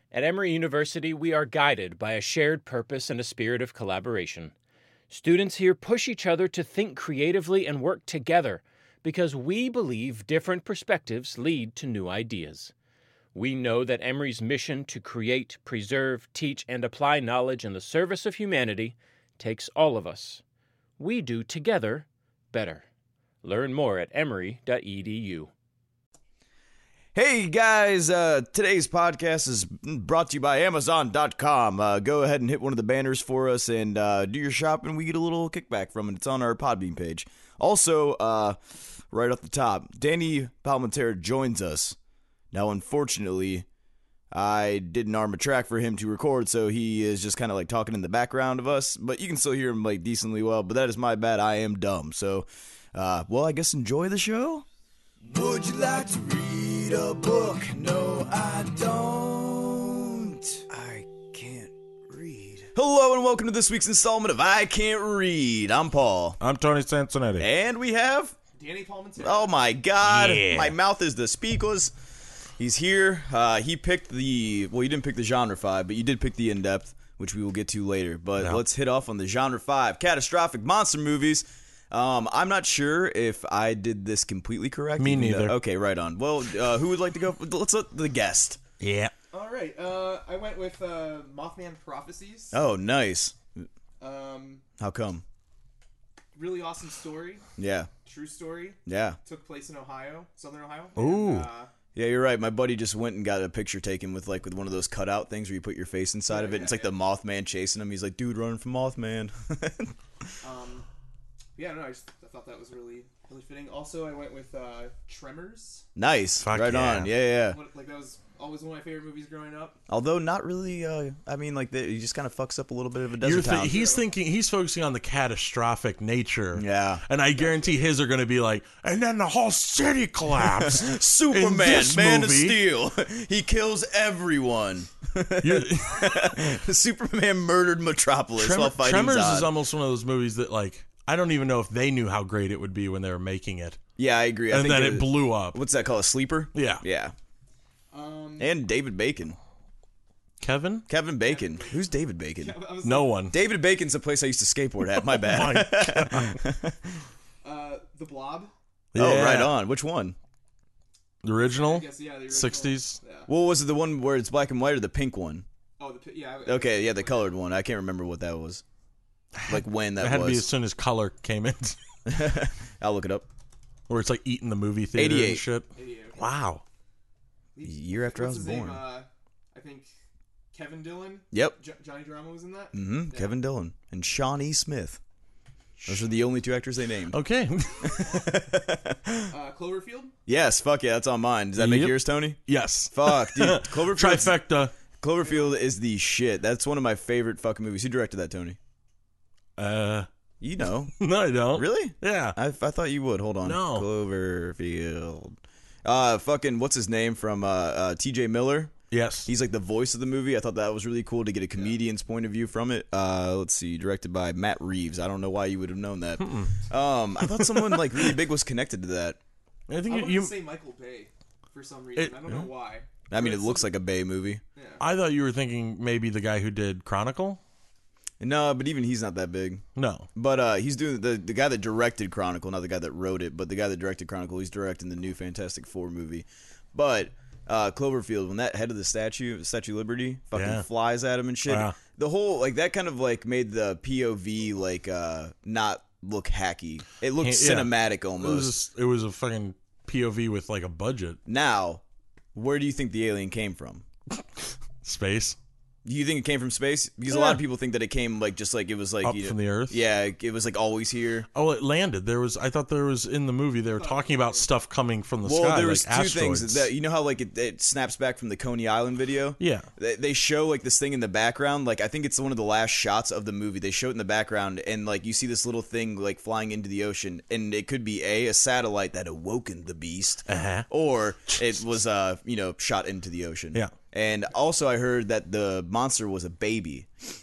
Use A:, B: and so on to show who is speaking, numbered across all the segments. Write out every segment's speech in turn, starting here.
A: At Emory University, we are guided by a shared purpose and a spirit of collaboration. Students here push each other to think creatively and work together because we believe different perspectives lead to new ideas. We know that Emory's mission to create, preserve, teach, and apply knowledge in the service of humanity takes all of us. We do together better. Learn more at emory.edu.
B: Hey guys, today's podcast is brought to you by Amazon.com. Go ahead and hit one of the banners for us and do your shopping. We get a little kickback from it. It's on our Podbean page. Also, right off the top, Danny Palmentero joins us. Now, unfortunately, I didn't arm a track for him to record, so he is just kind of like talking in the background of us. But you can still hear him like decently well, but that is my bad. I am dumb. So, well, I guess enjoy the show. Would you like to read a book? No, I don't. I can't read. Hello and welcome to this week's installment of I Can't Read. I'm Paul.
C: I'm Tony Sansonetti.
B: And we have...
D: Danny Palmentero.
B: Oh my god.
C: Yeah.
B: My mouth is the speakers. He's here. He picked the... Well, you didn't pick the genre 5, but you did pick the in-depth, which we will get to later. But let's hit off on the genre 5. Catastrophic monster movies. I'm not sure if I did this completely correct.
C: Me neither.
B: Okay, right on. Well, who would like to go? Let's let the guest.
C: Yeah.
D: All right. I went with Mothman Prophecies.
B: Oh, nice. How come?
D: Really awesome story.
B: Yeah.
D: True story.
B: Yeah.
D: Took place in Ohio, Southern Ohio.
C: Ooh.
D: And,
B: Yeah, you're right. My buddy just went and got a picture taken with with one of those cutout things where you put your face inside of it. It's like the Mothman chasing him. He's like, dude, running from Mothman.
D: yeah, no, I thought that was really fitting. Also, I went with Tremors.
B: Nice.
C: Fuck
B: right
C: yeah.
B: on. Yeah.
D: That was always one of my favorite movies growing up.
B: Although not really, I mean, he just kind of fucks up a little bit of a desert town.
C: He's focusing on the catastrophic nature.
B: Yeah.
C: And I guarantee his are going to be like, and then the whole city collapsed.
B: Superman,
C: In this
B: Man
C: movie.
B: of Steel. He kills everyone. Superman murdered Metropolis while fighting
C: Tremors
B: Zod.
C: is almost one of those movies that, like, I don't even know if they knew how great it would be when they were making it.
B: Yeah, I agree. I
C: And
B: think
C: then it blew up.
B: What's that called? A sleeper?
C: Yeah.
B: Yeah. And David Bacon.
C: Kevin?
B: Kevin Bacon. Who's David Bacon?
C: No one.
B: David Bacon's the place I used to skateboard at. My bad.
D: The Blob.
B: Oh,
C: Yeah.
B: right on. Which one?
C: The original?
D: I guess, yeah, the original.
C: 60s?
D: Yeah.
B: Well, was it the one where it's black and white or the pink one?
D: Oh, yeah.
B: Okay, yeah, the colored one. I can't remember what that was. Like when that
C: It had to be as
B: was.
C: soon as color came in.
B: I'll look it up.
C: Where it's like eating the movie theater
B: 88.
C: and shit.
D: 88.
C: Wow.
B: Year after I
D: What's
B: was
D: his name?
B: born.
D: I think Kevin Dillon.
B: Yep.
D: Johnny Drama was in that.
B: Mm-hmm. Kevin Dillon and Sean E. Smith. Those are the only two actors they named.
C: Okay.
D: Cloverfield.
B: Yes, fuck yeah, that's on mine. Does that make
C: Yep.
B: yours, Tony?
C: Yes.
B: Fuck, dude.
C: Trifecta.
B: Cloverfield is the shit. That's one of my favorite fucking movies. Who directed that, Tony? You know.
C: No, I don't.
B: Really?
C: Yeah.
B: I thought you would. Hold on.
C: No.
B: Cloverfield. Fucking, what's his name from T.J. Miller?
C: Yes.
B: He's like the voice of the movie. I thought that was really cool to get a comedian's point of view from it. Let's see, directed by Matt Reeves. I don't know why you would have known that. I thought someone like really big was connected to that.
C: I
D: I
C: think
D: wanted
C: you.
D: to say Michael Bay for some reason. I don't know why.
B: I mean,
D: But
B: it looks like a Bay movie.
D: Yeah.
C: I thought you were thinking maybe the guy who did Chronicle.
B: No, but even he's not that big.
C: No.
B: But he's doing the guy that directed Chronicle, not the guy that wrote it, but the guy that directed Chronicle. He's directing the new Fantastic Four movie. But Cloverfield, when that head of the Statue of Liberty, fucking flies at him and shit.
C: Yeah.
B: The whole like that kind of like made the POV like not look hacky. It looked cinematic almost.
C: It was a fucking POV with like a budget.
B: Now, where do you think the alien came from?
C: Space.
B: Do you think it came from space? Because a lot of people think that it came like just like it was like
C: Up from the Earth?
B: Yeah, it was like always here.
C: Oh, it landed. I thought there was in the movie they were talking about stuff coming from the
B: Well,
C: sky,
B: there was
C: like
B: two
C: asteroids.
B: things. That, you know how like it snaps back from the Coney Island video?
C: Yeah.
B: They show like this thing in the background. Like I think it's one of the last shots of the movie. They show it in the background, and like you see this little thing like flying into the ocean, and it could be a satellite that awoken the beast, or it was shot into the ocean.
C: Yeah.
B: And also I heard that the monster was a baby.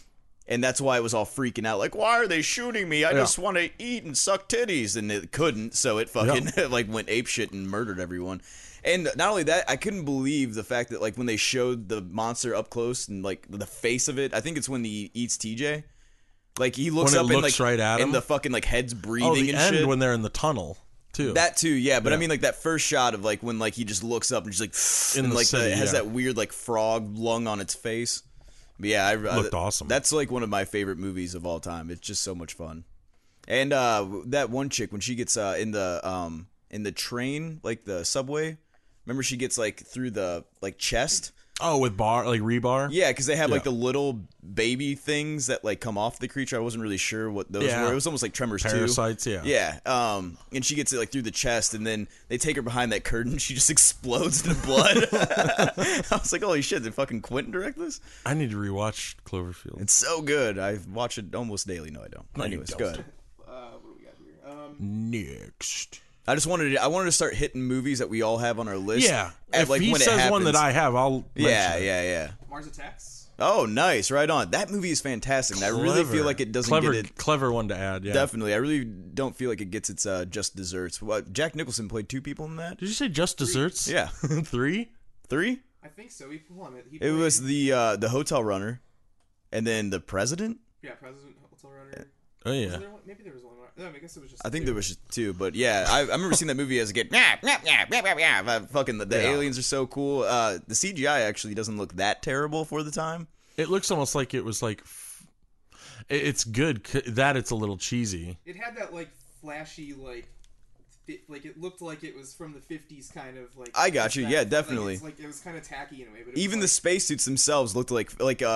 B: And that's why it was all freaking out. Like, why are they shooting me? I just want to eat and suck titties. And it couldn't, so it fucking like went apeshit and murdered everyone. And not only that, I couldn't believe the fact that like when they showed the monster up close and like the face of it, I think it's when he eats TJ. Like he looks
C: When it
B: up and
C: looks
B: like
C: right at him?
B: and the fucking like head's breathing
C: the
B: and
C: end
B: shit.
C: when they're in the tunnel too.
B: That too, yeah. But I mean, like that first shot of like when like he just looks up and just like
C: In the
B: like
C: city,
B: it has
C: yeah.
B: that weird like frog lung on its face. But yeah, I
C: Looked awesome.
B: That's like one of my favorite movies of all time. It's just so much fun. And that one chick when she gets in the train, like the subway, remember she gets like through the like chest.
C: with rebar.
B: Yeah, because they have like
C: Yeah.
B: the little baby things that like come off the creature. I wasn't really sure what those
C: Yeah.
B: were. It was almost like Tremors 2.
C: Parasites, yeah.
B: Yeah. And she gets it like through the chest, and then they take her behind that curtain. She just explodes into blood. I was like, holy shit! Did fucking Quentin direct this?
C: I need to rewatch Cloverfield.
B: It's so good. I watch it almost daily. No, I don't.
C: No, you
B: Anyways,
C: don't.
B: go ahead.
D: What do we got here?
C: Next.
B: I wanted to start hitting movies that we all have on our list.
C: Yeah.
B: at,
C: If
B: like,
C: he
B: when it
C: says one that
B: happens.
C: I have, I'll
B: Yeah,
C: mention it.
B: yeah.
D: Mars Attacks.
B: Oh, nice. Right on. That movie is fantastic. And I really feel like it doesn't
C: clever,
B: get it.
C: clever one to add. Yeah.
B: Definitely. I really don't feel like it gets its just desserts. What, Jack Nicholson played 2 people in that?
C: Did you say just desserts?
B: Yeah.
C: 3?
B: 3?
D: I think so. Hold on a minute. He
B: It
D: played-
B: was the hotel runner, and then the president.
D: Yeah, President Hotel Runner.
C: Oh
D: Was
C: yeah.
D: there one? Maybe there was one more. No, I guess it was just.
B: I think
D: two.
B: there was just 2, but yeah, I remember seeing that movie as a kid. Fucking the
C: Yeah.
B: aliens are so cool. The CGI actually doesn't look that terrible for the time.
C: It looks almost like it was like. It's good that it's a little cheesy.
D: It had that like flashy like it looked like it was from the 50s kind of like.
B: I got you.
D: aesthetic.
B: Yeah,
D: Like,
B: definitely.
D: it's like it was kind of tacky in a way, but it
B: Even the
D: was
B: spacesuits themselves looked like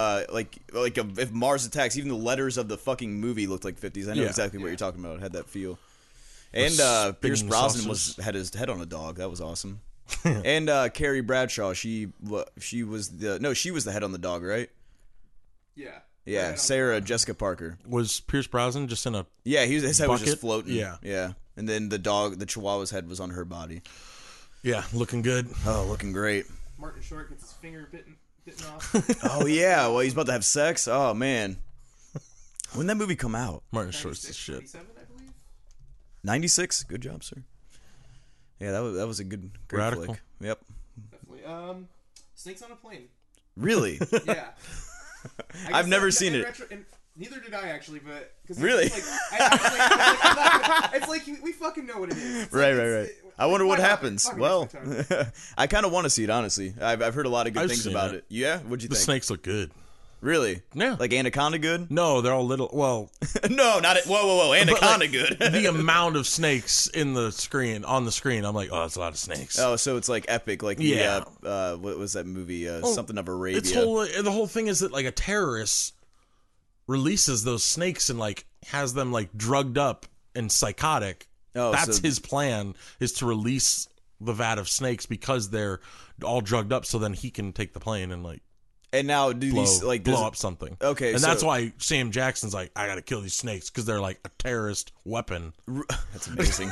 B: if Mars Attacks. Even the letters of the fucking movie looked like 50s. I know
C: Yeah.
B: exactly what
D: Yeah.
B: you're talking about. It had that feel. And
C: spinning
B: Pierce Brosnan
C: saucers.
B: had his head on a dog. That was awesome. And Carrie Bradshaw, she was the head on the dog, right?
D: yeah.
B: Yeah,
D: Right,
B: Sarah Jessica Parker.
C: Was Pierce Brosnan just in a?
B: Yeah, his head was just
C: Bucket?
B: floating.
C: Yeah.
B: yeah. And then the Chihuahua's head was on her body.
C: Yeah, looking good.
B: Oh, looking great.
D: Martin Short gets his finger bitten off.
B: Oh yeah, well he's about to have sex. Oh man, when did that movie come out?
C: Martin Short's the shit.
D: 27, I believe.
B: 96. Good job, sir. Yeah, that was a great
C: Radical.
B: flick. Yep.
D: Definitely. Snakes on a Plane.
B: Really?
D: Yeah.
B: I've never seen it.
D: And neither did I actually, but cause
B: Really?
D: it's like we fucking know what it is. It's
B: Right.
D: like,
B: I wonder what
D: fuck
B: happens.
D: it,
B: Well,
D: waste my time.
B: I kind of want to see it, honestly. I've heard a lot of good
C: I've
B: things
C: seen
B: about
C: it.
B: it. Yeah? What'd you
C: The
B: think?
C: snakes look good.
B: Really?
C: Yeah.
B: Like Anaconda good?
C: No, they're all little. Well,
B: No, not it. Whoa. Anaconda good.
C: the amount of snakes on the screen, I'm like, oh, that's a lot of snakes.
B: Oh, so it's like epic, like
C: Yeah.
B: the what was that movie? Something of Arabia.
C: The whole thing is that like a terrorist releases those snakes and like has them like drugged up and psychotic.
B: Oh,
C: That's
B: so-
C: his plan, is to release the vat of snakes because they're all drugged up, so then he can take the plane and like
B: And now do
C: blow,
B: these like
C: blow
B: does-
C: up something.
B: Okay,
C: and
B: so-
C: that's why Sam Jackson's like, I got to kill these snakes because they're like a terrorist weapon.
B: That's amazing.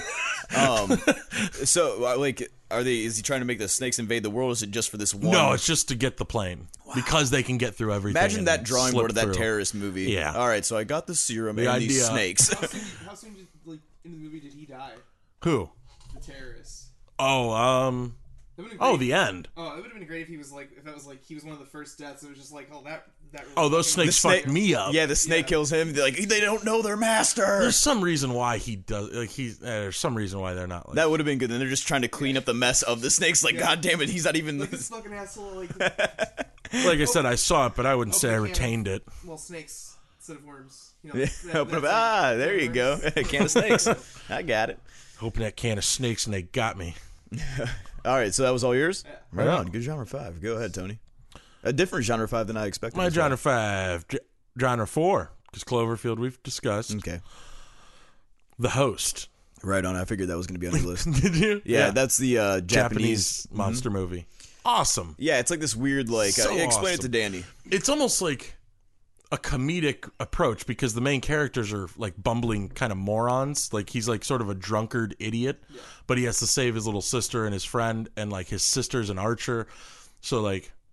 B: So like, is he trying to make the snakes invade the world? Or is it just for this one?
C: No, it's just to get the plane because they can get through everything.
B: Imagine
C: and
B: that drawing
C: slip
B: board of that
C: through.
B: terrorist movie.
C: Yeah.
B: All right, so I got the serum
C: The
B: and these
C: idea-
B: snakes.
D: How soon did, like in the movie did he die?
C: Who?
D: The terrorist.
C: Oh,
D: That would've been
C: oh,
D: great.
C: the end.
D: Oh, it would have been great if he was like, if that was like he was one of the first deaths. It was just like, oh, that. Really
C: Oh, those snakes
B: snake-
C: fucked me up.
B: Yeah, the snake kills him. They're like, they don't know their master.
C: There's some reason why he does. Like there's some reason why they're not. Like,
B: That would have been good. Then they're just trying to clean up the mess of the snakes. Like, God damn it, he's not even.
D: Like this fucking asshole, like
C: like I said, I saw it, but I wouldn't say I
D: Okay,
C: retained it.
D: well, snakes instead of worms. You
B: Yeah, open up. Ah, there you go. A can of snakes. I got it.
C: Open that can of snakes and they got me.
B: All right, so that was all yours?
D: Yeah.
B: Right
C: Yeah.
B: on. Good genre 5. Go ahead, Tony. A different genre 5 than I expected.
C: My
B: as well.
C: genre 5, genre 4, because Cloverfield we've discussed.
B: Okay.
C: The Host.
B: Right on. I figured that was going to be on your list.
C: Did you?
B: Yeah, that's the
C: Japanese monster movie. Awesome.
B: Yeah, it's like this weird, like,
C: So
B: explain it
C: awesome.
B: to Danny.
C: It's almost like a comedic approach because the main characters are like bumbling kind of morons. Like he's like sort of a drunkard idiot, but he has to save his little sister and his friend, and like his sister's an archer. So like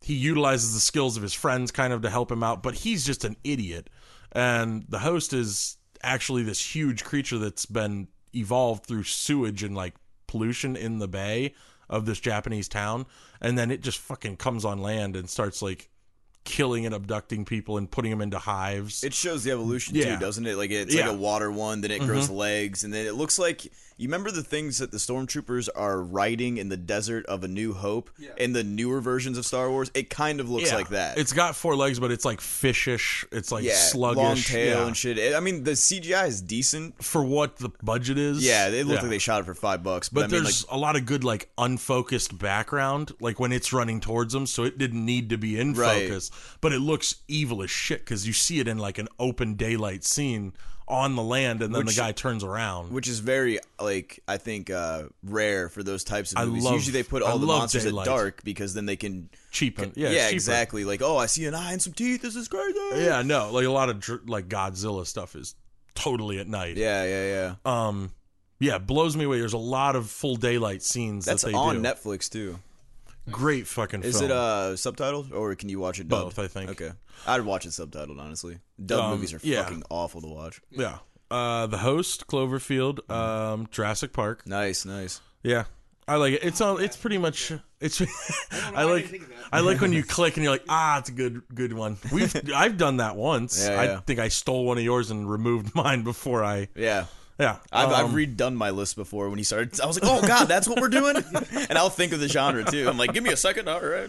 C: he utilizes the skills of his friends kind of to help him out, but he's just an idiot. And the host is actually this huge creature that's been evolved through sewage and like pollution in the bay of this Japanese town, and then it just fucking comes on land and starts like killing and abducting people and putting them into hives.
B: It shows the evolution
C: Yeah.
B: too, doesn't it? Like it's like a water one, then it grows legs, and then it looks like, you remember the things that the stormtroopers are riding in the desert of A New Hope in the newer versions of Star Wars? It kind of looks like that.
C: It's got 4 legs, but it's like fishish. It's like sluggish,
B: long tail and shit. I mean, the CGI is decent
C: for what the budget is.
B: Yeah, it looked like they shot it for $5, but I mean,
C: there's a lot of good like unfocused background, like when it's running towards them, so it didn't need to be in focus. But it looks evil as shit because you see it in like an open daylight scene on the land, and then the guy turns around,
B: which is very like, I think rare for those types of movies.
C: love-
B: Usually they put
C: I
B: all the
C: love
B: monsters
C: daylight.
B: at dark because then they can
C: cheapen. Yeah,
B: yeah,
C: it's cheaper.
B: exactly. Like, oh, I see an eye and some teeth. This is crazy.
C: Yeah, no, like a lot of like Godzilla stuff is totally at night.
B: Yeah.
C: Yeah, it blows me away. There's a lot of full daylight scenes
B: That's
C: that they
B: on
C: do.
B: Netflix too.
C: Great fucking film.
B: Is it subtitled or can you watch it dubbed?
C: Both, I think.
B: Okay, I'd watch it subtitled. Honestly, dubbed movies are fucking awful to watch.
C: Yeah. The Host, Cloverfield, Jurassic Park.
B: Nice.
C: Yeah, I like it. It's pretty much it's. I
D: I didn't think of that.
C: I like when you click and you're like, it's a good one. I've done that once.
B: Yeah.
C: I think I stole one of yours and removed mine before I.
B: Yeah.
C: Yeah,
B: I've redone my list before when he started. I was like, oh god, that's what we're doing, and I'll think of the genre too. I'm like, give me a second. All right.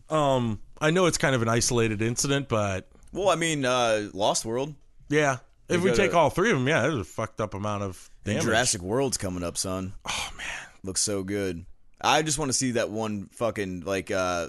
C: I know it's kind of an isolated incident, but
B: Well, I mean, Lost World.
C: yeah, if we
B: gotta-
C: take all 3 of them, yeah, there's a fucked up amount of
B: And
C: damage.
B: Jurassic World's coming up, son.
C: Oh man,
B: Looks so good. I just want to see that one fucking like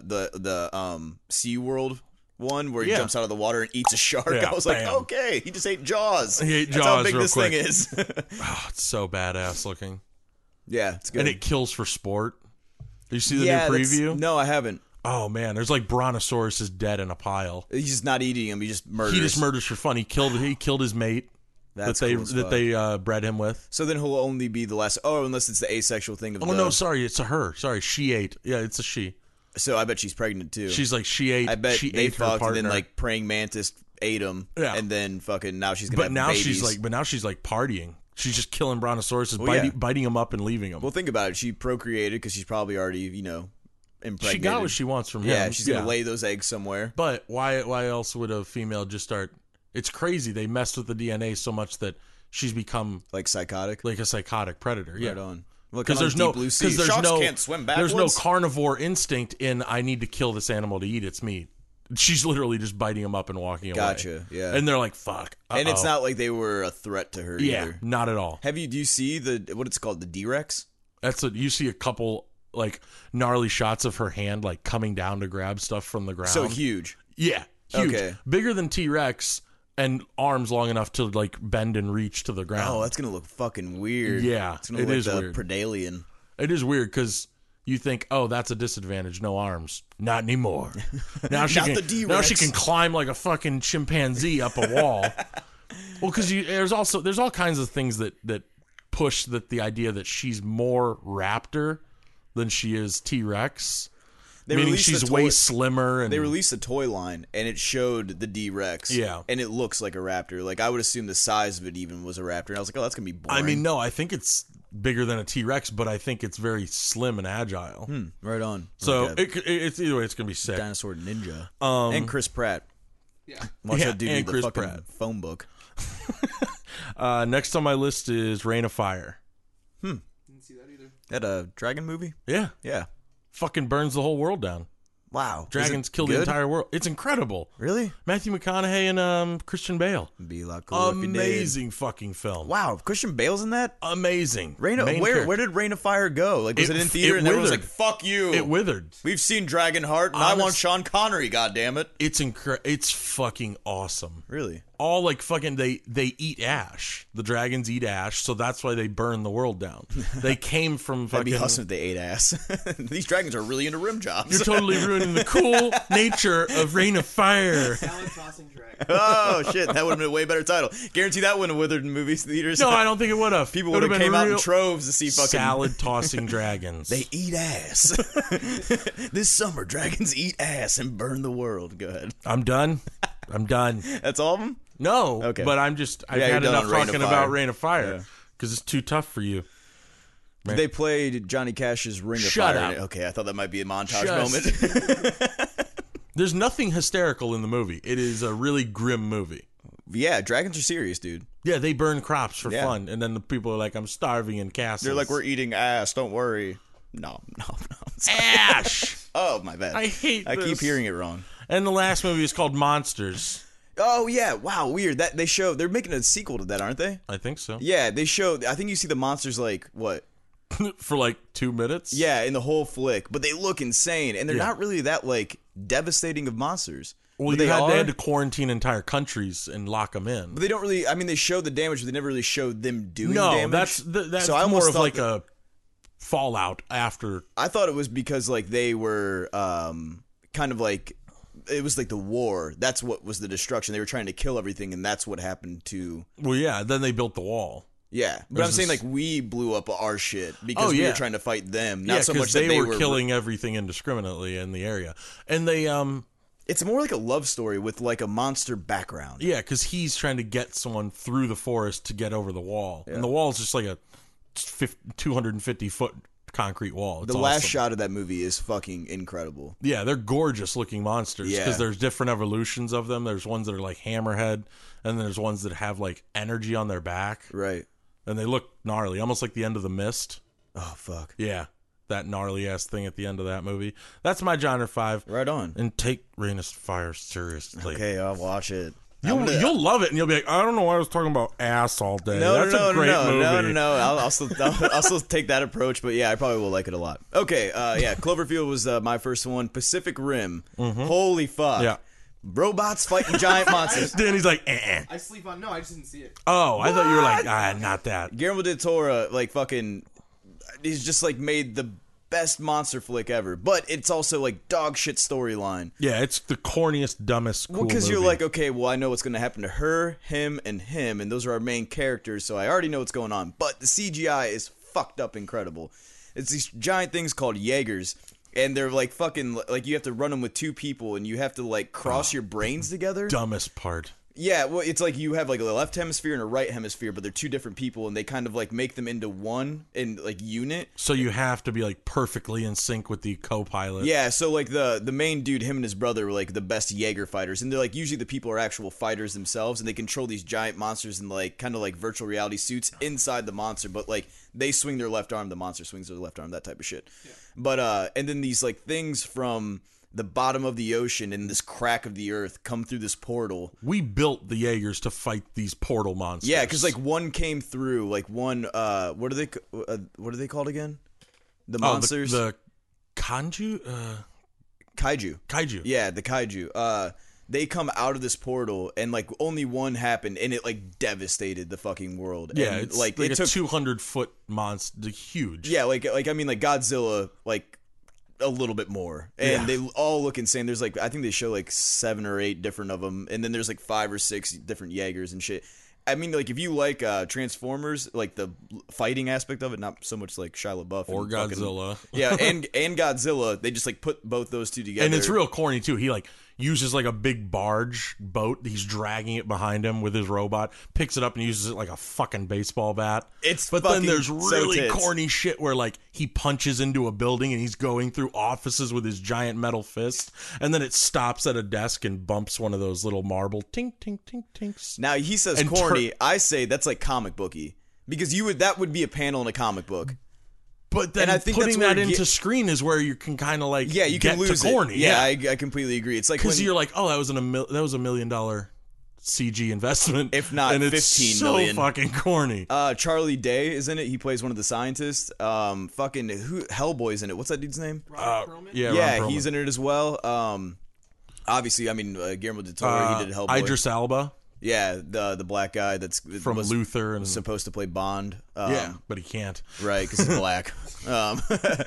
B: the Sea World one where he
C: Yeah.
B: jumps out of the water and eats a shark.
C: Yeah,
B: I was like,
C: bam.
B: okay, he just ate Jaws.
C: He ate
B: That's how
C: Jaws
B: big
C: real
B: this
C: quick.
B: thing is.
C: it's so badass looking,
B: Yeah, it's good.
C: and it kills for sport. Do you see the
B: yeah,
C: new
B: that's-
C: preview?
B: No, I haven't.
C: Oh man, there's like Brontosaurus is dead in a pile.
B: He's just not eating him. He just murders.
C: He just murders for fun. He killed his mate
B: That's
C: that
B: cool as
C: they
B: fuck.
C: bred him with.
B: So then he'll only be the last. Oh, unless it's the asexual thing of
C: Oh no, sorry, it's a her. Sorry, she ate. Yeah, it's a she.
B: So I bet she's pregnant too.
C: She's like she ate.
B: I bet
C: she
B: they
C: ate her
B: fucked,
C: partner.
B: and then like praying mantis ate him.
C: Yeah.
B: And then fucking now she's gonna
C: but
B: have
C: now
B: babies.
C: she's like partying. She's just killing Brontosauruses,
B: Well, yeah.
C: biting them up and leaving them.
B: Well, think about it. She procreated because she's probably already impregnated.
C: She got what she wants from him.
B: Yeah, she's gonna lay those eggs somewhere.
C: But why else would a female just start? It's crazy. They messed with the DNA so much that she's become
B: Like psychotic.
C: like a psychotic predator. Yeah.
B: Right on. Well,
C: Because there's no
B: blue sea.
C: there's
B: Sharks
C: no
B: can't swim
C: there's no
B: backwards.
C: carnivore instinct in I need to kill this animal to eat its meat. She's literally just biting them up and walking away.
B: Gotcha, yeah.
C: And they're like, "Fuck."
B: And it's
C: uh-oh.
B: not like they were a threat to her
C: Yeah,
B: either.
C: not at all.
B: Do you see what it's called, the D-Rex?
C: That's what you see a couple like gnarly shots of her hand like coming down to grab stuff from the ground.
B: So huge.
C: Yeah, huge,
B: Okay.
C: bigger than T-Rex, and arms long enough to like bend and reach to the ground.
B: Oh, that's gonna look fucking weird.
C: Yeah,
B: it's gonna
C: it
B: look
C: is
B: like the
C: weird.
B: Predalien.
C: It is weird because you think, oh, that's a disadvantage, no arms. Not anymore. Now she
B: Not
C: can.
B: the D-Rex.
C: Now she can climb like a fucking chimpanzee up a wall. Well, because there's all kinds of things that push the idea that she's more raptor than she is T-Rex. Meaning
B: released
C: she's
B: the
C: way
B: toy-
C: slimmer. And
B: They released a toy line, and it showed the D-Rex.
C: Yeah.
B: And it looks like a raptor. Like, I would assume the size of it even was a raptor. And I was like, oh, that's going to be boring.
C: I mean, no, I think it's bigger than a T-Rex, but I think it's very slim and agile.
B: Right on.
C: So
B: Like a
C: it's either way, it's gonna be sick.
B: dinosaur ninja. And Chris Pratt.
D: Yeah.
B: Watch
C: Yeah,
B: that dude
C: and
B: read the
C: Chris
B: fucking
C: Pratt.
B: phone book.
C: Next on my list is Reign of Fire.
D: Didn't see that either.
B: That a dragon movie?
C: Yeah,
B: Yeah.
C: fucking burns the whole world down.
B: Wow.
C: Dragons
B: Is it
C: kill the
B: good?
C: entire world. It's incredible.
B: Really?
C: Matthew McConaughey and Christian Bale.
B: Be like cool if you did.
C: Amazing fucking film.
B: Wow, Christian Bale's in that?
C: Amazing.
B: Where
C: Main character.
B: did Reign of Fire go? Like, was
C: It-
B: it in theater
C: it
B: and everyone was like,
C: withered.
B: fuck you.
C: It withered.
B: We've seen Dragonheart and I want Sean Connery, goddammit.
C: It's fucking awesome.
B: Really?
C: All like fucking they eat ash. The dragons eat ash, so that's why they burn the world down. They came from
B: That'd be
C: fucking.
B: awesome if they ate ass. These dragons are really into rim jobs.
C: You're totally ruining the cool nature of Reign of Fire.
D: Salad tossing dragon.
B: Oh shit, that would have been a way better title. Guarantee that wouldn't have withered in movie theaters.
C: No, I don't think it would have.
B: People would have came out in troves to see fucking
C: salad tossing dragons.
B: They eat ass. This summer, dragons eat ass and burn the world. Go ahead.
C: I'm done.
B: That's all of them?
C: No,
B: Okay.
C: but I've had
B: you're done
C: enough
B: on Reign of
C: talking
B: Fire.
C: about Reign of Fire
B: Yeah.
C: because it's too tough for you.
B: Did they play Johnny Cash's Ring of
C: Shut
B: Fire?
C: up.
B: in it? Okay, I thought that might be a montage
C: Just-
B: moment.
C: There's nothing hysterical in the movie. It is a really grim movie.
B: Yeah, dragons are serious, dude.
C: Yeah, they burn crops for
B: Yeah.
C: fun, and then the people are like, "I'm starving in castles."
B: They're like, we're eating ass. Don't worry. No.
C: ash.
B: Oh, my bad.
C: I hate
B: I keep
C: this.
B: hearing it wrong.
C: And the last movie is called Monsters.
B: Oh yeah, wow, weird. That they're making a sequel to that, aren't they?
C: I think so.
B: Yeah, they show. I think you see the monsters like what?
C: For like 2 minutes.
B: Yeah, in the whole flick, but they look insane, and they're
C: Yeah.
B: not really that like devastating of monsters.
C: Well,
B: But
C: they
B: are.
C: had to quarantine entire countries and lock them in.
B: But they don't really. I mean, they showed the damage, but they never really showed them doing
C: No,
B: damage.
C: that's
B: So I
C: more
B: almost
C: of
B: thought
C: like
B: that-
C: a fallout after.
B: I thought it was because like they were kind of like it was like the war. That's what was the destruction. They were trying to kill everything, and that's what happened to.
C: Well, yeah. Then they built the wall.
B: Yeah, but
C: There's
B: I'm saying
C: this-
B: like we blew up our shit because
C: Oh,
B: we
C: yeah.
B: were trying to fight them. Not
C: Yeah,
B: so
C: because
B: much that
C: they were killing everything indiscriminately in the area, and they
B: It's more like a love story with like a monster background.
C: yeah, because he's trying to get someone through the forest to get over the wall, and the wall is just like a 250 foot concrete wall. It's
B: The last
C: awesome.
B: shot of that movie is fucking incredible.
C: Yeah, they're gorgeous looking monsters because
B: Yeah.
C: there's different evolutions of them. There's ones that are like hammerhead, and there's ones that have like energy on their back,
B: Right.
C: and they look gnarly, almost like the end of The Mist.
B: Oh fuck.
C: Yeah, that gnarly ass thing at the end of that movie. That's my genre 5.
B: Right on.
C: And take Reign of Fire seriously.
B: Okay, I'll watch it.
C: You'll love it, and you'll be like, I don't know why I was talking about ass all day. That's a great movie.
B: No. I'll still take that approach, but yeah, I probably will like it a lot. Okay, yeah, Cloverfield was my first one. Pacific Rim. Holy fuck.
C: Yeah.
B: Robots fighting giant monsters.
C: Danny's like, eh.
D: I sleep on. No, I just didn't see it.
C: Oh, I thought you were like, not that.
B: Guillermo del Toro, like fucking, he's just like made the best monster flick ever, but it's also like dog shit storyline.
C: Yeah, it's the corniest, dumbest, cool
B: Well, because you're
C: movie.
B: like, okay, well, I know what's going to happen to her, him, and those are our main characters, so I already know what's going on. But the CGI is fucked up incredible. It's these giant things called Jaegers, and they're like fucking, like you have to run them with 2 people, and you have to like cross your brains together.
C: dumbest part.
B: Yeah, well, it's like you have like a left hemisphere and a right hemisphere, but they're 2 different people, and they kind of like make them into one in like unit.
C: So you have to be like perfectly in sync with the co-pilot.
B: Yeah, so like the main dude, him and his brother were like the best Jaeger fighters, and they're like usually the people are actual fighters themselves, and they control these giant monsters in like kind of like virtual reality suits inside the monster, but like they swing their left arm, the monster swings their left arm, that type of shit. Yeah. But and then these like things from the bottom of the ocean and this crack of the earth come through this portal.
C: We built the Jaegers to fight these portal monsters.
B: Yeah, because like one came through, like one what are they called again? The monsters,
C: the kaiju.
B: kaiju. Yeah, the kaiju. They come out of this portal, and like only one happened, and it like devastated the fucking world.
C: Yeah,
B: and,
C: it's
B: like
C: like
B: it
C: a
B: took
C: 200-foot monster, huge.
B: yeah, like I mean like Godzilla like a little bit more, and
C: Yeah.
B: they all look insane. There's like I think they show like 7 or 8 different of them, and then there's like 5 or 6 different Jaegers and shit. I mean, like if you like Transformers, like the fighting aspect of it, not so much like Shia LaBeouf
C: Or
B: and fucking-
C: Godzilla.
B: yeah, and Godzilla, they just like put both those 2 together,
C: And it's real corny too. He like uses like a big barge boat. He's dragging it behind him with his robot. Picks it up and uses it like a fucking baseball bat.
B: It's
C: but then
B: fucking
C: there's
B: so
C: really
B: tits.
C: corny shit where like he punches into a building and he's going through offices with his giant metal fist, and then it stops at a desk and bumps one of those little marble tink tink tink tinks.
B: Now he says
C: And
B: corny. I say that's like comic booky because that would be a panel in a comic book.
C: But then
B: And I think
C: putting
B: that's
C: that
B: where
C: into screen is where you can kind of like
B: Yeah, you can
C: get
B: lose
C: to corny.
B: it. Yeah, I completely agree. It's like
C: because
B: when
C: you're like, oh, that was $1 million CG investment,
B: If not
C: and it's
B: 15
C: so
B: million.
C: fucking corny.
B: Charlie Day is in it. He plays one of the scientists. Fucking Hellboy's in it. What's that dude's name?
D: Ron Perlman?
C: Yeah,
B: Yeah,
C: Ron
B: he's
C: Perlman.
B: in it as well. Obviously, I mean Guillermo del Toro. He did Hellboy.
C: Idris Elba
B: Yeah, the black guy that's
C: from
B: was
C: Luther and
B: supposed to play Bond.
C: yeah, but he can't.
B: Right, because he's black.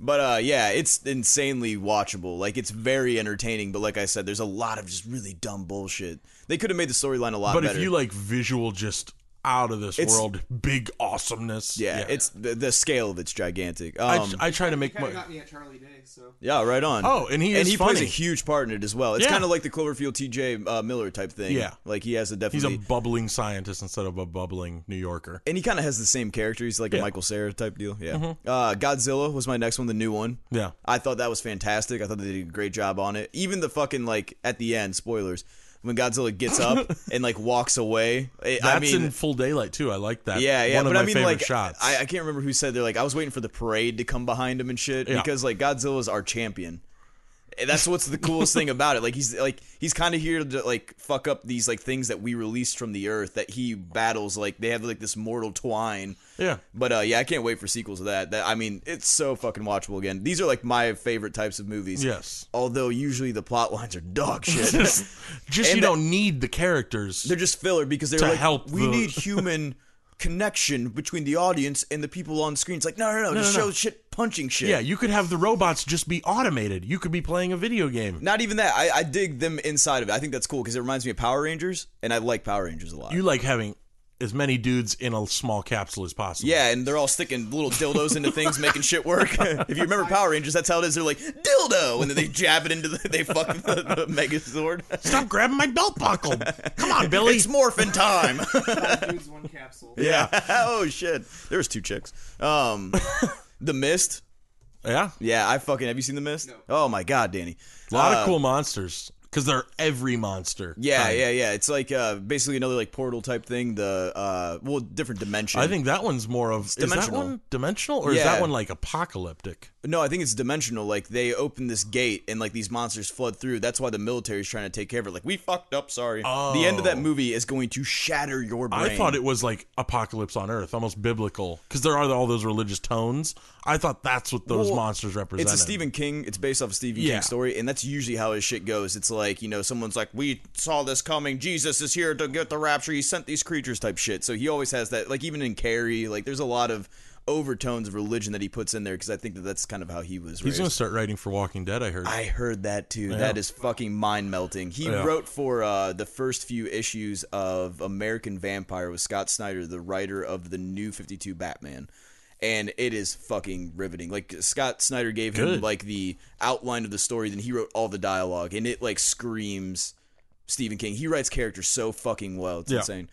B: But yeah, it's insanely watchable. Like, it's very entertaining, but like I said, there's a lot of just really dumb bullshit. They could have made the storyline a lot better.
C: But if you like visual, just out of this
B: It's-
C: world, big awesomeness.
B: yeah, it's the scale of it's gigantic.
C: I try to make
D: Kind
C: my.
D: of got me at Charlie Day, so.
B: Yeah, right on.
C: Oh, and he is
B: plays a
C: funny.
B: huge part in it as well. It's
C: Yeah.
B: kind of like the Cloverfield T.J. Miller type thing.
C: Yeah.
B: Like he has a
C: He's
B: definitely.
C: a bubbling scientist instead of a bubbling New Yorker.
B: And he kind of has the same character. He's like a
C: Yeah.
B: Michael Cera type deal. Yeah. Godzilla was my next one, the new one.
C: Yeah.
B: I thought that was fantastic. I thought they did a great job on it. Even the fucking like at the end, spoilers, when Godzilla gets up and like walks away.
C: That's in Full Daylight too. I like that.
B: Yeah,
C: One of
B: but
C: my
B: I mean,
C: favorite
B: like,
C: shots.
B: I can't remember who said they're like, I was waiting for the parade to come behind him and shit
C: Yeah.
B: because like Godzilla's our champion. And that's what's the coolest thing about it. Like he's kind of here to like fuck up these like things that we released from the earth that he battles. Like they have like this mortal twine.
C: Yeah.
B: But yeah, I can't wait for sequels of that. I mean, it's so fucking watchable again. These are like my favorite types of movies.
C: Yes.
B: Although usually the plot lines are dog shit.
C: Just
B: And
C: you don't need the characters.
B: They're just filler because they're
C: To
B: like,
C: help
B: we
C: the-
B: need human connection between the audience and the people on screen. It's like, no, just show shit punching shit.
C: Yeah, you could have the robots just be automated. You could be playing a video game.
B: Not even that. I dig them inside of it. I think that's cool because it reminds me of Power Rangers, and I like Power Rangers a lot.
C: You like having as many dudes in a small capsule as possible.
B: Yeah, and they're all sticking little dildos into things, making shit work. If you remember Power Rangers, that's how it is. They're like, dildo! And then they jab it into they fuck the Megazord.
C: Stop grabbing my belt buckle. Come on, Billy.
B: It's morphin' time.
D: 5 dudes, 1 capsule.
B: Yeah. Oh, shit. There's 2 chicks. The Mist.
C: Yeah.
B: Yeah, have you seen The Mist?
D: No.
B: Oh, my God, Danny.
C: A lot of cool monsters. Because they're every monster.
B: Yeah,
C: kind.
B: yeah. It's like basically another like portal type thing. The different dimension.
C: I think that one's more of... Is that
B: dimensional.
C: one dimensional? Or is
B: Yeah.
C: that one like apocalyptic?
B: No, I think it's dimensional. Like they open this gate and like these monsters flood through. That's why the military's trying to take care of it. Like we fucked up. Sorry. The end of that movie is going to shatter your brain.
C: I thought it was like Apocalypse on Earth, almost biblical. Because there are all those religious tones. I thought that's what those
B: Well,
C: monsters represented.
B: It's a Stephen King. It's based off a Stephen
C: Yeah.
B: King story, and that's usually how his shit goes. It's like, someone's like, we saw this coming. Jesus is here to get the rapture. He sent these creatures type shit. So he always has that. Like even in Carrie, like there's a lot of overtones of religion that he puts in there because I think that's kind of how he was
C: He's
B: raised.
C: going to start writing for Walking Dead, I heard.
B: I heard that too. That is fucking mind melting. He
C: Yeah.
B: wrote for the first few issues of American Vampire with Scott Snyder, the writer of the New 52 Batman. And it is fucking riveting. Like Scott Snyder gave him
C: Good.
B: like the outline of the story, then he wrote all the dialogue, and it like screams Stephen King. He writes characters so fucking well. It's
C: Yeah.
B: insane.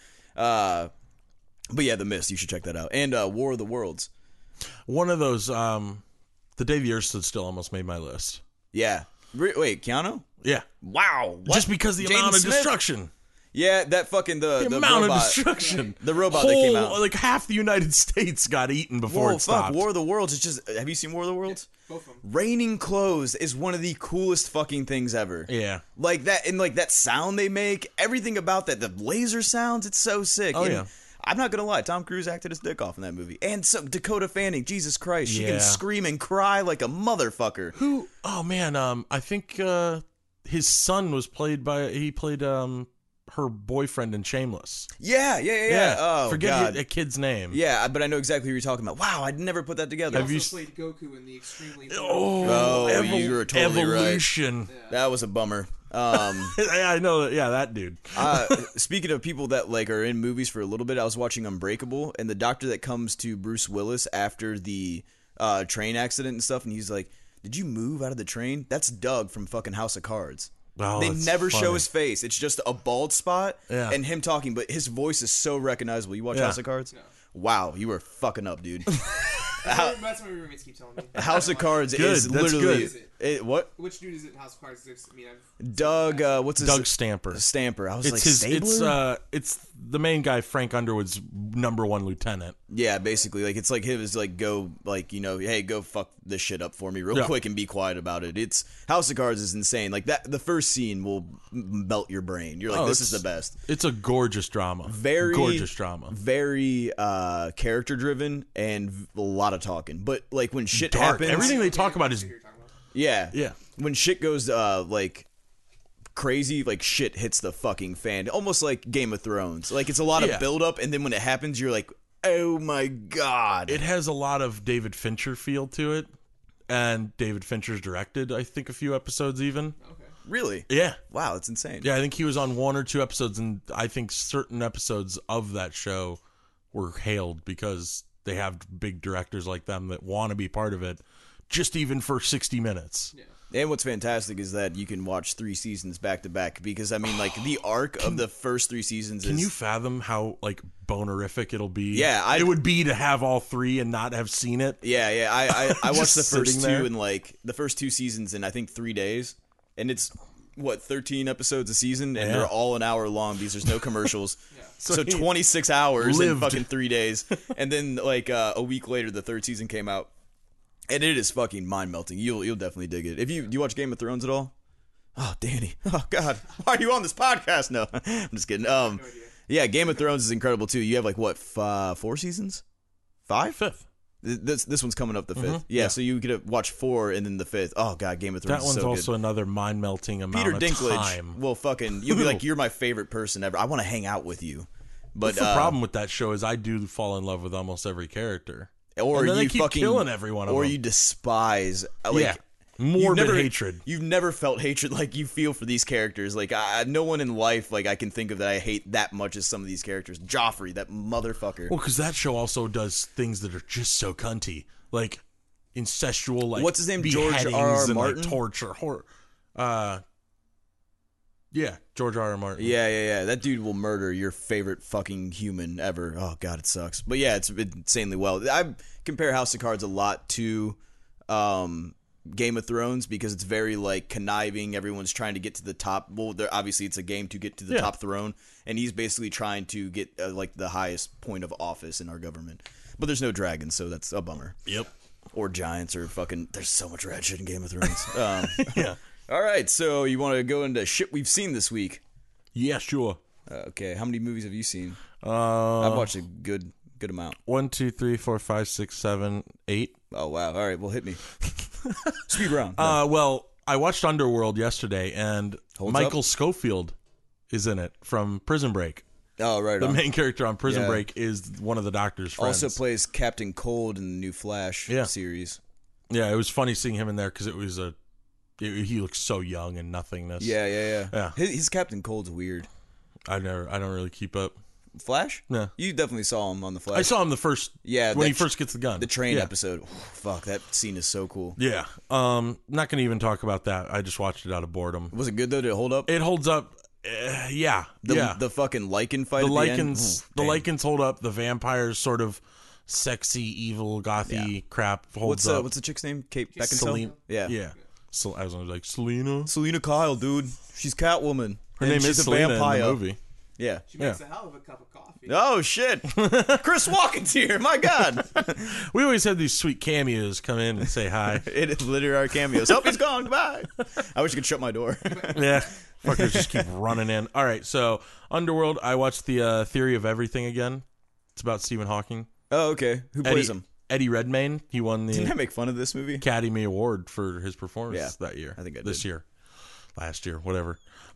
B: But yeah, The Mist, you should check that out. And War of the Worlds.
C: One of those, The Day the Earth Stood Still almost made my list.
B: Yeah. Wait, Keanu?
C: Yeah.
B: Wow. What?
C: Just because the
B: Jaden
C: amount of
B: Smith?
C: destruction.
B: Yeah, that fucking the
C: amount
B: robot.
C: of destruction.
B: The robot that came out.
C: Like half the United States got eaten before
B: Whoa,
C: it stopped.
B: fuck! War of the Worlds is just. Have you seen War of the Worlds?
D: Both of them.
B: Raining clothes is one of the coolest fucking things ever.
C: Yeah.
B: Like that, and like that sound they make, everything about that, the laser sounds, it's so sick.
C: Oh,
B: And
C: yeah.
B: I'm not gonna lie, Tom Cruise acted his dick off in that movie, and so Dakota Fanning, Jesus Christ, she
C: Yeah.
B: can scream and cry like a motherfucker.
C: Who? Oh man, I think his son was played by. He played her boyfriend in Shameless.
B: Yeah. Oh,
C: Forget
B: God.
C: a kid's name.
B: Yeah, but I know exactly who you're talking about. Wow, I'd never put that together.
D: He
C: Have you
D: also
C: s-
D: played Goku in the extremely.
C: Oh,
B: you were totally right.
C: evolution.
B: That was a bummer.
C: I know. Yeah, that dude.
B: Speaking of people that like are in movies for a little bit, I was watching Unbreakable, and the doctor that comes to Bruce Willis after the train accident and stuff, and he's like, "Did you move out of the train?" That's Doug from fucking House of Cards.
C: Oh,
B: They
C: that's
B: never show
C: funny.
B: his face; it's just a bald spot
C: Yeah.
B: and him talking. But his voice is so recognizable. You watch
C: Yeah.
B: House of Cards? Wow, you were fucking up, dude.
D: That's what my roommates keep telling me.
B: House of Cards
C: Good,
B: is
C: that's
B: literally
C: good.
B: what?
D: Which dude is it in House of Cards? I mean,
B: Doug. What's his
C: Doug Stamper.
B: Stamper. I was like,
C: It's his.
B: Stabler?
C: It's the main guy, Frank Underwood's #1 lieutenant.
B: Yeah, basically, like it's like his like go like hey, go fuck this shit up for me real
C: Yeah.
B: quick and be quiet about it. It's House of Cards is insane. Like that, the first scene will melt your brain. You're like,
C: Oh,
B: this is
C: it's-
B: the best.
C: It's a gorgeous drama.
B: Very
C: gorgeous drama.
B: Very character driven and a lot of talking. But like when shit
C: Dark.
B: happens,
C: Everything they talk about is
D: You're talking about.
B: yeah,
C: Yeah.
B: When shit goes like crazy, like shit hits the fucking fan. Almost like Game of Thrones. Like it's a lot
C: Yeah.
B: of build up, and then when it happens, you're like, oh my god.
C: It has a lot of David Fincher feel to it, and David Fincher's directed, I think, a few episodes even.
D: Okay.
B: Really?
C: Yeah.
B: Wow, that's insane.
C: Yeah, I think he was on 1 or 2 episodes, and I think certain episodes of that show were hailed because they have big directors like them that want to be part of it, just even for 60 minutes.
D: Yeah.
B: And what's fantastic is that you can watch 3 seasons back to back because I mean, like the arc of the first 3 seasons.
C: Can you fathom how like bonerific it'll be?
B: Yeah,
C: it would be to have all 3 and not have seen it.
B: Yeah. I watched the
C: Just
B: first
C: sitting
B: 2
C: there.
B: in like the first 2 seasons in I think 3 days, and it's what 13 episodes a season, and
C: Yeah.
B: they're all an hour long because there's no commercials.
D: Yeah.
B: So 26 hours in
C: lived.
B: fucking 3 days, and then like a week later, the 3rd season came out. And it is fucking mind melting. You'll definitely dig it. Do you watch Game of Thrones at all? Oh, Danny. Oh God. Why are you on this podcast? No, I'm just kidding.
D: No idea.
B: Yeah, Game of Thrones is incredible too. You have like what 4 seasons? 5?
C: 5th.
B: This one's coming up the 5th.
C: Yeah.
B: So you could watch 4 and then the 5th. Oh God, Game of Thrones.
C: That
B: is
C: one's
B: so
C: also
B: good.
C: another mind melting amount
B: Peter
C: of
B: Dinklage.
C: time.
B: Well, fucking, you'll be like, you're my favorite person ever. I want to hang out with you. But
C: That's the problem with that show is I do fall in love with almost every character.
B: or
C: And then
B: you
C: they keep
B: fucking
C: killing every one of
B: or
C: them.
B: you despise. Like,
C: Yeah.
B: you've
C: Morbid
B: never-
C: hatred.
B: You've never felt hatred like you feel for these characters. Like no one in life like I can think of that I hate that much as some of these characters. Joffrey, that motherfucker.
C: Well, because that show also does things that are just so cunty, like incestual, like
B: What's his name? George
C: beheadings
B: R.R.
C: and,
B: Martin?
C: like, torture. Yeah, George R.R. Martin.
B: Yeah. That dude will murder your favorite fucking human ever. Oh God, it sucks. But yeah, it's insanely well. I compare House of Cards a lot to Game of Thrones because it's very like conniving. Everyone's trying to get to the top. Well, obviously it's a game to get to the
C: Yeah.
B: top throne, and he's basically trying to get like the highest point of office in our government. But there's no dragons, so that's a bummer.
C: Yep.
B: Or giants, or fucking. There's so much rad shit in Game of Thrones.
C: Yeah.
B: All right, so you want to go into shit we've seen this week?
C: Yeah, sure.
B: Okay, how many movies have you seen?
C: Uh,
B: I've watched a good amount.
C: 1, 2, 3, 4, 5, 6, 7, 8.
B: Oh wow! All right, well hit me. Speed round.
C: Well, I watched Underworld yesterday, and
B: Holds
C: Michael Schofield is in it from Prison Break.
B: Oh right.
C: The
B: on.
C: main character on Prison
B: Yeah.
C: Break is one of the Doctor's friends.
B: Also plays Captain Cold in the new Flash
C: Yeah.
B: series.
C: Yeah, it was funny seeing him in there because he looks so young and nothingness.
B: Yeah.
C: Yeah.
B: His Captain Cold's weird.
C: I don't really keep up.
B: Flash?
C: No.
B: You definitely saw him on the Flash.
C: I saw him the first.
B: Yeah,
C: when he
B: that-
C: first gets the gun.
B: the train
C: Yeah.
B: episode. Fuck, that scene is so cool.
C: Yeah. Not gonna even talk about that. I just watched it out of boredom.
B: Was it good though? Did it hold up?
C: It holds up. Yeah.
B: The
C: The
B: fucking lichen fight.
C: the
B: at the end?
C: lichens.
B: Ooh,
C: The
B: damn.
C: lichens hold up. The vampires sort of sexy, evil, gothy crap holds up.
B: What's the chick's name? Kate Beckinsale.
C: Selena.
B: Yeah.
C: Yeah. So I was like Selena.
B: Selena Kyle, dude. She's Catwoman.
C: Her
B: And
C: name
B: she's
C: is
B: a
C: Selena
B: vampire.
C: in the movie.
B: Yeah.
D: She makes a hell of a cup of coffee.
B: Oh shit! Chris Walken's here. My God.
C: We always had these sweet cameos come in and say hi.
B: It is literally our cameos. Oh, he's gone. Goodbye. I wish I could shut my door.
C: Yeah. Fuckers just keep running in. All right, so Underworld, I watched the Theory of Everything again. It's about Stephen Hawking.
B: Oh, okay. Who plays him?
C: Eddie Redmayne. He won
B: Didn't I
C: the
B: make fun of this movie?
C: Academy Award for his performance
B: Yeah,
C: that year.
B: I think I
C: This
B: did.
C: year. Last year, whatever.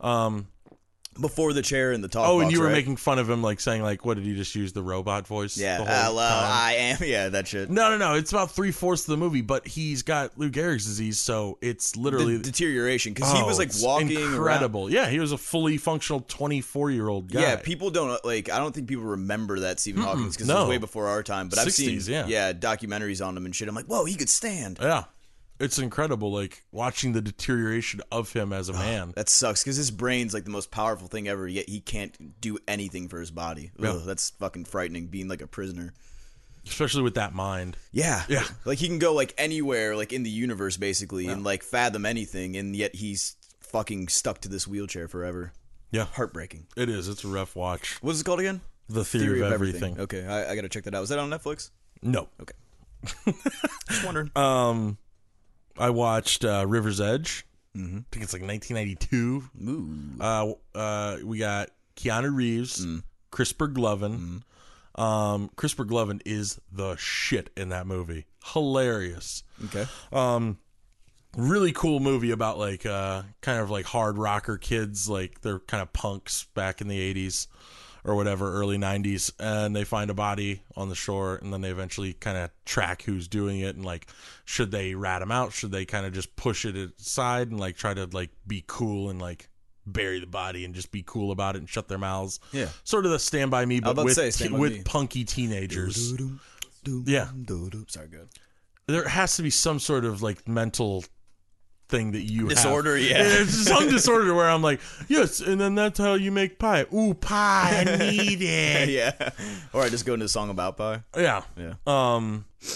B: Before the chair and the talk.
C: Oh, and
B: box,
C: you were
B: right?
C: making fun of him, like saying, like, what did he just use the robot voice?
B: Yeah.
C: the whole
B: Hello,
C: time?
B: I am. Yeah, that shit.
C: No. It's about 3/4 of the movie, but he's got Lou Gehrig's disease, so it's literally
B: The deterioration because he was like
C: it's
B: walking
C: incredible. Yeah, he was a fully functional 24-year-old guy.
B: Yeah, people don't like. I don't think people remember that Stephen Hawking because it
C: no.
B: was way before our time. But I've
C: 60s,
B: seen
C: yeah.
B: documentaries on him and shit. I'm like, whoa, he could stand.
C: Yeah. It's incredible, like, watching the deterioration of him as a man.
B: That sucks because his brain's like the most powerful thing ever. Yet he can't do anything for his body. Ugh,
C: Yeah.
B: that's fucking frightening. Being like a prisoner.
C: Especially with that mind.
B: Yeah,
C: Yeah.
B: Like he can go like anywhere, like in the universe, basically, and like fathom anything, and yet he's fucking stuck to this wheelchair forever.
C: Yeah.
B: Heartbreaking.
C: It is. It's a rough watch.
B: What's it called again?
C: The Theory, of Everything.
B: Okay, I gotta check that out. Is that on Netflix?
C: No.
B: Okay. Just wondering.
C: I watched River's Edge. Mm-hmm. I think it's like 1992.
B: Ooh.
C: We got Keanu Reeves, CRISPR Glovin. CRISPR Glovin is the shit in that movie. Hilarious.
B: Okay.
C: Really cool movie about like kind of like hard rocker kids, like they're kind of punks back in the 80s, or whatever, early 90s, and they find a body on the shore, and then they eventually kind of track who's doing it, and like, should they rat him out? Should they kind of just push it aside and like try to like be cool and like bury the body and just be cool about it and shut their mouths?
B: Yeah.
C: Sort of the Stand By Me, but with
B: Stand By Me.
C: punky teenagers. Yeah.
B: Sorry, good.
C: There has to be some sort of like mental thing that you
B: Disorder,
C: have.
B: yeah.
C: There's some disorder where I'm like, yes, and then that's how you make pie. Ooh, pie, I need it.
B: Yeah. Or I just go into a song about pie.
C: Yeah.
B: Yeah.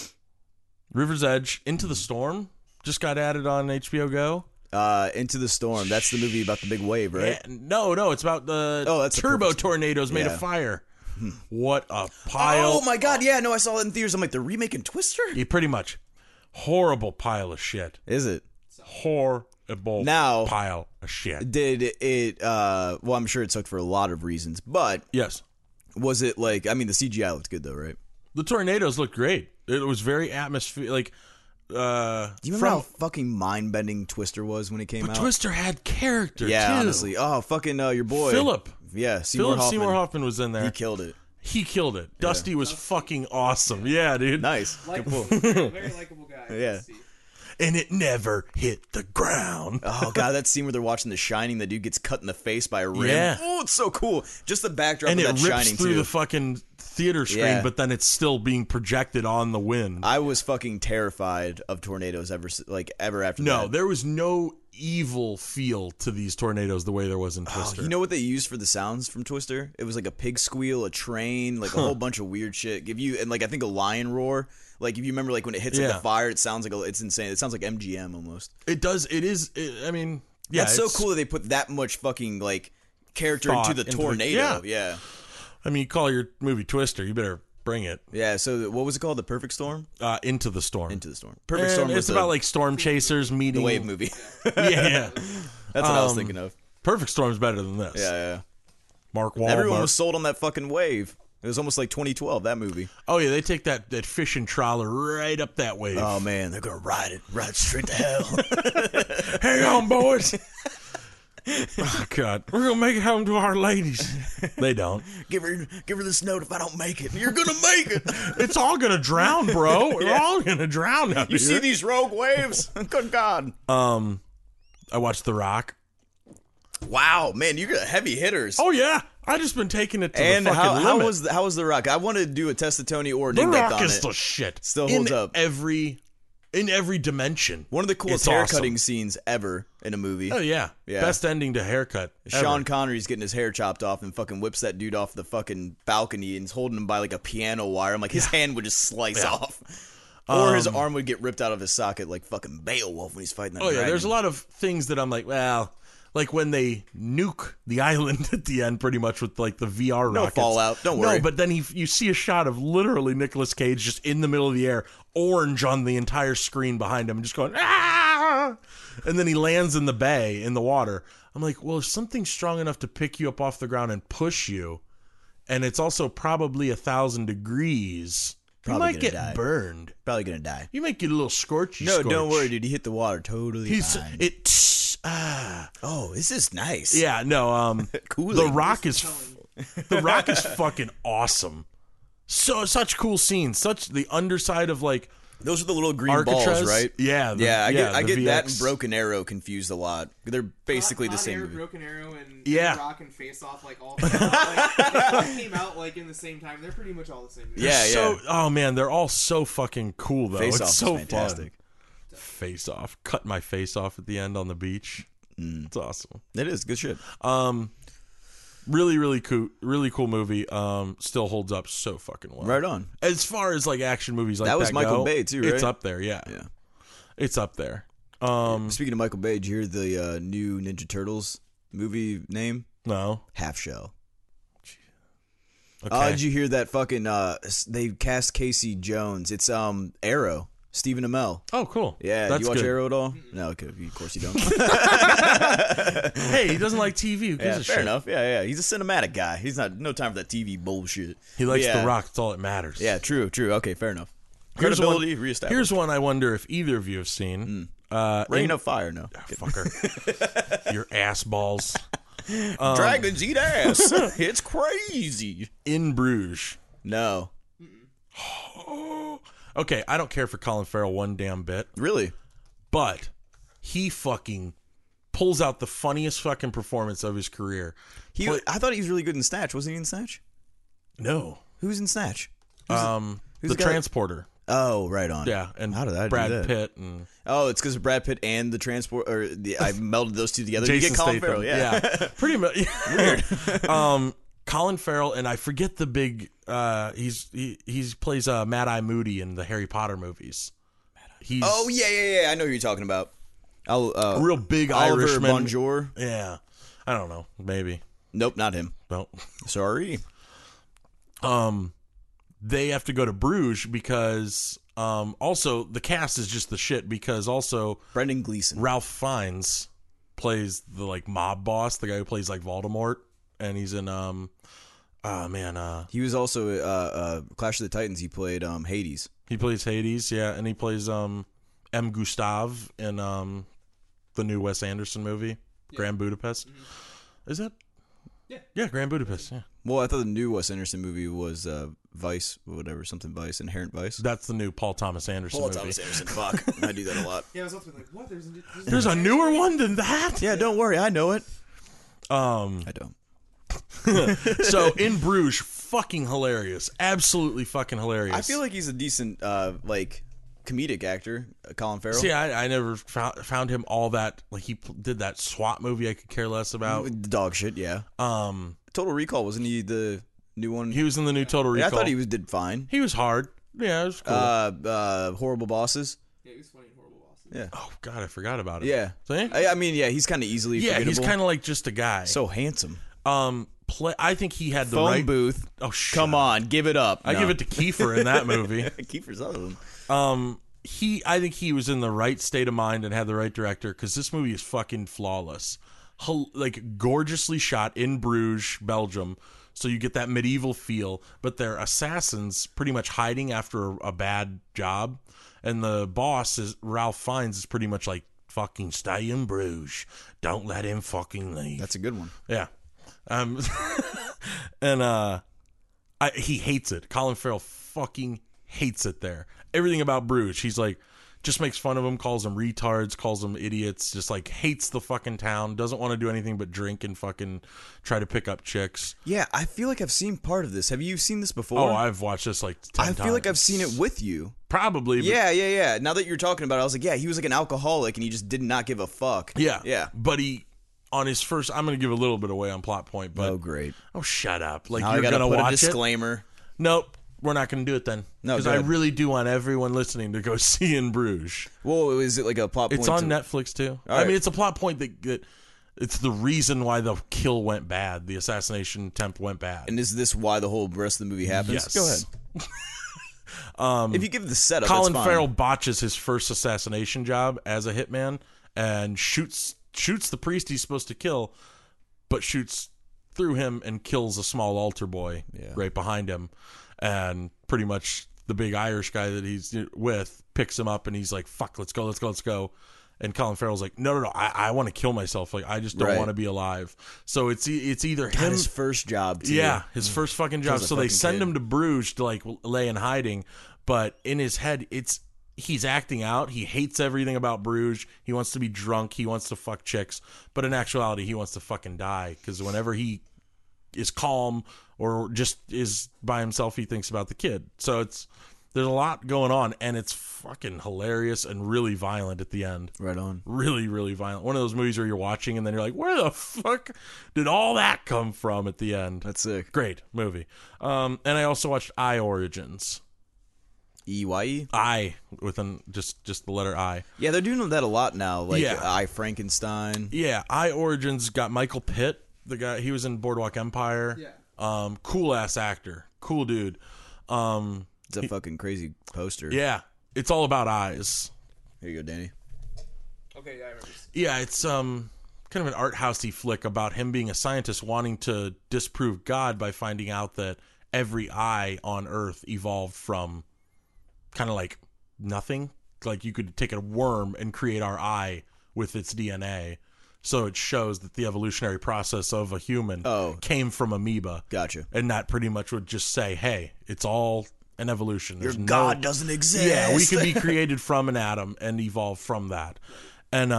C: River's Edge, Into the Storm, just got added on HBO Go.
B: Into the Storm. That's the movie about the big wave, right?
C: Yeah, no, it's about the
B: that's the
C: turbo
B: perfect-
C: tornadoes made
B: Yeah.
C: of fire. What a pile.
B: Oh my god, yeah, no, I saw it in theaters. I'm like, they're remaking Twister?
C: Yeah, pretty much. Horrible pile of shit.
B: Is it?
C: Horrible
B: Now-
C: pile of shit.
B: Did it, well, I'm sure it sucked for a lot of reasons, but
C: Yes.
B: was it like, I mean, the CGI looked good though, right?
C: The tornadoes looked great. It was very atmospheric. Like,
B: Do you remember how fucking mind-bending Twister was when it came out?
C: Twister had character,
B: yeah,
C: too.
B: honestly. Oh, fucking your boy.
C: Philip.
B: Yeah, Seymour Hoffman.
C: Was in there.
B: He killed it.
C: He killed it. Dusty was fucking awesome. Yeah, dude.
B: Nice.
D: Likable, very likable guy.
B: Yeah.
C: And it never hit the ground.
B: Oh god, that scene where they're watching The Shining, the dude gets cut in the face by a rim.
C: Yeah.
B: Oh, it's so cool. Just the backdrop
C: And
B: of
C: it
B: that
C: rips
B: Shining
C: through
B: too.
C: the fucking theater screen,
B: Yeah.
C: but then it's still being projected on the wind.
B: I was fucking terrified of tornadoes ever after that.
C: No, there was no evil feel to these tornadoes the way there was in
B: Oh,
C: Twister.
B: you know what they used for the sounds from Twister? It was like a pig squeal, a train, like a whole bunch of weird shit. Give you and like I think a lion roar. Like if you remember, like when it hits like
C: Yeah.
B: the fire, it sounds like it's insane. It sounds like MGM almost.
C: It does. It is. I mean, yeah,
B: That's so
C: it's-
B: cool that they put that much fucking like character
C: Thought
B: into the
C: into it.
B: tornado.
C: Yeah.
B: Yeah.
C: I mean, you call your movie Twister, you better bring it.
B: Yeah. So what was it called? The Perfect Storm?
C: Into the Storm.
B: Into the Storm. Perfect
C: And
B: Storm was
C: it's about like storm chasers meeting
B: the wave movie.
C: Yeah,
B: That's what I was thinking of.
C: Perfect Storm's better than this.
B: Yeah, yeah.
C: Mark Wahlberg.
B: Everyone was sold on that fucking wave. It was almost like 2012, that movie.
C: Oh yeah, they take that fishing trawler right up that wave.
B: Oh man, they're gonna ride straight to hell.
C: Hang on, boys. Oh God, we're gonna make it home to our ladies. They don't.
B: give her this note if I don't make it. You're gonna make it.
C: It's all gonna drown, bro. We're all gonna drown out
B: You
C: here.
B: see these rogue waves? Good God.
C: I watched The Rock.
B: Wow, man, you got heavy hitters.
C: Oh yeah, I just been taking it to
B: and
C: the fucking
B: how
C: limit.
B: was the Rock? I wanted to do a test of Tony or
C: The
B: Nick
C: Rock
B: on
C: is
B: it.
C: the shit.
B: Still holds up.
C: In every dimension.
B: One of the coolest
C: It's
B: hair
C: awesome.
B: cutting scenes ever in a movie.
C: Oh yeah.
B: Yeah.
C: Best ending to haircut.
B: Sean
C: ever.
B: Connery's getting his hair chopped off and fucking whips that dude off the fucking balcony and is holding him by like a piano wire. I'm like, his hand would just slice off. Or his arm would get ripped out of his socket like fucking Beowulf when he's fighting that
C: Oh yeah,
B: dragon.
C: there's a lot of things that I'm like, well, like when they nuke the island at the end, pretty much with like the VR
B: No
C: rockets.
B: fallout, don't worry.
C: No, but then you see a shot of literally Nicolas Cage just in the middle of the air, orange on the entire screen behind him, and just going ah, and then he lands in the bay in the water. I'm like, well, if something's strong enough to pick you up off the ground and push you, and it's also probably 1,000 degrees,
B: Probably
C: you might
B: gonna
C: get
B: die.
C: burned.
B: Probably gonna die.
C: You might get a little scorchy.
B: No,
C: scorch.
B: don't worry, dude. He hit the water totally
C: He's
B: fine.
C: ah.
B: Oh, this is nice.
C: Yeah, no.
B: Cooling.
C: The Rock is fucking awesome. So such cool scenes. Such the underside of like
B: Those are the little green
C: Alcatraz,
B: balls, right?
C: Yeah,
B: I
C: the
B: get that and
C: VX.
B: Broken Arrow confused a lot. They're basically the
D: Con
B: same
D: Air,
B: movie.
D: Broken Arrow, and
C: Yeah.
D: Rock and Face Off like all came out, like, they came out like in the same time. They're pretty much all the same movie.
B: Yeah,
C: So,
B: yeah.
C: oh man, they're all so fucking cool though.
B: Face
C: It's
B: Off
C: so
B: is fantastic.
C: fun. Face Off, cut my face off at the end on the beach. It's awesome.
B: It is good shit.
C: Really cool movie. Still holds up so fucking well.
B: Right on.
C: As far as like action movies like
B: That was Michael
C: go,
B: Bay, too,
C: It's
B: right?
C: up there, yeah.
B: Yeah.
C: It's up there.
B: Speaking of Michael Bay, did you hear the new Ninja Turtles movie name?
C: No.
B: Half Shell.
C: Okay.
B: Did you hear that fucking they cast Casey Jones? It's Arrow. Stephen Amell.
C: Oh, cool.
B: Yeah,
C: That's
B: do you watch
C: good.
B: Arrow at all? No, okay, of course you don't.
C: Hey, he doesn't like TV. Who gives
B: Yeah,
C: a
B: fair
C: shit?
B: enough. Yeah. He's a cinematic guy. He's not no time for that TV bullshit.
C: He likes
B: But yeah.
C: The Rock. That's all that matters.
B: Yeah, true. Okay, fair enough.
C: Here's
B: Credibility
C: one,
B: reestablished.
C: here's one I wonder if either of you have seen.
B: Rain of Fire. No,
C: Fucker. Your ass balls.
B: Dragons eat ass. It's crazy.
C: In Bruges.
B: No.
C: Okay, I don't care for Colin Farrell one damn bit,
B: Really?
C: but he fucking pulls out the funniest fucking performance of his career.
B: I thought he was really good in Snatch. Wasn't he in Snatch?
C: No.
B: Who's in Snatch?
C: The
B: the guy-
C: Transporter.
B: Oh, right on.
C: Yeah, and
B: How did I do
C: Brad
B: that?
C: Pitt and
B: Oh, it's because of Brad Pitt and the Transport, or I melded those two together.
C: Jason
B: You get Colin
C: Statham.
B: Farrell, yeah.
C: Pretty much. Weird. Colin Farrell, and I forget the big. He plays Mad Eye Moody in the Harry Potter movies. He's
B: Oh yeah. I know who you're talking about.
C: a real big
B: Oliver
C: Irishman.
B: Bonjour.
C: Yeah, I don't know. Maybe
B: Nope, not him.
C: no.
B: Sorry.
C: They have to go to Bruges because also the cast is just the shit because also
B: Brendan Gleeson.
C: Ralph Fiennes plays the like mob boss, the guy who plays like Voldemort, and he's in
B: He was also Clash of the Titans. He played Hades.
C: he plays Hades, yeah, and he plays M. Gustav in the new Wes Anderson movie, Grand Budapest. Is that? Yeah, Grand Budapest, yeah.
B: Well, I thought the new Wes Anderson movie was Vice, whatever, something Vice, Inherent Vice.
C: That's the new Paul Thomas Anderson movie.
B: Anderson. Fuck, I do that a lot.
D: Yeah, I was also like, what?
C: There's a newer one than that?
B: Yeah, don't worry, I know it.
C: Um,
B: I don't.
C: so in Bruges, fucking hilarious. Absolutely fucking hilarious.
B: I feel like he's a decent comedic actor, Colin Farrell.
C: See, I never found him all that. Like he did that SWAT movie I could care less about.
B: The dog shit, yeah. Total Recall, wasn't he the new one?
C: He was in the new Total
B: Yeah,
C: Recall.
B: I thought he did fine.
C: He was hard. Yeah, it was cool.
B: Horrible Bosses.
D: Yeah, he was funny in Horrible Bosses.
B: Yeah.
C: Oh God, I forgot about it.
B: Yeah.
C: See?
B: I mean, yeah, he's kind of easily
C: Yeah,
B: forgettable.
C: he's kind of like just a guy.
B: so handsome.
C: I think he had the
B: Phone
C: right
B: booth.
C: Oh, shut
B: Come
C: up.
B: on, give it up.
C: I give it to Kiefer in that movie.
B: Kiefer Sutherland.
C: I think he was in the right state of mind and had the right director because this movie is fucking flawless. Like gorgeously shot in Bruges, Belgium. So you get that medieval feel, but they're assassins pretty much hiding after a bad job. And the boss is Ralph Fiennes is pretty much like fucking stay in Bruges. Don't let him fucking leave.
B: That's a good one.
C: Yeah. And he hates it. Colin Farrell fucking hates it there. Everything about Bruges, he's like, just makes fun of them, calls them retards, calls them idiots, just like hates the fucking town, doesn't want to do anything but drink and fucking try to pick up chicks.
B: Yeah, I feel like I've seen part of this. Have you seen this before?
C: Oh, I've watched this like 10 times.
B: I feel like I've seen it with you.
C: Probably. But
B: Yeah. Now that you're talking about it, I was like, yeah, he was like an alcoholic and he just did not give a fuck.
C: Yeah. But he, on his first, I'm going to give a little bit away on plot point, but.
B: Oh, great.
C: Oh, shut up. Like,
B: Now
C: you're
B: I gotta
C: going to
B: put
C: watch
B: a disclaimer.
C: it? Nope. We're not going to do it then.
B: No,
C: because
B: go
C: I
B: ahead.
C: really do want everyone listening to go see In Bruges.
B: Whoa, is it like a plot point?
C: It's on
B: to-
C: Netflix too.
B: All
C: I
B: right.
C: mean, it's a plot point that it's the reason why the kill went bad, the assassination attempt went bad.
B: And is this why the whole rest of the movie happens?
C: Yes.
B: Go ahead. If you give the setup,
C: Colin
B: that's fine.
C: Farrell botches his first assassination job as a hitman and shoots the priest he's supposed to kill, but shoots through him and kills a small altar boy right behind him. And pretty much the big Irish guy that he's with picks him up and he's like, fuck, let's go. And Colin Farrell's like, no, I want to kill myself. Like, I just don't
B: Right.
C: want to be alive. So it's either
B: God,
C: him.
B: his first job, too.
C: Yeah, his first fucking job.
B: Kills a
C: So they
B: fucking
C: send
B: kid.
C: him to Bruges to like lay in hiding, but in his head, he's acting out. He hates everything about Bruges. He wants to be drunk. He wants to fuck chicks, but in actuality, he wants to fucking die because whenever he is calm or just is by himself, he thinks about the kid. So there's a lot going on, and it's fucking hilarious and really violent at the end.
B: Right on.
C: Really, really violent. One of those movies where you're watching and then you're like, where the fuck did all that come from at the end?
B: That's sick.
C: Great movie. And I also watched I Origins.
B: EYE?
C: I with just the letter I.
B: Yeah, they're doing that a lot now. Like
C: Yeah.
B: I Frankenstein.
C: Yeah, I Origins got Michael Pitt, the guy he was in Boardwalk Empire.
D: Yeah.
C: Cool ass actor. Cool dude.
B: It's a fucking crazy poster.
C: Yeah. It's all about eyes.
B: Here you go, Danny.
D: Okay, yeah, I remember.
C: Yeah, it's kind of an art housey flick about him being a scientist wanting to disprove God by finding out that every eye on Earth evolved from kind of like nothing. Like you could take a worm and create our eye with its DNA. So it shows that the evolutionary process of a human came from amoeba.
B: Gotcha.
C: And that pretty much would just say, hey, it's all an evolution.
B: Your God doesn't exist.
C: Yeah, we could be created from an atom and evolve from that. And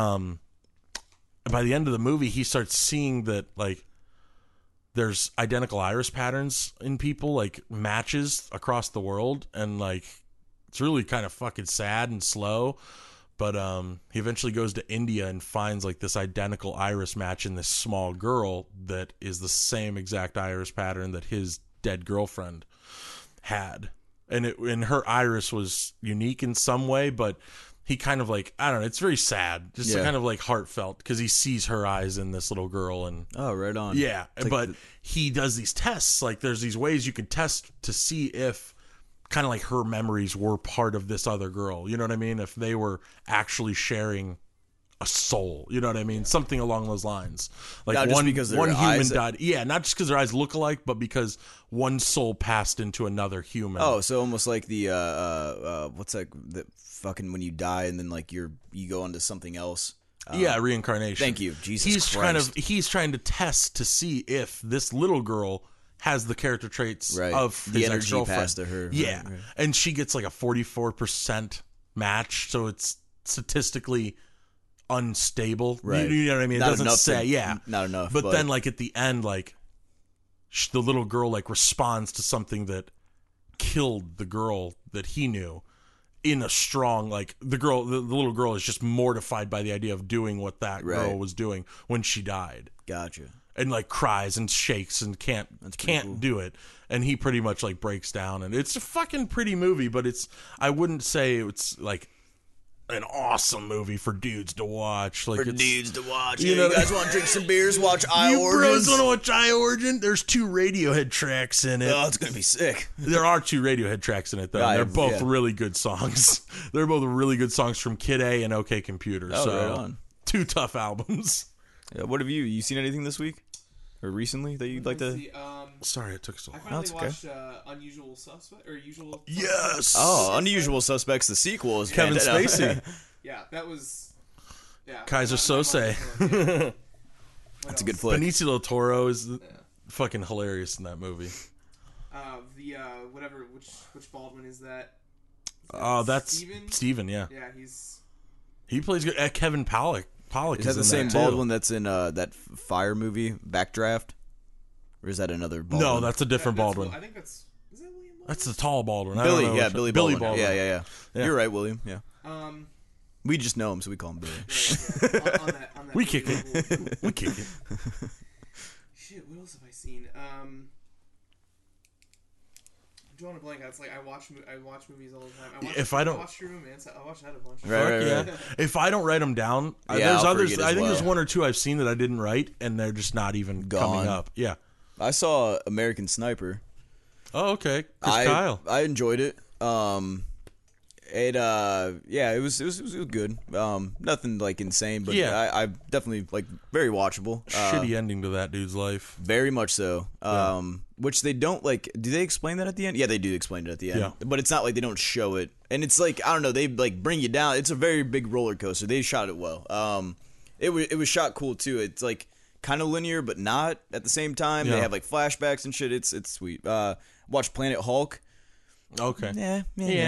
C: by the end of the movie, he starts seeing that, like, there's identical iris patterns in people, like matches across the world, and like it's really kind of fucking sad and slow. But he eventually goes to India and finds like this identical iris match in this small girl that is the same exact iris pattern that his dead girlfriend had, and her iris was unique in some way, but he kind of like, I don't know, it's very sad, just kind of like heartfelt, because he sees her eyes in this little girl. And
B: right on.
C: Yeah, but he does these tests, like there's these ways you can test to see if kind of like her memories were part of this other girl, you know what I mean? If they were actually sharing a soul, you know what I mean? Something along those lines. Like
B: not just because
C: one human
B: eyes
C: died. Yeah, not just because their eyes look alike, but because one soul passed into another human.
B: Oh, so almost like the what's that? The fucking when you die and then like you go onto something else.
C: Yeah, reincarnation.
B: Thank you, Jesus Christ.
C: He's trying to test to see if this little girl has the character traits of
B: the
C: his
B: energy
C: ex-girlfriend.
B: passed to her.
C: Yeah,
B: Right.
C: and she gets like a 44% match, so it's statistically unstable.
B: Right.
C: You know what I mean? It
B: Not
C: doesn't
B: enough
C: say,
B: not enough.
C: But then, like at the end, like the little girl like responds to something that killed the girl that he knew in a strong, like the little girl is just mortified by the idea of doing what that girl was doing when she died.
B: Gotcha.
C: And like cries and shakes and can't
B: cool.
C: do it. And he pretty much like breaks down, and it's a fucking pretty movie, but I wouldn't say it's like an awesome movie for dudes to watch. Like
B: For dudes to watch.
C: you
B: You,
C: know,
B: you guys want to drink some beers? Watch I
C: you
B: Origins.
C: bros want to watch I Origin? There's 2 Radiohead tracks in it.
B: Oh, it's gonna be sick.
C: There are 2 Radiohead tracks in it, though.
B: Yeah,
C: They're both
B: yeah.
C: really good songs. They're both really good songs from Kid A and OK Computer.
B: Oh,
C: so
B: right on.
C: 2 tough albums.
B: Yeah, what have you seen anything this week or recently that you'd like to?
D: See,
C: Sorry, it took so
D: I
C: long.
D: finally
B: it's okay.
D: watched Unusual Suspect or Usual.
C: Yes.
B: Oh, Unusual Suspects. The sequel is
C: Kevin
B: fantastic.
C: Spacey.
D: Yeah, that was. Yeah.
C: Kaiser
D: my mind
C: Sose.
D: was blown, yeah.
B: That's a good flick.
C: Benicio del Toro is fucking hilarious in that movie.
D: The whatever which Baldwin is that?
C: Oh, that's
D: Steven?
C: Steven, yeah.
D: Yeah, he's.
C: He plays good. Kevin Pollak.
B: Is that the
C: in
B: same
C: that too.
B: Baldwin that's in that Fire movie, Backdraft? Or is that another Baldwin?
C: No, that's a different Baldwin.
D: I think that's. Is that William Baldwin?
C: That's the tall Baldwin. I don't
B: Billy.
C: know
B: Yeah,
C: which-
B: Billy
C: Billy
B: Baldwin.
C: Baldwin.
B: Yeah.
C: Yeah.
B: You're right, William. Yeah. We just know him, so we call him Billy.
D: Yeah, on that
C: We kick it. We kick it.
D: Shit, what else have I seen? I'm drawing a blank. It's like I watch movies all the time.
C: If I don't-
D: I watch True Romance. I watch that a bunch.
B: Right,
C: Fuck yeah. If I don't write them down,
B: Yeah,
C: there's
B: I'll
C: others.
B: forget
C: I
B: as
C: think there's
B: well.
C: 1 or 2 I've seen that I didn't write, and they're just not even coming
B: Gone.
C: up. Yeah.
B: I saw American Sniper.
C: Oh, okay. Chris Kyle.
B: I enjoyed it. It was good. Nothing like insane, but
C: Yeah.
B: I definitely like very watchable.
C: Shitty ending to that dude's life.
B: Very much so. Which they don't like. Do they explain that at the end? Yeah, they do explain it at the end.
C: Yeah.
B: But it's not like they don't show it, and it's like I don't know. They like bring you down. It's a very big roller coaster. They shot it well. It was shot cool too. It's like kind of linear, but not at the same time.
C: Yeah.
B: They have like flashbacks and shit. It's sweet. Watch Planet Hulk.
C: Okay.
B: Yeah.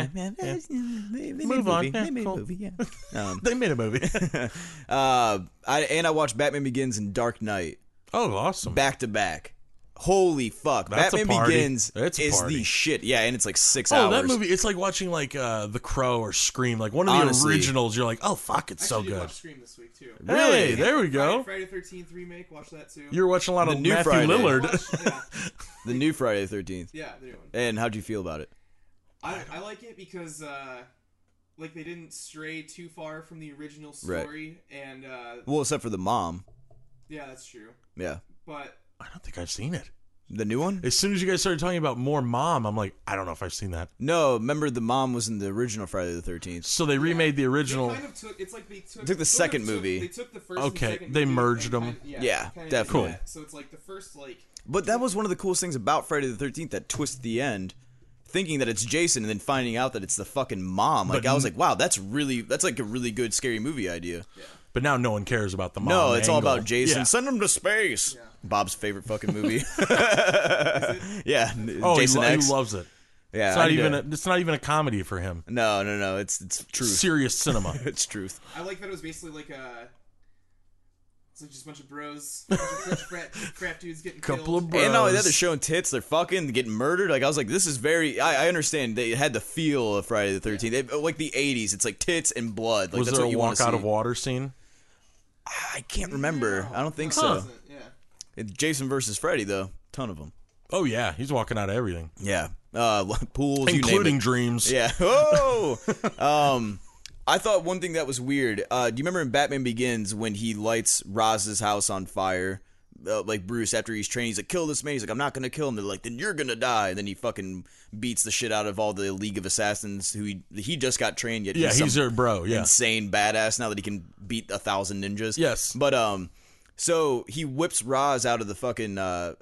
C: Move on. Yeah, cool. They made a movie.
B: I watched Batman Begins and Dark Knight
C: Oh, awesome.
B: back to back. Holy fuck!
C: That's a
B: Batman
C: party.
B: Begins
C: It's a
B: is
C: party.
B: the shit. Yeah, and it's like 6
C: Oh,
B: hours.
C: that movie, it's like watching like The Crow or Scream, like one of the
B: Honestly.
C: originals. You're like, oh fuck, it's so
D: Actually, did
C: good.
D: watch Scream this week too.
B: Really?
C: Hey, there we go.
D: Friday the 13th remake. Watch that too.
C: You're watching a lot
B: The
C: of
B: new
C: Matthew
B: Friday.
C: Lillard.
D: Yeah,
B: The new Friday the 13th.
D: yeah, the new one.
B: And how'd you feel about it?
D: I like it because like they didn't stray too far from the original story, and
B: Well, except for the mom.
D: yeah, that's true.
B: Yeah.
D: But
C: I don't think I've seen it.
B: The new one?
C: As soon as you guys started talking about more mom, I'm like, I don't know if I've seen that.
B: No, remember the mom was in the original Friday the 13th.
C: So they remade the
D: they
C: original.
D: kind of took. It's like they took
B: Took the
D: sort of
B: second movie.
D: They took the first.
C: Okay,
D: and second
C: they
D: movie
C: merged
D: and
C: them.
D: kind of-
B: Yeah,
D: kind of
B: definitely.
D: did that. So it's like the first like.
B: But that was one of the coolest things about Friday the 13th, that twist at the end, thinking that it's Jason and then finding out that it's the fucking mom. Like,
C: But
B: I was like, wow, that's like a really good scary movie idea.
C: But now no one cares about the mom.
B: No, it's all
C: angle.
B: about Jason.
C: Yeah.
B: Send him to space.
D: Yeah.
B: Bob's favorite fucking movie. Yeah,
C: Oh,
B: Jason
C: he
B: X.
C: loves it.
B: Yeah,
C: It's
B: I
C: not
B: need
C: even.
B: to-
C: It's not even a comedy for him.
B: No. It's truth.
C: Serious cinema.
B: It's truth.
D: I like that it was basically like a. It's like just a bunch of bros, bunch of frat dudes getting
C: Couple
D: killed.
C: of bros.
B: And not only that, they're showing tits. They're fucking getting murdered. Like I was like, this is very. I understand they had the feel of Friday the 13th. Like the 80s. It's like tits and blood. Like
C: Was
B: that's
C: there
B: what
C: a
B: you want
C: walk
B: to
C: out
B: see.
C: of water scene?
B: I can't remember. I don't think
D: No, it
B: so.
D: wasn't, yeah.
B: It's Jason versus Freddy though. Ton of them.
C: Oh yeah, he's walking out of everything,
B: Yeah. Pools,
C: including
B: you name it.
C: dreams.
B: Yeah. Oh. I thought one thing that was weird. Do you remember in Batman Begins when he lights Raz's house on fire? Like Bruce, after he's trained, he's like, "Kill this man." He's like, "I'm not gonna kill him." They're like, "Then you're gonna die." And then he fucking beats the shit out of all the League of Assassins who he just got trained. Yet
C: Yeah, he's
B: some
C: their bro. Yeah,
B: insane badass now that he can beat 1,000 ninjas.
C: Yes.
B: But so he whips Raz out of the fucking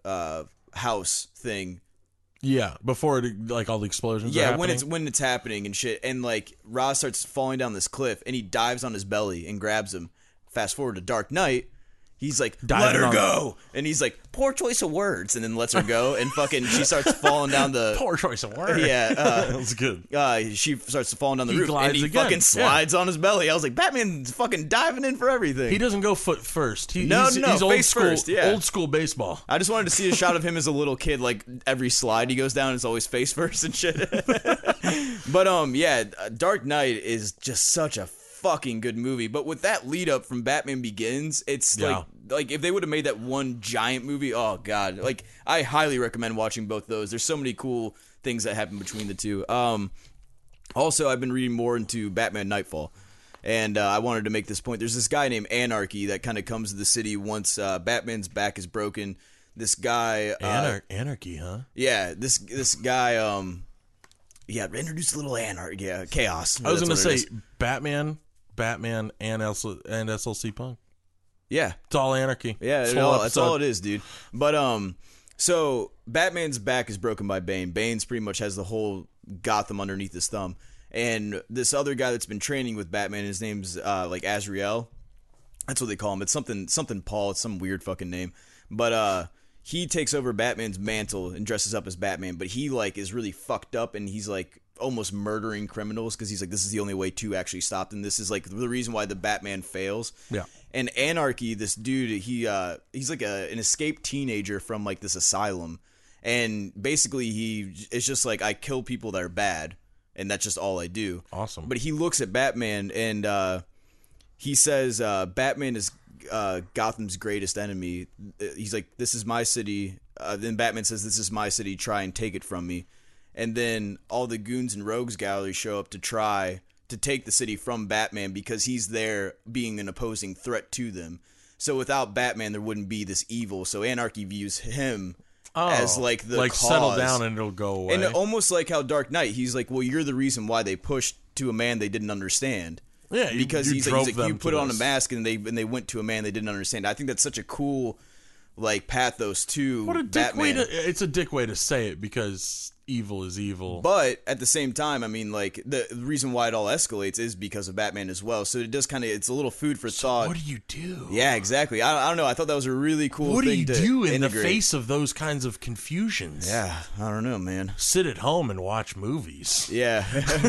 B: house thing.
C: yeah. Before like all the explosions. are
B: Yeah,
C: happening.
B: when it's happening and shit, and like Raz starts falling down this cliff, and he dives on his belly and grabs him. Fast forward to Dark Knight, he's like,
C: Diving
B: "Let her
C: on-
B: go," and he's like, "Poor choice of words," and then lets her go, and fucking she starts falling down the.
C: Poor choice of words.
B: Yeah,
C: that was good.
B: she starts falling down the
C: He
B: roof, and
C: glides
B: he
C: again,
B: fucking slides on his belly. I was like, Batman's fucking diving in for everything.
C: He doesn't go foot first.
B: No,
C: He's old
B: face
C: school.
B: first, yeah.
C: Old school baseball.
B: I just wanted to see a shot of him as a little kid. Like every slide he goes down, it's always face first and shit. But yeah, Dark Knight is just such a fucking good movie. But with that lead up from Batman Begins, it's
C: Yeah.
B: like if they would have made that one giant movie, oh god! Like I highly recommend watching both those. There's so many cool things that happen between the two. Also, I've been reading more into Batman Nightfall. And I wanted to make this point. There's this guy named Anarchy that kind of comes to the city once Batman's back is broken. This guy,
C: Anarchy, huh?
B: yeah, this guy, yeah, introduce a little anarchy, yeah, chaos.
C: I was
B: That's
C: gonna
B: what it
C: say
B: is.
C: Batman, and SLC Punk.
B: Yeah,
C: It's all anarchy.
B: yeah,
C: This
B: it
C: whole
B: all, that's all
C: episode.
B: it is, dude. But so Batman's back is broken by Bane. Bane's pretty much has the whole Gotham underneath his thumb. And this other guy that's been training with Batman, his name's like Azrael. That's what they call him. It's something Paul. It's some weird fucking name. But he takes over Batman's mantle and dresses up as Batman. But he like is really fucked up, and he's like almost murdering criminals because he's like, this is the only way to actually stop them. This is like the reason why the Batman fails.
C: Yeah.
B: And Anarchy, this dude, he's like an escaped teenager from like this asylum, and basically it's just like, I kill people that are bad. And that's just all I do.
C: Awesome.
B: But he looks at Batman and he says, Batman is Gotham's greatest enemy. He's like, this is my city. Then Batman says, this is my city. Try and take it from me. And then all the goons and rogues gallery show up to try to take the city from Batman because he's there being an opposing threat to them. So without Batman, there wouldn't be this evil. So Anarchy views him as like the cause.
C: settle down and it'll go away.
B: And almost like how Dark Knight, he's like, well, you're the reason why they pushed to a man they didn't understand.
C: Yeah,
B: because
C: you
B: he's
C: drove
B: like,
C: them
B: you
C: to
B: put on a
C: this.
B: mask and they went to a man they didn't understand. I think that's such a cool like pathos to
C: What a dick
B: Batman.
C: way to! It's a dick way to say it because evil is evil.
B: But at the same time, I mean, like the reason why it all escalates is because of Batman as well. So it does kind of, it's a little food for thought.
C: What do you do?
B: Yeah, exactly. I don't know. I thought that was a really cool
C: What do
B: thing
C: you
B: to
C: do in
B: integrate.
C: the face of those kinds of confusions?
B: Yeah, I don't know, man.
C: Sit at home and watch movies.
B: Yeah.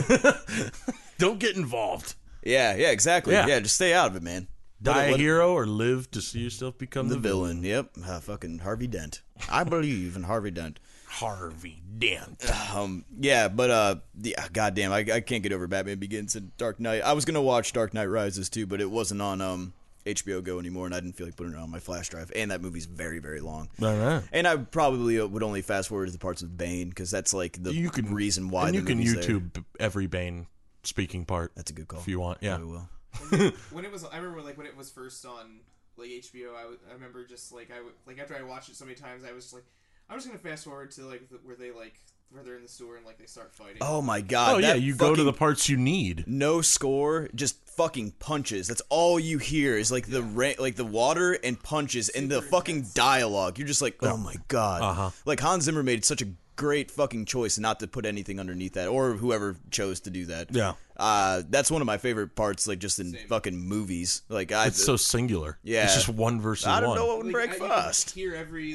C: Don't get involved.
B: yeah, exactly.
C: Yeah.
B: Yeah, just stay out of it, man.
C: Die a
B: Let it-
C: hero or live to see yourself become
B: The villain. Yep. Fucking Harvey Dent. I believe in Harvey Dent.
C: Harvey Dent.
B: Yeah, but yeah, goddamn, I can't get over Batman Begins and Dark Knight. I was gonna watch Dark Knight Rises too, but it wasn't on HBO Go anymore, and I didn't feel like putting it on my flash drive. And that movie's very, very long.
C: All right.
B: And I probably would only fast forward to the parts with Bane because that's like the reason why.
C: And
B: the
C: you can
B: movie's there.
C: YouTube every Bane speaking part.
B: That's a good call.
C: If you want, yeah.
B: I will.
D: When it was, I remember like when it was first on like HBO. I remember just like after I watched it so many times, I was just like, I'm just gonna fast forward to like where they're in the sewer and like they start fighting.
B: Oh my god.
C: Oh yeah,
B: that
C: you go to
B: fucking
C: the parts you need.
B: no score, just fucking punches. That's all you hear is like the like the water and punches and the fucking dialogue. You're just like, oh my god.
C: Uh-huh.
B: Like Hans Zimmer made such a great fucking choice not to put anything underneath that, or whoever chose to do that.
C: Yeah.
B: That's one of my favorite parts, like just in fucking movies. Like
C: It's so singular.
B: Yeah.
C: It's just one versus
B: I don't
C: one.
B: know what would break
D: you can
B: fast.
D: hear every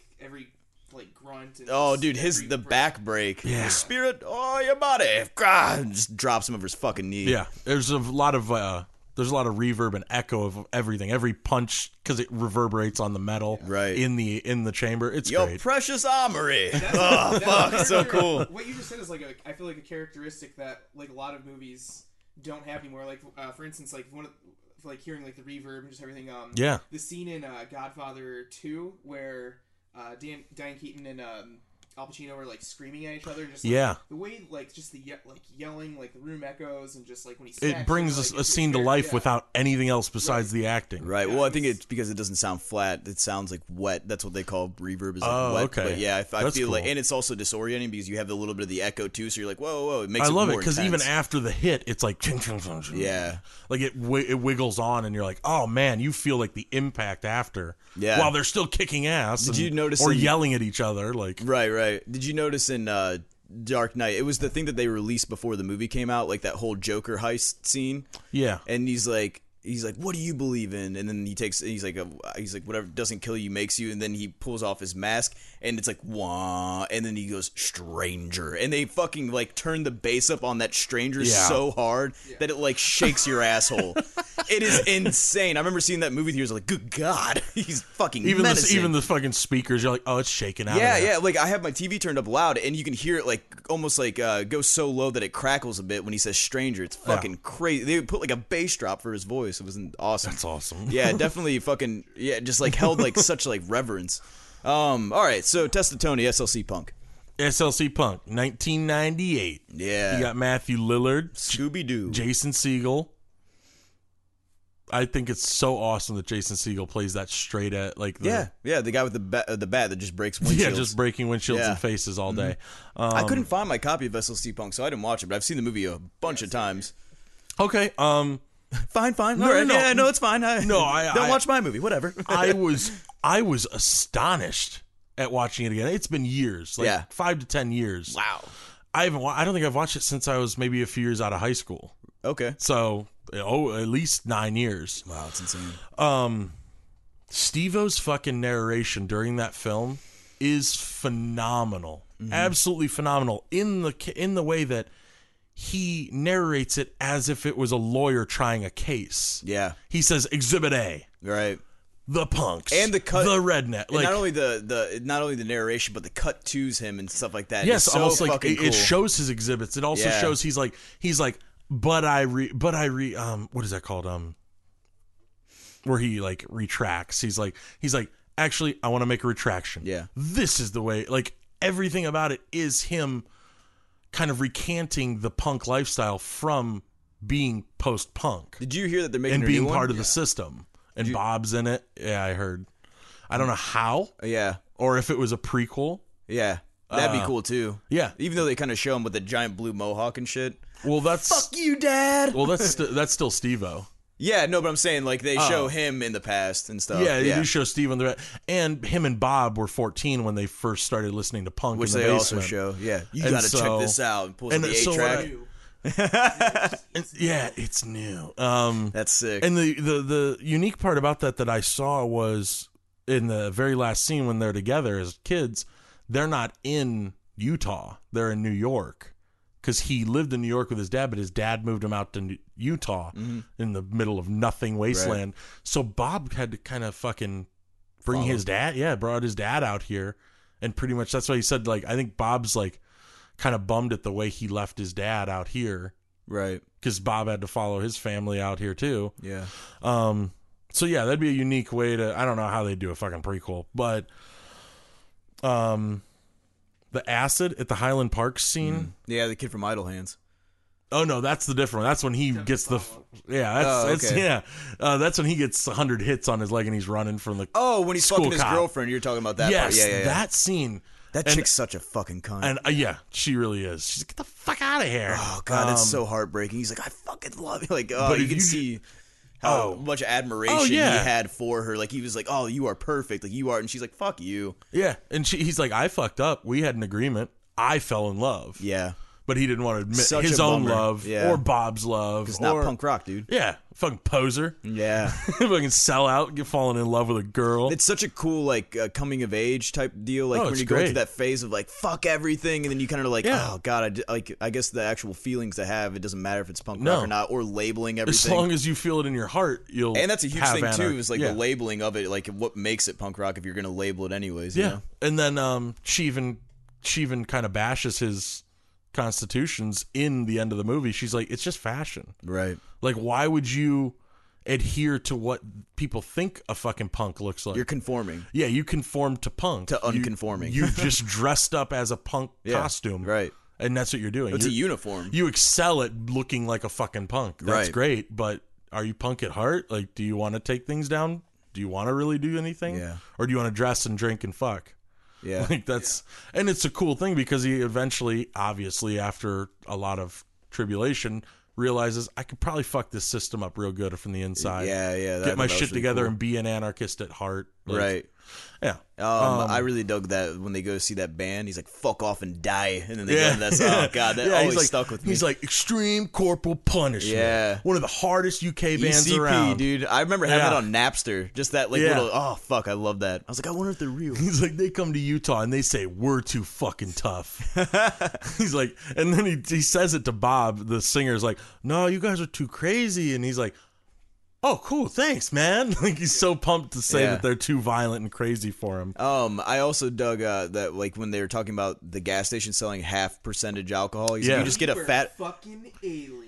D: grunt. And
B: Oh,
D: just
B: dude,
D: every
B: the back break.
C: Yeah.
B: Spirit, oh, your body. God, just drops him over his fucking knee.
C: Yeah, there's a lot of reverb and echo of everything. Every punch, because it reverberates on the metal,
B: Right.
C: in the chamber. It's
B: Your
C: great.
B: precious armory.
D: That's
B: Fuck, so cool.
D: What you just said is I feel like a characteristic that like a lot of movies don't have anymore. Like for instance, like hearing like the reverb and just everything.
C: Yeah.
D: The scene in Godfather 2 where Diane Keaton and Al Pacino were like screaming at each other. Just like,
C: Yeah.
D: the way like just the yelling, like the room echoes, and just like when he smacks
C: It brings
D: him, like,
C: a
D: it's
C: scene to
D: very-
C: life
D: yeah.
C: without anything else besides the acting.
B: Right.
D: Yeah,
B: Well, I think
D: it's-
B: it's because it doesn't sound flat. It sounds like wet. That's what they call reverb. Is like
C: Oh,
B: wet.
C: okay.
B: But yeah, I
C: That's
B: feel like,
C: cool.
B: and it's also disorienting because you have a little bit of the echo too. So you're like, whoa, whoa. It makes
C: I love it
B: more
C: because even
B: intense.
C: after the hit, it's like
B: Yeah.
C: like it wiggles on, and you're like, oh man, you feel like the impact after.
B: Yeah.
C: While they're still kicking ass.
B: Did you notice
C: or
B: in-
C: yelling at each other? Like,
B: Right, right. Did you notice in Dark Knight, it was the thing that they released before the movie came out, like that whole Joker heist scene?
C: yeah,
B: And he's like, what do you believe in? And then he's like whatever doesn't kill you makes you. And then he pulls off his mask, and it's like wah, and then he goes stranger, and they fucking like turn the bass up on that stranger
C: Yeah.
B: so hard that it like shakes your asshole. It is insane. I remember seeing that movie theaters, like, good God, he's fucking menacing.
C: even the fucking speakers, you're like, oh, it's shaking out.
B: Yeah,
C: of there.
B: yeah. Like I have my TV turned up loud, and you can hear it like almost like go so low that it crackles a bit when he says "stranger." It's fucking crazy. They put like a bass drop for his voice. It was awesome.
C: That's awesome.
B: Yeah, definitely fucking just like held like such like reverence. All right, so Testa Tony, SLC Punk.
C: SLC Punk, 1998.
B: Yeah,
C: You got Matthew Lillard,
B: Scooby Doo.
C: Jason Segel. I think it's so awesome that Jason Segel plays that straight at like the,
B: Yeah, the guy with the bat that just breaks windshields.
C: yeah, just breaking windshields
B: Yeah.
C: and faces all day.
B: I couldn't find my copy of SLC Punk, so I didn't watch it, but I've seen the movie a bunch of times.
C: Okay,
B: Fine.
C: No,
B: All right.
C: no.
B: Yeah, no, it's fine.
C: I-
B: don't watch my movie. Whatever.
C: I was astonished at watching it again. It's been years, like
B: Yeah.
C: 5 to 10 years.
B: Wow.
C: I don't think I've watched it since I was maybe a few years out of high school.
B: Okay.
C: So, at least 9 years.
B: Wow, it's insane.
C: Steve-O's fucking narration during that film is phenomenal. Absolutely phenomenal in the way that he narrates it as if it was a lawyer trying a case.
B: Yeah.
C: He says Exhibit A,
B: Right.
C: the punks,
B: And the cut,
C: the redneck.
B: and
C: Like,
B: not only the narration, but the cut tos him and stuff like that.
C: yes,
B: is so
C: almost like
B: fucking cool.
C: it shows his exhibits. It also
B: Yeah.
C: shows he's like, but I what is that called? Where he like retracts. He's like, actually, I want to make a retraction.
B: Yeah.
C: This is the way. Like everything about it is him kind of recanting the punk lifestyle from being post-punk
B: Did you hear that they're making
C: and
B: a
C: being
B: new one?
C: part of the system. And Bob's in it. Yeah, I heard. I don't know how
B: Yeah.
C: or if it was a prequel.
B: Yeah. That'd be cool too.
C: Yeah.
B: Even though they kind of show him with the giant blue mohawk and shit.
C: Well, that's
B: Fuck you, Dad.
C: well, that's still Steve-O.
B: Yeah, no, but I'm saying like they show him in the past and stuff.
C: Yeah, they do show Steve on the and him and Bob were 14 when they first started listening to punk,
B: Which
C: in the
B: they
C: basement.
B: also show. Yeah, you
C: And
B: got to check
C: so-
B: this out. And pulls
C: and
B: up the
C: so what
B: 8-track.
C: I-
D: Ew.
C: It's new.
B: That's sick.
C: And the unique part about that I saw was in the very last scene when they're together as kids, they're not in Utah. They're in New York because he lived in New York with his dad, but his dad moved him out to Utah in the middle of nothing wasteland. So Bob had to kind of fucking bring his dad. Yeah, brought his dad out here. And pretty much that's why he said, like, I think Bob's like kind of bummed at the way he left his dad out here.
B: Right.
C: Because Bob had to follow his family out here too.
B: Yeah.
C: So yeah, that'd be a unique way to. I don't know how they do a fucking prequel, but the acid at the Highland Park scene.
B: Yeah, the kid from Idle Hands.
C: Oh no, that's the different one. That's when he gets the. Yeah, that's
B: okay.
C: yeah. That's when he gets 100 hits on his leg and he's running from the.
B: Oh, when he's
C: School
B: fucking his
C: cop.
B: girlfriend. You're talking about that
C: yes,
B: part. Yeah.
C: that scene.
B: That
C: and-
B: chick's such a fucking cunt.
C: And yeah, she really is. She's like, get the fuck out of here.
B: Oh god, that's so heartbreaking. He's like, I fucking love you. Like, oh,
C: But
B: you
C: if
B: can
C: you-
B: see how much admiration
C: Oh, yeah.
B: he had for her. Like he was like, "Oh, you are perfect. Like you are," and she's like, "Fuck you."
C: Yeah, and he's like, I fucked up. We had an agreement. I fell in love.
B: Yeah,
C: But he didn't want to admit
B: Such
C: his
B: a
C: own
B: bummer.
C: love
B: Yeah.
C: or Bob's love.
B: it's
C: Or,
B: not punk rock, dude.
C: Yeah, fucking poser.
B: Yeah.
C: Fucking sell out, get falling in love with a girl.
B: It's such a cool like coming of age type deal. Like
C: Oh,
B: when
C: it's
B: you go into
C: great.
B: that phase of like fuck everything, and then you kind of like,
C: Yeah.
B: oh god, I guess the actual feelings to have, it doesn't matter if it's punk
C: No.
B: rock or not, or labeling everything.
C: As long as you feel it in your heart, you'll.
B: And that's a huge
C: have
B: thing too,
C: anarchy.
B: is like
C: Yeah.
B: the labeling of it, like what makes it punk rock if you're gonna label it anyways.
C: Yeah,
B: You know?
C: and then she even kind of bashes his constitutions in the end of the movie. She's like, it's just fashion.
B: Right.
C: Like, why would you adhere to what people think a fucking punk looks like?
B: You're conforming.
C: Yeah, you conform to punk.
B: To unconforming.
C: You just dressed up as a punk
B: Yeah,
C: costume.
B: right.
C: And that's what you're doing.
B: It's a
C: You're-
B: uniform.
C: You excel at looking like a fucking punk. That's
B: Right.
C: great, but are you punk at heart? Like, do you want to take things down? Do you want to really do anything?
B: Yeah.
C: Or do you want to dress and drink and fuck?
B: Yeah.
C: Like that's and it's a cool thing because he eventually, obviously, after a lot of tribulation, realizes I could probably fuck this system up real good from the inside.
B: Yeah, yeah.
C: Get my
B: that was
C: shit
B: really
C: together
B: cool.
C: and be an anarchist at heart. Like,
B: Right.
C: Yeah.
B: I really dug that when they go see that band. He's like, "Fuck off and die," and then they go into that song. Oh god, that
C: Yeah,
B: always
C: he's like,
B: stuck with me.
C: He's like Extreme Corporal Punishment.
B: Yeah.
C: One of the hardest UK bands
B: ECP,
C: around.
B: dude. I remember having
C: Yeah.
B: it on Napster. Just that like
C: Yeah.
B: little. Oh fuck, I love that. I was like, I wonder if they're real.
C: He's like, they come to Utah and they say, we're too fucking tough. He's like, and then he says it to Bob, the singer's like, no, you guys are too crazy. And he's like, oh, cool, thanks, man. Like, he's so pumped to say
B: Yeah.
C: that they're too violent and crazy for him.
B: I also dug that like when they were talking about the gas station selling half percentage alcohol. He's like,
C: Yeah.
B: you just get a
D: We're
B: fat
D: fucking alien.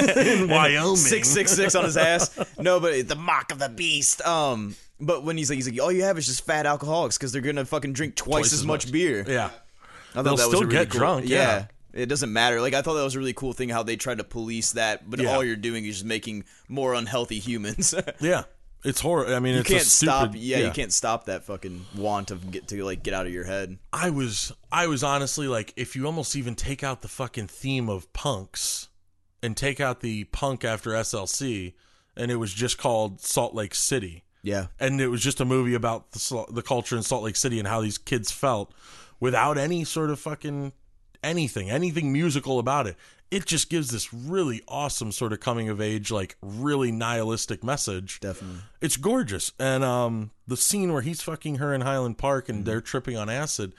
C: In Wyoming.
B: 666 on his ass. No, but the mark of the beast. But when he's like, all you have is just fat alcoholics because they're gonna fucking drink twice as much beer.
C: Yeah.
B: I thought
C: They'll
B: that was
C: still
B: a really
C: get
B: cool,
C: drunk, yeah.
B: It doesn't matter. Like I thought that was a really cool thing how they tried to police that, but
C: Yeah.
B: all you're doing is just making more unhealthy humans.
C: Yeah. It's horrible. I mean,
B: You
C: it's
B: can't
C: a stupid,
B: stop. Yeah, you can't stop that fucking want of get out of your head.
C: I was honestly like, if you almost even take out the fucking theme of punks and take out the punk after SLC, and it was just called Salt Lake City.
B: Yeah,
C: And it was just a movie about the culture in Salt Lake City and how these kids felt without any sort of fucking anything musical about it. It just gives this really awesome sort of coming of age, like really nihilistic message.
B: definitely.
C: It's gorgeous. And the scene where he's fucking her in Highland Park
B: Mm-hmm.
C: and they're tripping on acid,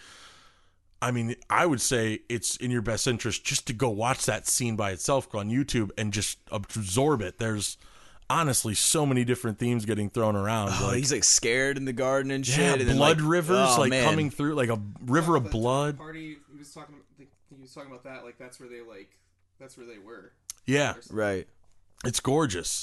C: I mean, I would say it's in your best interest just to go watch that scene by itself on YouTube and just absorb it. There's honestly so many different themes getting thrown around.
B: Oh, he's like scared in the garden and shit.
C: yeah,
B: and then,
C: blood
B: like,
C: rivers
B: oh,
C: like
B: man.
C: coming through, like a river of
D: The
C: blood.
D: Party. He was talking about that. Like that's where they were.
C: Yeah,
B: Right.
C: it's gorgeous.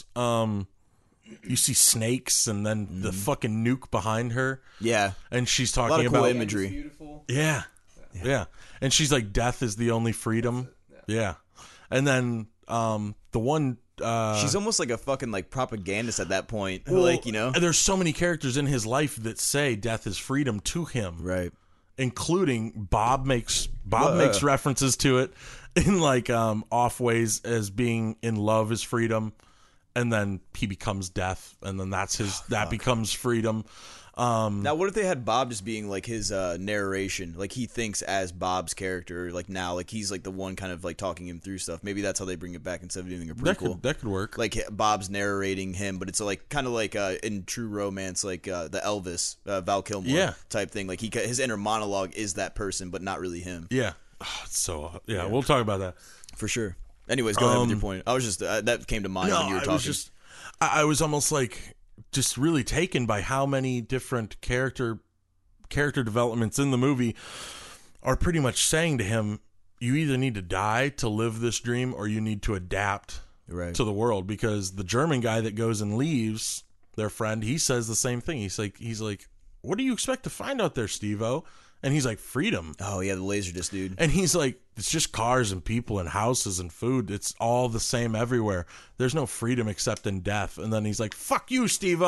C: You see snakes and then the fucking nuke behind her,
B: Yeah.
C: and she's
B: Mm-hmm. lot
C: talking
B: of cool
C: about
B: imagery.
D: It's beautiful.
C: yeah, and she's like, death is the only freedom. Yeah, and then the one.
B: She's almost like a fucking like propagandist at that point.
C: Well,
B: like, you know.
C: and there's so many characters in his life that say death is freedom to him,
B: Right.
C: including Bob makes references to it in like off ways as being in love is freedom, and then he becomes death, and then that becomes freedom.
B: Now, what if they had Bob just being like his narration? Like he thinks as Bob's character, like now, like he's like the one kind of like talking him through stuff. Maybe that's how they bring it back instead of doing a prequel.
C: That could work.
B: Like Bob's narrating him, but it's like kind of like in True Romance, like the Elvis Val Kilmer type thing. Like his inner monologue is that person, but not really him.
C: Yeah. Oh, it's so yeah, we'll talk about that.
B: For sure. Anyways, go ahead with your point. I was just that came to mind when you were talking.
C: I was almost like just really taken by how many different character developments in the movie are pretty much saying to him, you either need to die to live this dream or you need to adapt
B: Right.
C: to the world. Because the German guy that goes and leaves, their friend, he says the same thing. He's like, what do you expect to find out there, Steve-O? And he's like, freedom.
B: Oh yeah, the Laserdisc dude.
C: And he's like, it's just cars and people and houses and food. It's all the same everywhere. There's no freedom except in death. And then he's like, fuck you, Steve-O.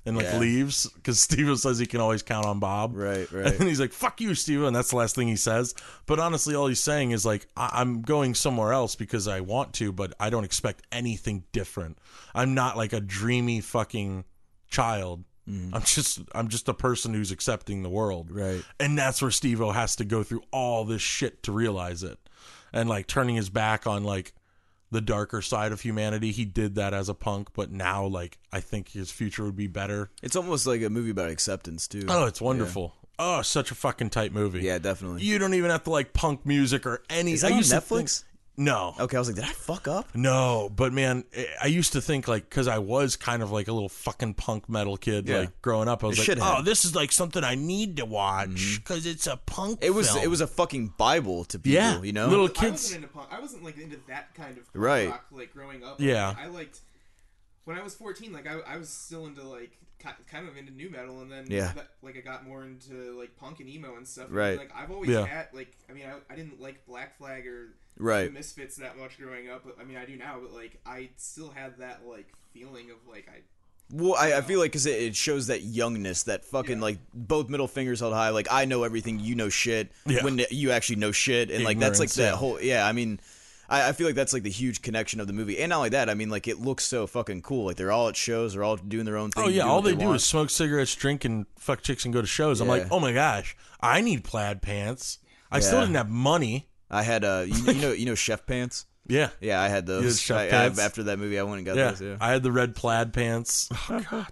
C: and like
B: Yeah.
C: leaves because Steve-O says he can always count on Bob.
B: Right.
C: And then he's like, fuck you, Steve-O, and that's the last thing he says. But honestly, all he's saying is like, I'm going somewhere else because I want to, but I don't expect anything different. I'm not like a dreamy fucking child. I'm just a person who's accepting the world.
B: Right.
C: And that's where Steve-O has to go through all this shit to realize it. And like turning his back on like the darker side of humanity. He did that as a punk, but now like I think his future would be better.
B: It's almost like a movie about acceptance too.
C: Oh, it's wonderful. Oh, such a fucking tight movie.
B: Yeah, definitely.
C: You don't even have to like punk music or any.
B: Is that
C: I
B: on
C: used to
B: Netflix?
C: think- no.
B: Okay, I was like, did I fuck up?
C: No, but man, I used to think like, because I was kind of like a little fucking punk metal kid,
B: Yeah.
C: like growing up. I was
B: A
C: like,
B: shithead.
C: oh, this is like something I need to watch because it's a punk.
B: It was
C: film.
B: it was a fucking Bible to people,
C: Yeah.
B: you know?
C: Little
D: I
C: kids.
D: wasn't into punk. I wasn't like into that kind of punk
B: Right.
D: rock like growing up.
C: Yeah.
D: I liked when I was 14. Like I was still into like kind of into new metal, and then
B: Yeah.
D: like I got more into like punk and emo and stuff.
B: Right.
D: And, like I've always
C: Yeah.
D: had like I didn't like Black Flag or
B: Right.
D: the Misfits that much growing up. But, I mean I do now, but like I still had that like feeling of like
B: Well, I feel like because it shows that youngness, that fucking like both middle fingers held high. Like I know everything, you know shit.
C: Yeah.
B: When you actually know shit, and like that's like
C: Ignorance,
B: that
C: yeah.
B: whole I mean, I feel like that's like the huge connection of the movie, and not only that, I mean like it looks so fucking cool. Like they're all at shows, they're all doing their own thing.
C: Oh yeah,
B: doing
C: all
B: what
C: they do
B: want.
C: is smoke cigarettes, drink, and fuck chicks and go to shows. I'm
B: Yeah.
C: like, oh my gosh, I need plaid pants. I still
B: Yeah.
C: didn't have money.
B: I had you know chef pants.
C: Yeah,
B: Yeah, I had
C: You had
B: those.
C: chef pants?
B: After that movie, I went and got
C: yeah.
B: those. Yeah,
C: I had the red plaid pants. Oh god,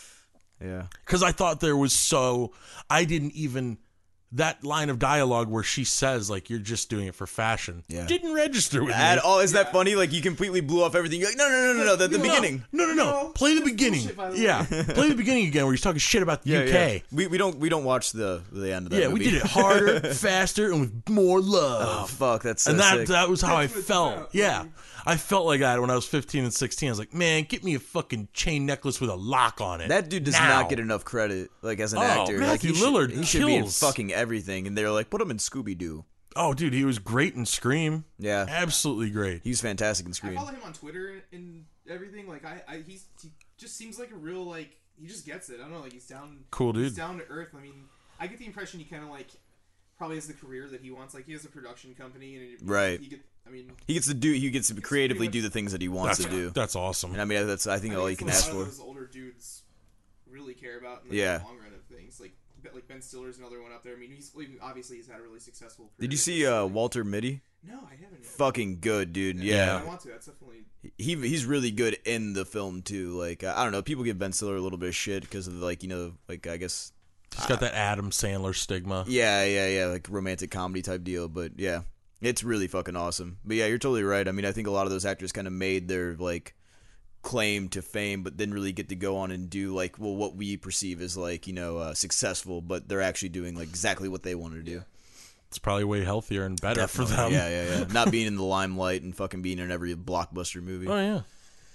B: yeah.
C: because I thought there was so I didn't even that line of dialogue where she says like you're just doing it for fashion.
B: Yeah.
C: Didn't register with
B: At
C: me.
B: all, isn't that funny? Like you completely blew off everything. You're like, no. The beginning.
C: No. Play the
D: that's
C: beginning.
D: bullshit, by the way.
C: Yeah, play the beginning again where he's talking shit about the UK.
B: We don't watch the end of that.
C: Yeah,
B: movie.
C: we did it harder, faster, and with more love.
B: Oh fuck, that's so
C: and
B: sick.
C: that was how I
D: That's what it's
C: felt.
D: about.
C: Yeah. I felt like that when I was 15 and 16. I was like, man, get me a fucking chain necklace with a lock on it.
B: That dude does
C: now.
B: not get enough credit, like as an
C: Oh,
B: actor. Like
C: Matthew
B: he should,
C: Lillard
B: he should be in
C: kills.
B: fucking everything, and they're like, put him in Scooby Doo.
C: Oh, dude, he was great in Scream.
B: Yeah,
C: Absolutely great.
B: he was fantastic in
D: I
B: Scream.
D: follow him on Twitter and everything. Like he just seems like a real like he just gets it. I don't know. Like he's down
C: Cool
D: He's
C: dude.
D: down to earth. I mean, I get the impression he kind of like probably has the career that he wants. Like he has a production company and
B: Right.
D: I mean,
B: He gets to creatively do the things that he wants
C: That's,
B: to do.
C: that's awesome.
B: And I mean, I think all you
D: it's
B: can
D: what
B: ask
D: a lot
B: for.
D: of those older dudes really care about in
B: Yeah.
D: the long run of things. Like Ben Stiller's another one up there. I mean, obviously he's had a really successful career.
B: Did you see Walter Mitty?
D: No, I haven't yet.
B: Fucking good, dude.
D: I
B: Yeah,
D: want to. That's definitely.
B: he's really good in the film too. Like I don't know, people give Ben Stiller a little bit of shit because of like like I guess.
C: He's got that Adam Sandler stigma.
B: Yeah, like romantic comedy type deal. But yeah, it's really fucking awesome. But yeah, you're totally right. I mean, I think a lot of those actors kind of made their like claim to fame, but didn't really get to go on and do like what we perceive as like successful. But they're actually doing like exactly what they wanted to do.
C: It's probably way healthier and better for them.
B: Yeah. Not being in the limelight and fucking being in every blockbuster movie.
C: Oh, yeah.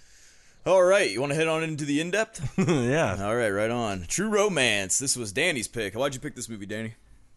B: All right, you want to head on into the in-depth?
C: Yeah.
B: All right, right on. True Romance. This was Danny's pick. Why'd you pick this movie, Danny?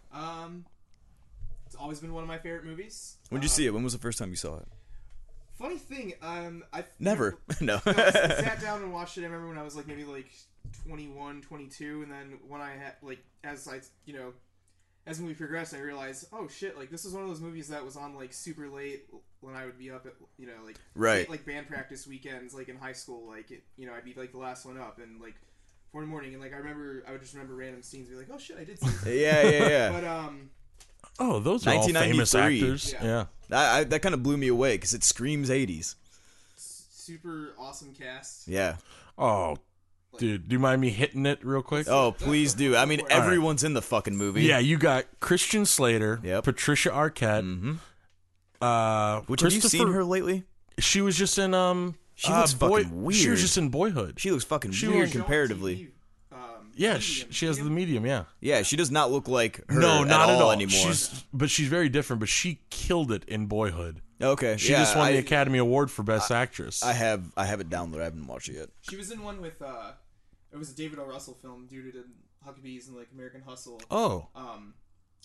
D: It's always been one of my favorite movies.
B: When did you see it? When was the first time you saw it?
D: Funny thing, I
B: Never. No.
D: I sat down and watched it. I remember when I was like maybe like 21, 22, and then when I had like as the movie progressed, I realized, oh shit, like this is one of those movies that was on like super late when I would be up at like
B: Right.
D: like band practice weekends like in high school, like I'd be like the last one up and like 4 in the morning, and like I would just remember random scenes, and be like, oh shit, I did see that.
B: Yeah.
D: But
C: Oh, those are all famous
B: 1993.
C: actors.
D: Yeah.
C: Yeah.
B: That kind of blew me away because it screams 80s.
D: super awesome cast.
B: Yeah.
C: Oh, dude, do you mind me hitting it real quick?
B: Oh, please do. I mean, everyone's in the fucking movie.
C: Yeah, you got Christian Slater,
B: Yep.
C: Patricia Arquette.
B: Which have you seen her lately?
C: She was just in
B: She looks fucking weird.
C: She was just in Boyhood.
B: She looks fucking
C: She
B: weird
C: was-
B: comparatively.
C: Yeah, she has the medium. Yeah.
B: Yeah, she does not look like her
C: No, not
B: at all
C: anymore.
B: anymore.
C: She's very different. But she killed it in Boyhood.
B: Okay.
C: She
B: yeah,
C: just won the
B: I
C: Academy Award for Best Actress.
B: have it downloaded. I haven't watched it yet.
D: She was in one with it was a David O. Russell film, Dude in Huckabees and like American Hustle.
C: oh,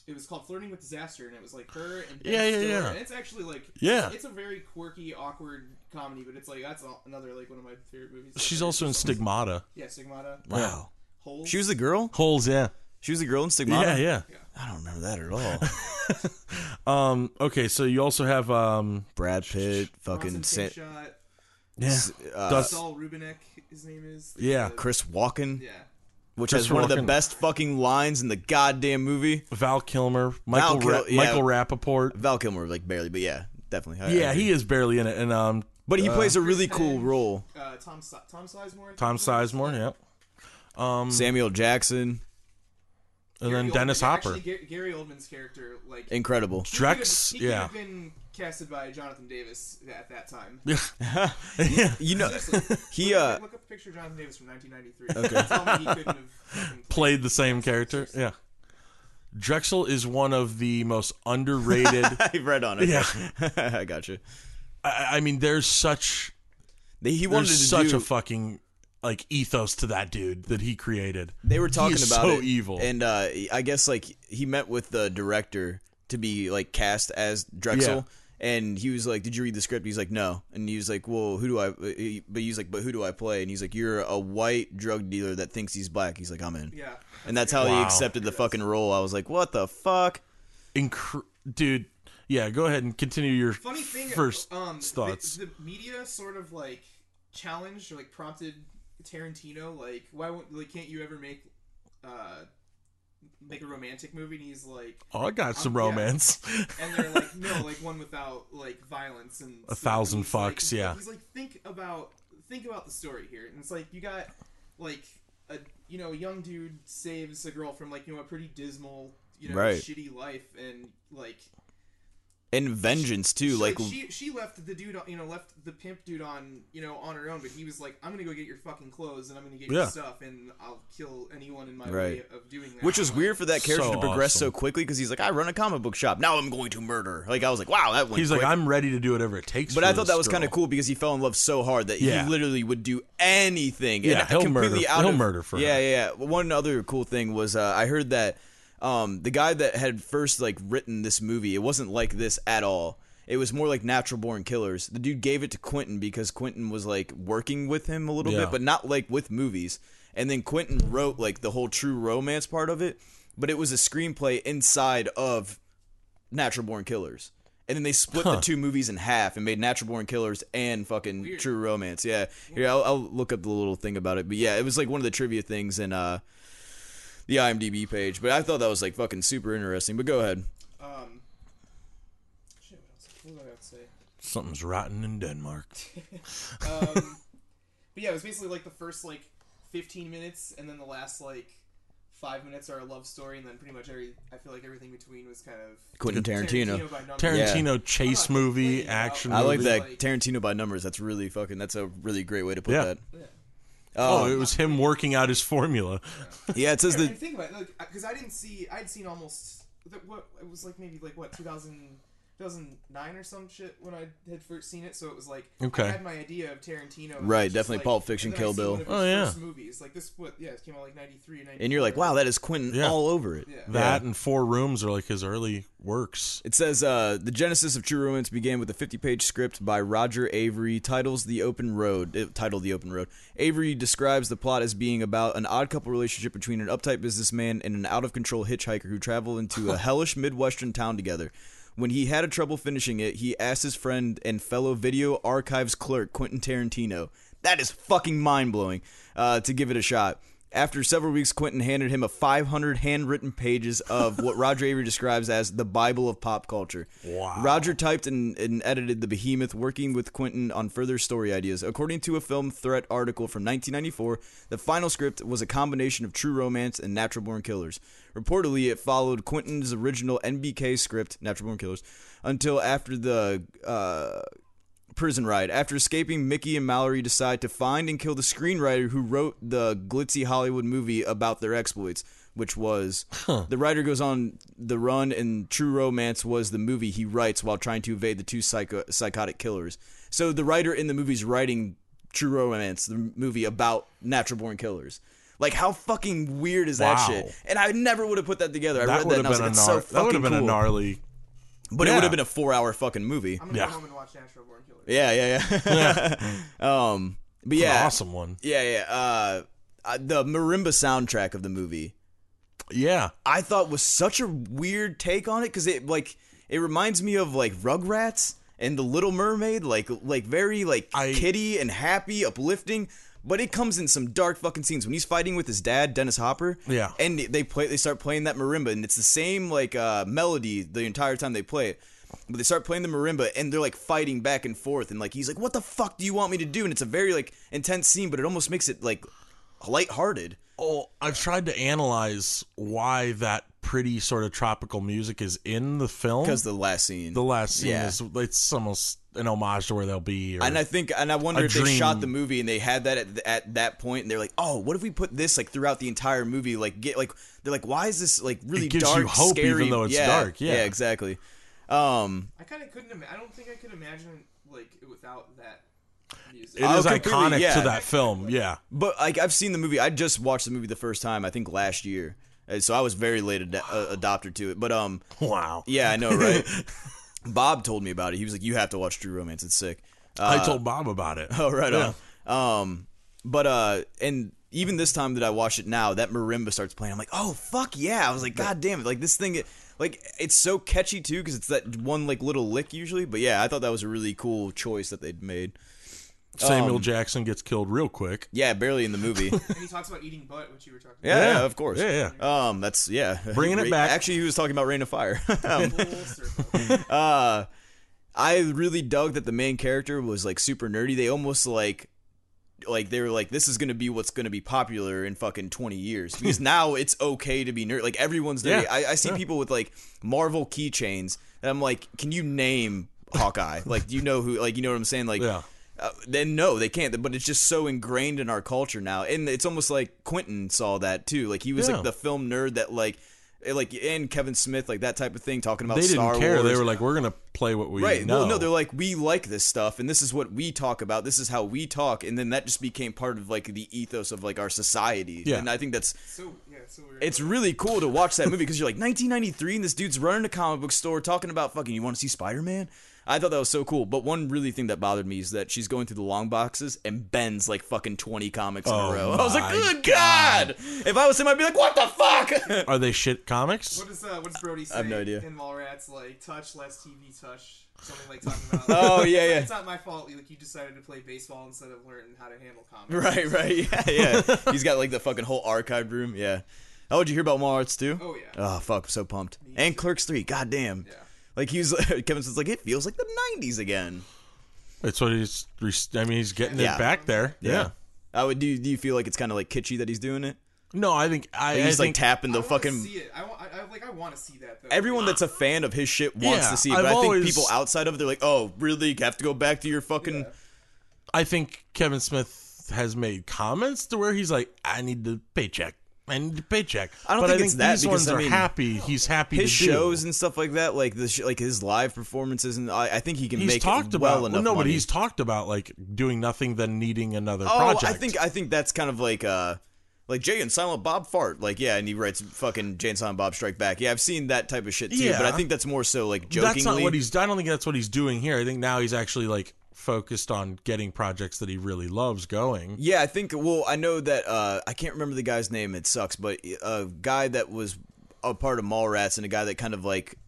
D: it was called Flirting with Disaster, and it was like her and
C: Yeah,
D: Ben
C: yeah,
D: Stiller,
C: yeah.
D: and it's actually like it's a very quirky, awkward comedy, but it's like that's another like one of my favorite movies.
C: She's also in Stigmata.
D: Yeah, Stigmata.
B: Wow.
D: Holes.
B: She was the girl?
C: Holes, yeah.
B: She was the girl in Stigmata?
C: Yeah.
B: I don't remember that at all.
C: Okay, so you also have
B: Brad Pitt, fucking
D: Bronson, Tim Shot,
C: Dust.
D: Saul Rubinek, his name is.
C: Yeah.
B: Chris Walken,
D: Yeah.
B: which
C: Chris
B: has one of the
C: Walken.
B: best fucking lines in the goddamn movie.
C: Val Kilmer,
B: Val
C: Michael
B: Kil-
C: Rappaport.
B: Val Kilmer, like barely, but yeah, definitely. I agree.
C: He is barely in it, and
B: But he plays a really
D: Chris
B: cool
D: Penn,
B: role.
D: Tom Sizemore.
C: Tom Sizemore, yeah,
B: Samuel Jackson,
C: and then
D: Gary
C: Dennis
D: Oldman,
C: Hopper.
D: Actually, Gary Oldman's character, like
B: incredible.
C: Drex,
D: he could
C: yeah.
D: have been casted by Jonathan Davis at that time.
B: You know,
D: Seriously,
B: he
D: look up a picture of Jonathan Davis from 1993.
B: Okay.
D: Tell me he couldn't have fucking
C: Played the same character, yeah. Drexel is one of the most underrated.
B: I read on it.
C: Yeah.
B: I got you.
C: I mean, there's such
B: He wanted
C: there's
B: to
C: such
B: do.
C: a fucking like ethos to that dude that he created.
B: They were talking
C: He is
B: about
C: so
B: it,
C: evil.
B: and I guess like he met with the director to be like cast as Drexel, and he was like, "Did you read the script?" He's like, "No," and he was like, "Well, who do I?" But he's like, "But who do I play?" And he's like, "You're a white drug dealer that thinks he's black." He's like, "I'm in,"
D: Yeah.
B: and that's how he
C: Wow.
B: accepted the fucking role. I was like, "What the fuck?"
C: Dude, yeah. Go ahead and continue your
D: Funny thing,
C: first thoughts.
D: The media sort of like challenged or like prompted Tarantino, like, why won't like can't you ever make a romantic movie? And he's like,
C: Oh, I got some
D: yeah.
C: romance.
D: and they're like, no, like one without like violence and stuff.
C: 1,000
D: And he's like-
C: fucks, yeah.
D: He's like, think about the story here, and it's like you got like a young dude saves a girl from like a pretty dismal
B: Right.
D: shitty life, and like.
B: And vengeance too, like
D: she left the dude, left the pimp dude on her own, but he was like, I'm gonna go get your fucking clothes and I'm gonna get your
C: Yeah.
D: stuff and I'll kill anyone in my
B: Right.
D: way of doing that.
B: which was weird for that character
C: So
B: to progress
C: awesome.
B: so quickly because he's like, I run a comic book shop. Now I'm going to murder. Like I was like, wow, that went
C: He's
B: quick.
C: like, I'm ready to do whatever it takes.
B: But
C: for
B: I thought
C: this
B: that was kind of
C: girl.
B: cool because he fell in love so hard that
C: Yeah.
B: he literally would do anything.
C: Yeah,
B: and
C: he'll
B: completely
C: murder-
B: out
C: he'll
B: of-
C: murder for her.
B: Yeah. One other cool thing was I heard that the guy that had first like written this movie, it wasn't like this at all. It was more like Natural Born Killers. The dude gave it to Quentin because Quentin was like working with him a little
C: Yeah.
B: bit, but not like with movies. And then Quentin wrote like the whole true romance part of it, but it was a screenplay inside of Natural Born Killers. And then they split the two movies in half and made Natural Born Killers and fucking True Romance. Yeah. Here, I'll look up the little thing about it. But yeah, it was like one of the trivia things in the IMDb page. But I thought that was like fucking super interesting. But go ahead.
D: Shit, what was I about to say?
C: Something's rotten in Denmark.
D: But yeah, it was basically like the first like 15 minutes, and then the last like 5 minutes are a love story, and then pretty much I feel like everything between was kind of
B: Quentin Tarantino.
D: by numbers.
C: Tarantino chase
D: I'm not
C: movie,
D: complaining about
C: action
D: it.
B: I like
C: movie.
B: that
D: Like-
B: Tarantino by numbers. That's really fucking. That's a really great way to put
C: Yeah.
B: that.
D: Yeah.
C: Oh, it was him working out his formula.
B: Yeah, it says
D: And
B: the
D: think about it, because I'd seen almost what it was like maybe like what 2009 or some shit when I had first seen it, so it was like
C: Okay.
D: I had my idea of Tarantino.
B: Right,
D: just,
B: definitely
D: like,
B: Pulp Fiction,
D: and then
B: Kill
D: I see
B: Bill.
D: one of his
C: Oh, yeah.
D: first movies like this. It came out like 93 or 94.
B: and you're like, wow, that is Quentin
C: Yeah.
B: all over it.
D: Yeah.
C: That and Four Rooms are like his early works.
B: It says the genesis of True Romance began with a 50-page script by Roger Avery titled The Open Road. Avery describes the plot as being about an odd couple relationship between an uptight businessman and an out-of-control hitchhiker who travel into a hellish Midwestern town together. When he had trouble finishing it, he asked his friend and fellow video archives clerk Quentin Tarantino, that is fucking mind-blowing, to give it a shot. After several weeks, Quentin handed him 500 handwritten pages of what Roger Avery describes as the Bible of pop culture.
C: Wow.
B: Roger typed and edited the behemoth, working with Quentin on further story ideas. According to a Film Threat article from 1994, the final script was a combination of True Romance and Natural Born Killers. Reportedly, it followed Quentin's original NBK script, Natural Born Killers, until after the prison ride. After escaping, Mickey and Mallory decide to find and kill the screenwriter who wrote the glitzy Hollywood movie about their exploits, which was the writer goes on the run, and True Romance was the movie he writes while trying to evade the two psychotic killers. So the writer in the movie's writing True Romance, the movie about Natural Born Killers. Like, how fucking weird is that
C: Wow.
B: shit? And I never would have put that together. I
C: That
B: read
C: would
B: that and I
C: have
B: was
C: been
B: like, it's so fucking
C: that would have been a
B: cool.
C: gnarly.
B: But it
C: Yeah.
B: would have been a 4-hour fucking movie.
D: I'm gonna
C: Yeah.
D: go home and watch Natural Born Killers.
B: Yeah. But
C: It's
B: yeah,
C: an awesome one.
B: yeah. The marimba soundtrack of the movie,
C: Yeah.
B: I thought was such a weird take on it because it reminds me of like Rugrats and The Little Mermaid, like very kitty and happy, uplifting. But it comes in some dark fucking scenes when he's fighting with his dad, Dennis Hopper.
C: Yeah.
B: And they start playing that marimba, and it's the same melody the entire time they play it. But they start playing the marimba, and they're like fighting back and forth, and like he's like, "What the fuck do you want me to do?" And it's a very like intense scene, but it almost makes it like lighthearted.
C: Oh, I've tried to analyze why that pretty sort of tropical music is in the film.
B: Because the last scene.
C: The last scene
B: Yeah.
C: is it's almost an homage to Where They'll Be. Or,
B: And I wonder
C: a
B: if they
C: dream.
B: shot the movie and they had that at that point, and they're like, "Oh, what if we put this like throughout the entire movie? Like they're like, why is this like really
C: It gives
B: dark,
C: you hope
B: scary?
C: even though it's dark. Yeah.
B: exactly.
D: I kind of couldn't. I don't think I could imagine like it without that music.
C: It is
B: completely,
C: iconic
B: yeah.
C: to that film. Yeah.
B: But like I've seen the movie. I just watched the movie the first time, I think last year, so I was very late adopter to it. But
C: Wow.
B: yeah, I know, right? Bob told me about it. He was like, "You have to watch True Romance. It's sick."
C: I told Bob about it.
B: Oh, right
C: Yeah.
B: on. And even this time that I watch it now, that marimba starts playing. I'm like, oh fuck yeah! I was like, god damn it! Like this thing, like it's so catchy too because it's that one like little lick usually. But yeah, I thought that was a really cool choice that they'd made.
C: Samuel Jackson gets killed real quick.
B: Yeah, barely in the movie.
D: And he talks about eating butt, which you were talking
B: Yeah, of course.
C: Yeah.
B: That's yeah.
C: Bringing it back.
B: Actually, he was talking about Rain of Fire.
D: about. Full circle.
B: I really dug that the main character was like super nerdy. They almost like they were like, this is gonna be what's gonna be popular in fucking 20 years because now it's okay to be nerd. Like everyone's nerdy.
C: Yeah.
B: I see people with like Marvel keychains, and I'm like, can you name Hawkeye? Like, do you know who? Like, you know what I'm saying? Like,
C: Yeah.
B: then no, they can't. But it's just so ingrained in our culture now, and it's almost like Quentin saw that too. Like he was
C: Yeah.
B: like the film nerd that like and Kevin Smith, like that type of thing, talking about
C: They didn't
B: Star
C: care.
B: Wars.
C: They were like, we're going to play what we
B: Right.
C: know.
B: Well, no, they're like, we like this stuff, and this is what we talk about. This is how we talk, and then that just became part of like the ethos of like our society.
C: Yeah.
B: And I think that's
D: So weird.
B: it's really cool to watch that movie because you're like 1993, and this dude's running a comic book store talking about fucking. You want to see Spider-Man? I thought that was so cool. But one really thing that bothered me is that she's going through the long boxes and bends like fucking 20 comics in a row. I was like,
C: my
B: good God! If I was him, I'd be like, what the fuck?
C: Are they shit comics?
D: What does Brody say?
B: I have no idea.
D: In Mallrats, like touch less TV touch. Something like talking about.
B: Oh, yeah, yeah.
D: It's not my fault. Like you decided to play baseball instead of learning how to handle comics.
B: Right, yeah. He's got like the fucking whole archive room, yeah. Oh, did you hear about Mallrats too?
D: Oh yeah.
B: Oh fuck, I'm so pumped. And Clerks 3, goddamn.
D: Yeah.
B: Like Kevin says, like it feels like the '90s again.
C: That's what he's getting
B: Yeah.
C: it back there. Yeah.
B: I would. Do you feel like it's kind of like kitschy that he's doing it?
C: No, I think
B: He's like
C: think
B: tapping the
D: I wanna
B: fucking.
D: see it. I want to see that though.
B: Everyone that's a fan of his shit wants
C: Yeah,
B: to see it,
C: I've
B: but I think
C: always-
B: people outside of it, they're like, "Oh, really? You have to go back to your fucking."
D: Yeah.
C: I think Kevin Smith has made comments to where he's like, I need the paycheck. I need the paycheck.
B: I don't
C: but
B: think
C: I
B: it's
C: think
B: that
C: these
B: because,
C: ones
B: I
C: are
B: mean,
C: happy. He's happy
B: His
C: to do.
B: shows and stuff like that, like like his live performances, and I think he can
C: He's
B: make
C: talked
B: it well
C: about
B: enough.
C: no, but
B: money.
C: he's talked about like doing nothing then needing another
B: Oh,
C: project.
B: I think that's kind of like Jay and Silent Bob fart. Like, yeah, and he writes fucking Jay and Silent Bob Strike Back. Yeah, I've seen that type of shit too,
C: Yeah.
B: but I think that's more so like jokingly.
C: that's not what he's. I don't think that's what he's doing here. I think now he's actually like focused on getting projects that he really loves going.
B: Yeah, I think. Well, I know that I can't remember the guy's name. It sucks, but a guy that was a part of Mallrats and a guy that kind of like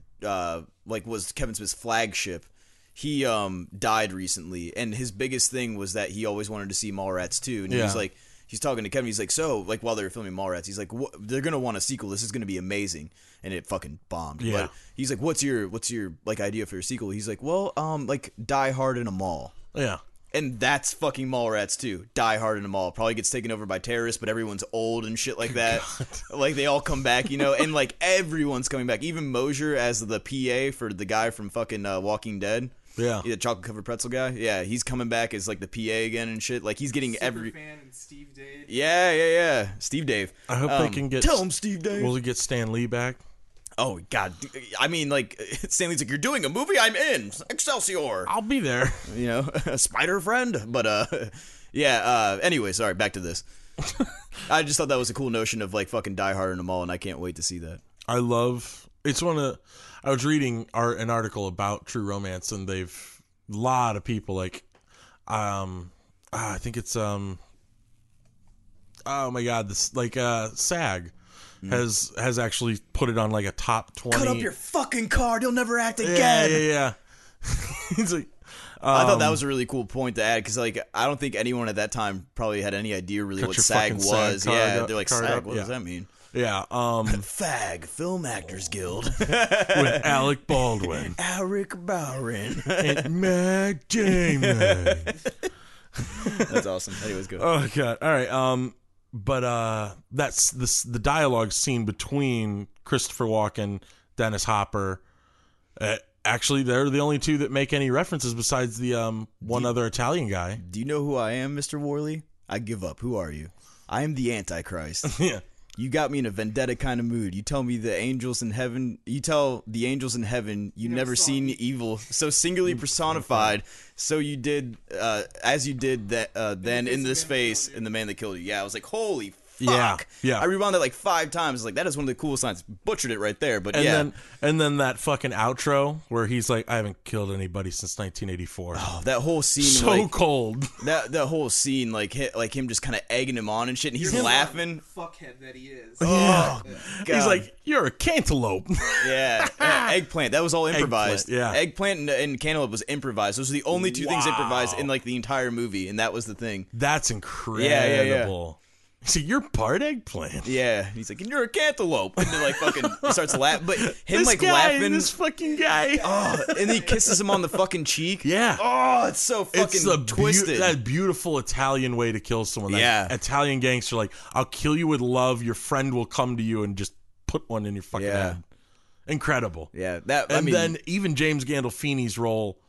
B: was Kevin Smith's flagship. He died recently, and his biggest thing was that he always wanted to see Mallrats too. And he was
C: Yeah.
B: like, he's talking to Kevin. He's like, so like while they were filming Mallrats, he's like, they're gonna want a sequel. This is gonna be amazing, and it fucking bombed.
C: Yeah.
B: But he's like, what's your like idea for your sequel? He's like, well, like Die Hard in a mall.
C: Yeah.
B: And that's fucking Mallrats too. Die Hard in a mall. Probably gets taken over by terrorists, but everyone's old and shit like that. Like they all come back, you know, and like everyone's coming back. Even Mosier as the PA for the guy from fucking Walking Dead.
C: Yeah.
B: The chocolate covered pretzel guy. Yeah, he's coming back as like the PA again and shit. Like he's getting every.
D: Superfan and Steve Dave.
B: Yeah. Steve Dave.
C: I hope they can get.
B: Tell him Steve Dave.
C: Will he get Stan Lee back?
B: Oh God. I mean, like Stanley's like, you're doing a movie. I'm in. Excelsior.
C: I'll be there.
B: You know, a spider friend. But yeah. Anyway, sorry. Back to this. I just thought that was a cool notion of like fucking Die Hard in them all, and I can't wait to see that.
C: I was reading an article about True Romance, and a lot of people like, I think it's oh my god, this like SAG has actually put it on like a top 20.
B: Cut up your fucking card, you'll never act again.
C: Yeah. He's like,
B: I thought that was a really cool point to add, because like I don't think anyone at that time probably had any idea really what SAG was.
C: They're
B: like, SAG, what does that mean?
C: Yeah,
B: FAG, Film Actors Guild,
C: with Alec Baldwin,
B: Alec Baldwin,
C: and Matt Damon.
B: That's awesome. Anyways, go.
C: Oh god. All right. But that's the dialogue scene between Christopher Walken, Dennis Hopper. Actually, they're the only two that make any references besides the one other Italian guy.
B: Do you know who I am, Mr. Worley? I give up. Who are you? I am the Antichrist.
C: Yeah.
B: You got me in a vendetta kind of mood. You tell me the angels in heaven. You tell the angels in heaven you never seen evil so singularly personified. So you did, as you did that then in this face in The Man That Killed You. Yeah, I was like, holy fuck.
C: Yeah.
B: I rewound that like 5 times. Like, that is one of the coolest lines. Butchered it right there, but
C: and then that fucking outro where he's like, I haven't killed anybody since 1984.
B: Oh, that whole scene,
C: so
B: like,
C: cold.
B: That whole scene, like him just kind of egging him on and shit, and he's laughing.
D: Fuckhead that he is.
C: Yeah.
B: God.
C: He's like, you're a cantaloupe.
B: Yeah. Eggplant. That was all improvised.
C: Eggplant,
B: and cantaloupe was improvised. Those are the only two things improvised in like the entire movie, and that was the thing.
C: That's incredible. So you're part eggplant.
B: Yeah, he's like, and you're a cantaloupe, and then like fucking starts laughing, but him
C: this
B: like
C: guy,
B: laughing,
C: this fucking guy.
B: Oh, and then he kisses him on the fucking cheek.
C: Yeah.
B: Oh, it's so fucking twisted.
C: That beautiful Italian way to kill someone. That Italian gangster, like, I'll kill you with love. Your friend will come to you and just put one in your fucking head. Incredible.
B: Yeah.
C: Then even James Gandolfini's role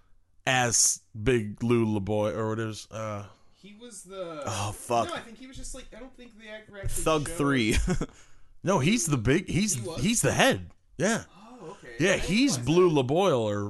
C: as Big Lou LeBoy, or what it is.
D: He was the...
B: Oh, fuck.
D: No, I think he was just like... I don't think the actor actually
B: Thug 3.
C: No, he's the big... He's the head. Yeah.
D: Oh, okay.
C: Yeah, he's Blue LeBoyle, or...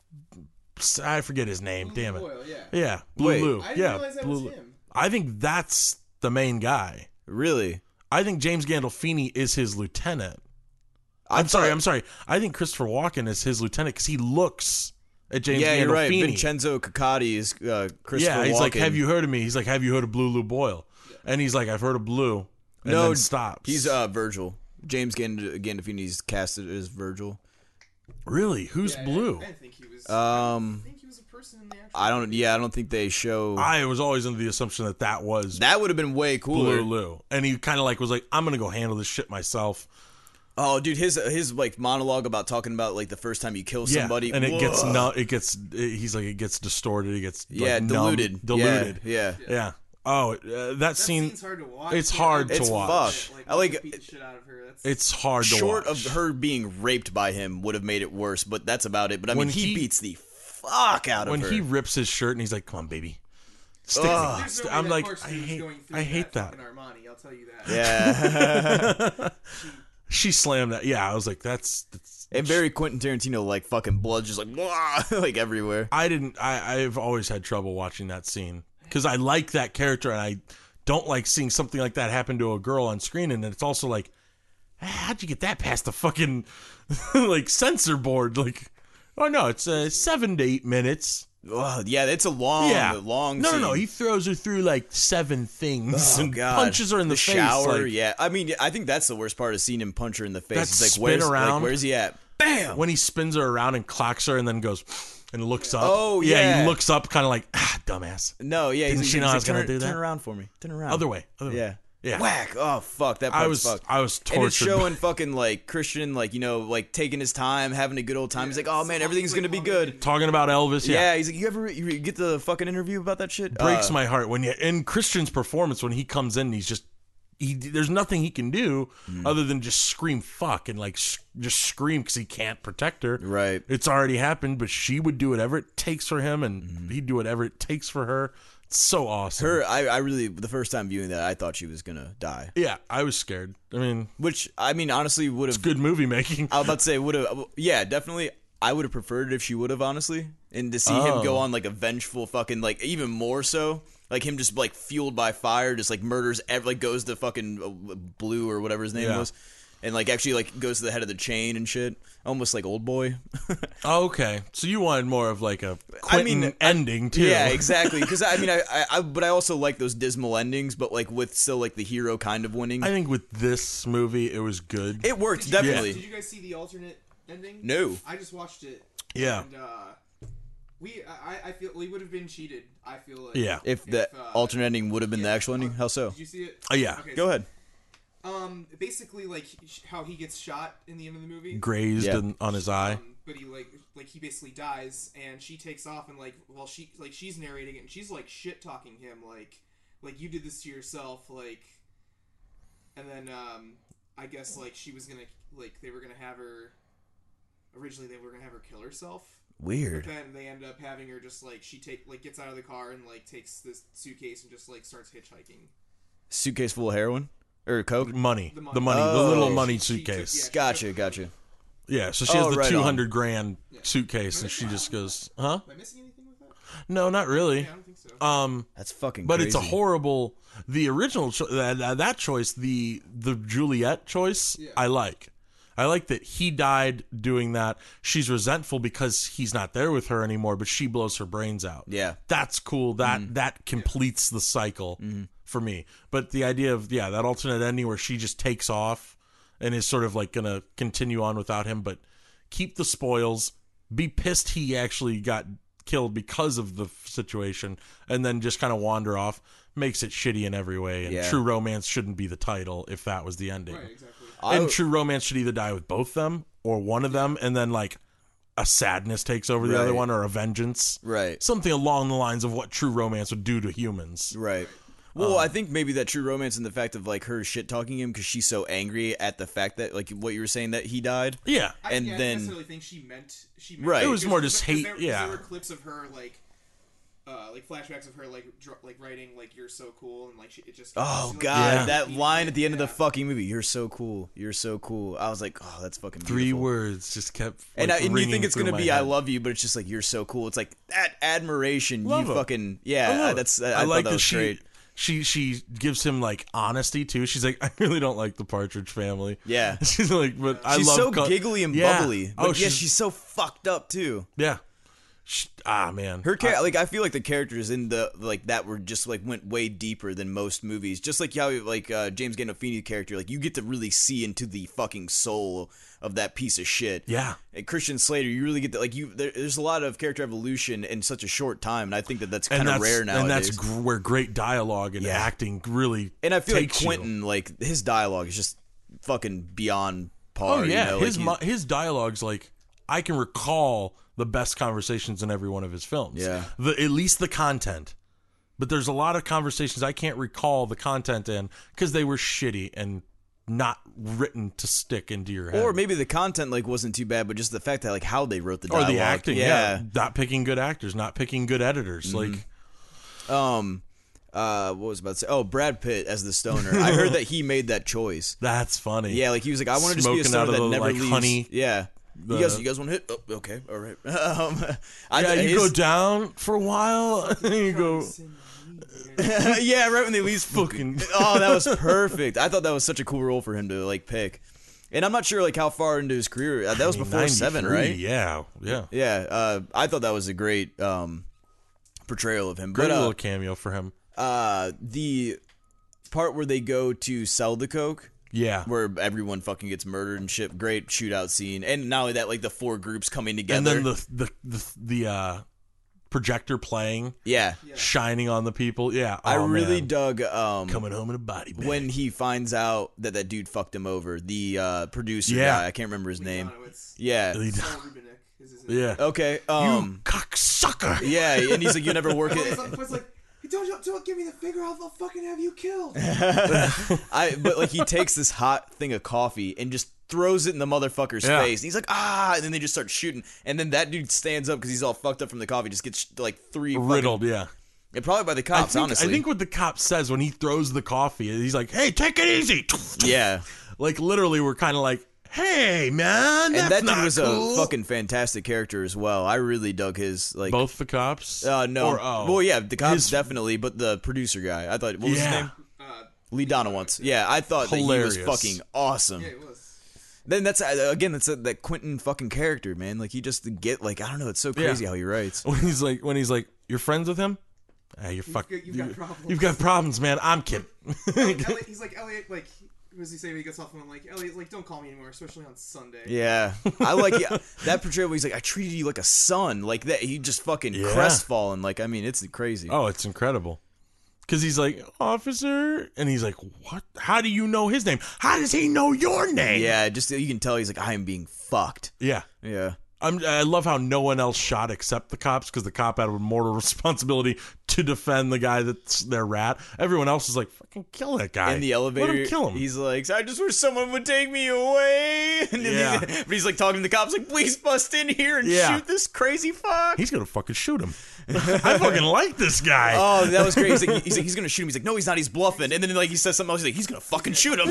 C: I forget his name.
D: Blue
C: Damn it.
D: Boyle, yeah.
C: Yeah, Blue Lou.
D: I didn't realize that was him.
C: I think that's the main guy.
B: Really?
C: I think James Gandolfini is his lieutenant. I'm sorry. I think Christopher Walken is his lieutenant because he looks... at James Gandolfini.
B: You're right. Vincenzo Caccati is Christopher Walken.
C: Yeah, he's like, have you heard of me? He's like, have you heard of Blue Lou Boyle? And he's like, I've heard of Blue. And then stops.
B: He's Virgil. James Gandolfini's casted as Virgil.
C: Really? Who's Blue?
D: I think he was. I think he was a person in the actual.
B: I don't think they show.
C: I was always under the assumption that was.
B: That would have been way cooler.
C: Blue Lou, and he kind of like was like, I'm gonna go handle this shit myself.
B: Oh, dude, his like monologue about talking about like the first time you kill somebody,
C: and it gets distorted, it gets like,
B: diluted.
C: Yeah. Oh, that scene.
D: Scene's hard to watch.
C: It's hard to
B: Fucked.
C: watch.
D: Beat the shit out of her.
C: It's hard to watch.
B: Short of her being raped by him would have made it worse, but that's about it. But I mean, he beats the fuck out of her.
C: When he rips his shirt and he's like, "Come on, baby." I'm like, I hate that.
D: Armani, I'll tell you that.
B: Yeah.
C: She slammed that. Yeah, I was like, that's
B: and very Quentin Tarantino, like fucking blood just like blah, like everywhere.
C: I've always had trouble watching that scene because I like that character and I don't like seeing something like that happen to a girl on screen. And it's also like, how'd you get that past the fucking like censor board? Like, oh no, it's 7 to 8 minutes.
B: Oh, yeah, it's a long scene.
C: No. He throws her through like 7 things and
B: God.
C: punches her in the face.
B: Shower,
C: like,
B: yeah. I mean, I think that's the worst part of seeing him punch her in the face.
C: That
B: It's like,
C: spin around.
B: where's he at? Bam!
C: When he spins her around and clocks her and then goes and looks up.
B: Oh, yeah.
C: He looks up kind of like, dumbass.
B: No, yeah.
C: Didn't she know I was going to do that?
B: Turn around for me. Turn around.
C: Other way.
B: Yeah. Whack. Oh, fuck. That part's fucked.
C: I was tortured.
B: And it's showing fucking, like, Christian, like, you know, like, taking his time, having a good old time. He's like, oh, man, everything's going to be good.
C: Talking about Elvis,
B: yeah. He's like, you get the fucking interview about that shit?
C: Breaks my heart. In Christian's performance, when he comes in, he's just, there's nothing he can do other than just scream fuck and, like, just scream because he can't protect her.
B: Right.
C: It's already happened, but she would do whatever it takes for him, and he'd do whatever it takes for her. So awesome.
B: I really, the first time viewing that, I thought she was gonna die.
C: Yeah, I was scared. I mean,
B: honestly would have.
C: It's good movie making.
B: I was about to say would have. Yeah, definitely. I would have preferred it if she would have, honestly. And to see him go on like a vengeful fucking, like, even more so, like him just like fueled by fire, just like murders, like goes to fucking Blue or whatever his name was. And like actually like goes to the head of the chain and shit, almost like Old Boy.
C: Okay, so you wanted more of like a Quentin ending too.
B: Yeah, exactly. Because but I also like those dismal endings, but like with still like the hero kind of winning.
C: I think with this movie, it was good.
B: It worked definitely.
D: Did you guys see the alternate ending?
B: No.
D: I just watched it.
C: Yeah.
D: And I feel we would have been cheated. I feel like.
C: Yeah.
B: If the alternate ending would have been the actual ending, how so?
D: Did you see it?
C: Yeah.
D: Okay,
B: Go ahead.
D: Basically, like how he gets shot in the end of the movie.
C: Grazed on his eye.
D: But he like he basically dies, and she takes off, and like while she's narrating it, and she's like shit talking him, like you did this to yourself, like. And then I guess like she was gonna they were gonna have her. Originally, they were gonna have her kill herself.
B: Weird.
D: But then they end up having her just like gets out of the car and like takes this suitcase and just like starts hitchhiking.
B: Suitcase full of heroin or coke.
C: Money.
D: The
C: The
B: Oh.
C: little money
D: She
C: suitcase.
D: took
B: Gotcha.
C: Yeah, so she has the
B: right on.
C: $200,000 suitcase, and she just goes, "Huh?
D: Am I missing anything with that?
C: No, not really."
D: Yeah, I don't think so.
B: That's fucking
C: But
B: crazy.
C: it's a horrible. The original that choice, the Juliet choice,
D: Yeah.
C: I like. I like that he died doing that. She's resentful because he's not there with her anymore, but she blows her brains out.
B: Yeah.
C: That's cool. That completes the cycle for me. But the idea of that alternate ending where she just takes off and is sort of like gonna continue on without him, but keep the spoils, be pissed he actually got killed because of the situation, and then just kind of wander off, makes it shitty in every way. And
B: Yeah.
C: True Romance shouldn't be the title if that was the ending.
D: Right, exactly.
C: And True Romance should either die with both them or one of them, and then like a sadness takes over the other
B: Right.
C: one, or a vengeance.
B: Right.
C: Something along the lines of what True Romance would do to humans.
B: Right. Well, I think maybe that True Romance and the fact of like her shit talking him because she's so angry at the fact that like what you were saying that he died.
C: Yeah.
D: I
B: And
D: don't
B: then-
D: necessarily think she meant
B: Right. It
C: was more
D: because
C: just
D: there-
C: hate,
D: because
C: yeah.
D: there were clips of her like flashbacks of her like writing like "You're so cool" and like it just.
B: Oh
D: she,
B: god,
C: Yeah.
B: that line at the end of the
D: Yeah.
B: fucking movie. You're so cool. You're so cool. I was like, oh, that's fucking beautiful.
C: 3 words just kept.
B: And,
C: like,
B: and you
C: ringing
B: think it's
C: through
B: gonna
C: my
B: be "I
C: head.
B: love you," but it's just like "You're so cool." It's like that admiration.
C: Love
B: you
C: it.
B: fucking
C: I
B: yeah.
C: love it.
B: That's
C: I
B: I
C: like
B: thought that was great.
C: She gives him like honesty too. She's like, I really don't like the Partridge Family.
B: Yeah.
C: She's like, but I
B: She's
C: love
B: so giggly and
C: Yeah.
B: bubbly.
C: Oh,
B: But yeah, she's so fucked up too.
C: yeah. Man,
B: Her like I feel like the characters in the like that were just like went way deeper than most movies. Just like how like James Gandolfini character, like you get to really see into the fucking soul of that piece of shit.
C: Yeah.
B: And Christian Slater, you really get to like there's a lot of character evolution in such a short time, and I think that's kind of rare nowadays.
C: And that's where great dialogue and
B: Yeah.
C: acting really.
B: And I feel like
C: takes you.
B: Quentin, like his dialogue is just fucking beyond par.
C: Oh yeah,
B: you know? like
C: his dialogue's like I can recall the best conversations in every one of his films.
B: Yeah.
C: At least the content. But there's a lot of conversations I can't recall the content in because they were shitty and not written to stick into your head.
B: or maybe the content like wasn't too bad, but just the fact that like how they wrote the
C: or
B: dialogue.
C: the acting, yeah. Not picking good actors, not picking good editors. Like
B: What was I about to say? Oh, Brad Pitt as the stoner. I heard that he made that choice.
C: that's funny.
B: Yeah, like he was like, I want to just be a
C: Smoking out
B: stoner
C: of
B: that
C: the,
B: never
C: like,
B: leaves.
C: honey.
B: Yeah.
C: The-
B: You guys want to hit? Oh, okay, all right.
C: Yeah, you go down for a while and you go
B: yeah, right when they leave
C: fucking
B: Oh, that was perfect. I thought that was such a cool role for him to like pick. And I'm not sure like how far into his career. That was before 7,
C: 93,
B: right?
C: Yeah.
B: Yeah. I thought that was a great portrayal of him.
C: Great
B: But
C: little cameo for him.
B: the part where they go to sell the coke,
C: Yeah.
B: where everyone fucking gets murdered and shit. Great shootout scene, and not only that, like the 4 groups coming together.
C: And then the projector playing,
B: yeah,
C: shining on the people. Yeah.
B: I
C: Oh,
B: really
C: man.
B: dug
C: Coming home in a body bag.
B: when he finds out that dude fucked him over. The producer
C: Yeah.
B: guy, I can't remember his name.
D: Donowitz.
B: Yeah.
D: Saul Rubinek is his name.
C: Yeah.
B: Okay.
C: You cocksucker.
B: Yeah, and he's like, you never work
D: It's
B: it.
D: like, it's like, don't give me the finger. I'll fucking have you killed.
B: But like he takes this hot thing of coffee and just throws it in the motherfucker's
C: Yeah.
B: face. And he's like, ah, and then they just start shooting. And then that dude stands up because he's all fucked up from the coffee. Just gets like 3
C: Riddled, yeah.
B: and probably by the cops, honestly.
C: I think what the cop says when he throws the coffee, he's like, hey, take it easy.
B: Yeah.
C: Like, literally, we're kind of like, hey man, that's
B: And that dude
C: not
B: was
C: cool.
B: a fucking fantastic character as well. I really dug his like.
C: Both the cops.
B: No.
C: Or,
B: Well, yeah, the cops
C: his-
B: definitely, but the producer guy. I thought. What was his
C: Yeah.
B: name? Lee Donowitz. Yeah, I thought that he
C: Hilarious.
B: was fucking awesome.
D: Yeah, it was.
B: Then that's again, that's that Quentin fucking character, man. Like he just get like I don't know. It's so crazy how he writes.
C: When he's like, you're friends with him? Hey, you've
D: got problems.
C: You've got problems, man. I'm kidding.
D: Elliot, he's like Elliot. Like, what does he say when he gets off the phone? Like, Elliot, like, don't call me anymore, especially on Sunday.
B: Yeah, I like that portrayal. Where he's like, I treated you like a son, like that. He just fucking
C: Yeah.
B: crestfallen. Like, I mean, it's crazy.
C: Oh, it's incredible. Because he's like, officer, and he's like, what? How do you know his name? How does he know your name?
B: Yeah, just you can tell he's like, I am being fucked.
C: Yeah.
B: Yeah.
C: I love how no one else shot except the cops because the cop had a mortal responsibility to defend the guy that's their rat. Everyone else is like, fucking kill that guy.
B: In the elevator,
C: Let him kill him.
B: he's like, I just wish someone would take me away. And then
C: Yeah.
B: but he's like talking to the cops, like, please bust in here and
C: Yeah.
B: shoot this crazy fuck.
C: He's going to fucking shoot him. I fucking like this guy.
B: Oh, that was great. He's gonna shoot him. He's like, no, he's not. He's bluffing. And then like he says something else. He's like, he's gonna fucking shoot him.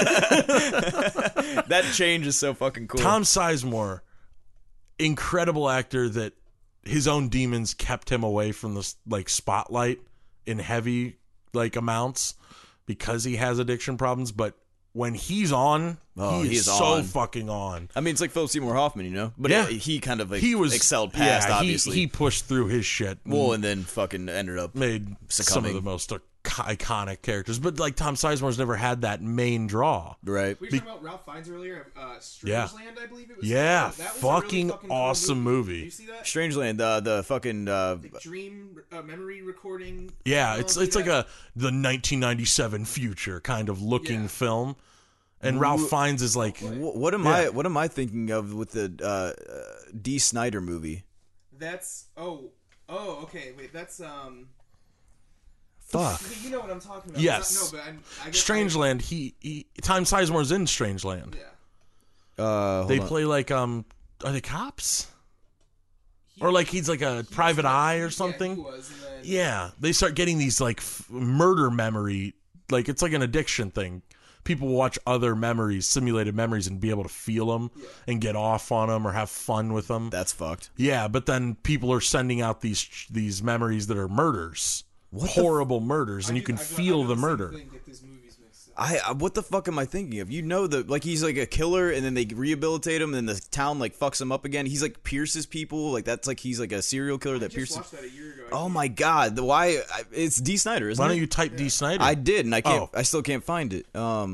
B: That change is so fucking cool.
C: Tom Sizemore, incredible actor that his own demons kept him away from the like spotlight in heavy like amounts because he has addiction problems, but when he's on, he is so
B: on.
C: fucking on.
B: I mean, it's like Philip Seymour Hoffman, you know. But
C: Yeah.
B: he kind of like
C: He was
B: excelled past,
C: yeah,
B: obviously.
C: He pushed through his shit.
B: Well, and then fucking ended up.
C: Made some
B: succumbing.
C: of the most iconic characters, but like Tom Sizemore's never had that main draw.
B: Right.
D: We were talking about Ralph Fiennes earlier.
C: Yeah.
D: Strangeland, I believe it was.
C: Yeah,
D: that was
C: fucking
D: a really cool
C: awesome movie.
D: Did you see that?
B: Strangeland, the fucking.
D: The dream memory recording.
C: Yeah, it's
D: technology
C: like
D: that-
C: the 1997 future kind of looking
D: Yeah.
C: film, and Ralph Fiennes is like,
B: What am I thinking of with the D. Snyder movie?
D: That's okay. Wait, that's
C: fuck.
D: You know what I'm talking about?
C: Yes.
D: No, but I guess
C: Strangeland. He Tom Sizemore's in Strangeland.
D: Yeah.
C: They
B: Hold on.
C: play like are they cops? Or like he's like a private eye or something.
D: Yeah, he was, and then,
C: Yeah, they start getting these like murder memory, like it's like an addiction thing. People watch other memories, simulated memories, and be able to feel them and get off on them or have fun with them.
B: That's fucked.
C: Yeah, but then people are sending out these memories that are murders, horrible murders, and you can feel the murder.
D: Get these movies mixed up.
B: What the fuck am I thinking of? You know like he's like a killer, and then they rehabilitate him, and then the town like fucks him up again. He's like pierces people, like that's like he's like a serial killer that
D: I just
B: pierces.
D: watched that a year ago.
B: Oh my god, it's D. Snyder, isn't
C: Why
B: it?
C: don't you type D. Snyder?
B: I did, and I can't.
C: Oh.
B: I still can't find it.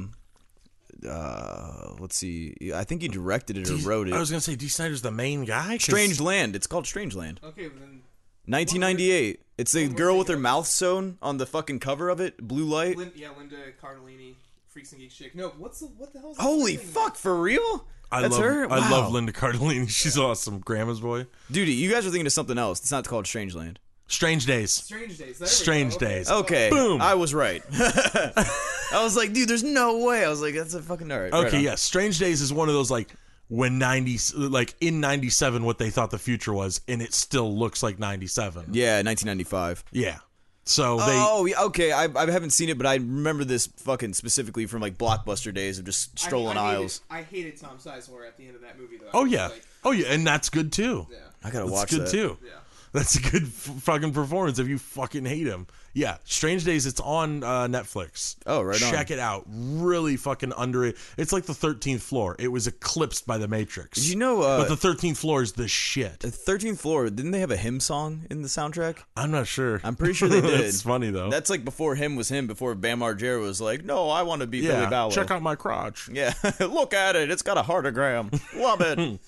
B: Let's see. I think he directed it or wrote it.
C: I was gonna say D. Snyder's the main guy. 'cause-
B: Strange Land. It's called Strange Land.
D: Okay, well then
B: 1998. It's the girl with her mouth sewn on the fucking cover of it. Blue light.
D: Linda Cardellini, Freaks and Geeks chick. No, what the hell is
B: Holy
D: that thing?
B: fuck, for real?
C: I
B: That's
C: love
B: her.
C: I
B: Wow.
C: love Linda Cardellini. She's awesome. Grandma's boy.
B: Dude, you guys are thinking of something else. It's not called Strange Land.
C: Strange Days.
D: Strange Days. There we
C: Strange
D: go.
C: Days.
B: Okay,
C: Boom.
B: I was right. I was like, dude, there's no way. I was like, that's a fucking alright.
C: Okay,
B: right on.
C: yes. Strange Days is one of those like when in 97 what they thought the future was, and it still looks like 97.
B: Yeah, 1995.
C: Yeah. So they
B: Oh, yeah, okay. I haven't seen it, but I remember this fucking specifically from like Blockbuster days of just strolling aisles.
D: I hated Tom Sizemore at the end of that movie, though.
C: Oh
D: I was
C: yeah.
D: like,
C: Oh yeah, and that's good too.
D: yeah.
B: I gotta
C: That's
B: watch
C: good
B: that.
C: too.
D: Yeah.
C: That's a good fucking performance if you fucking hate him. Yeah, Strange Days. It's on Netflix.
B: Oh, right on.
C: Check it out. Really fucking underrated. It's like the 13th floor. It was eclipsed by the Matrix.
B: Did you know?
C: but the 13th floor is the shit.
B: The 13th floor. Didn't they have a hymn song in the soundtrack?
C: I'm not sure.
B: I'm pretty sure they did.
C: It's funny though.
B: That's like before him was him. Before Bam Margera was like, no, I want to be Billy
C: yeah.
B: Ballard.
C: Check out my crotch.
B: Yeah, look at it. It's got a heartogram. Love it.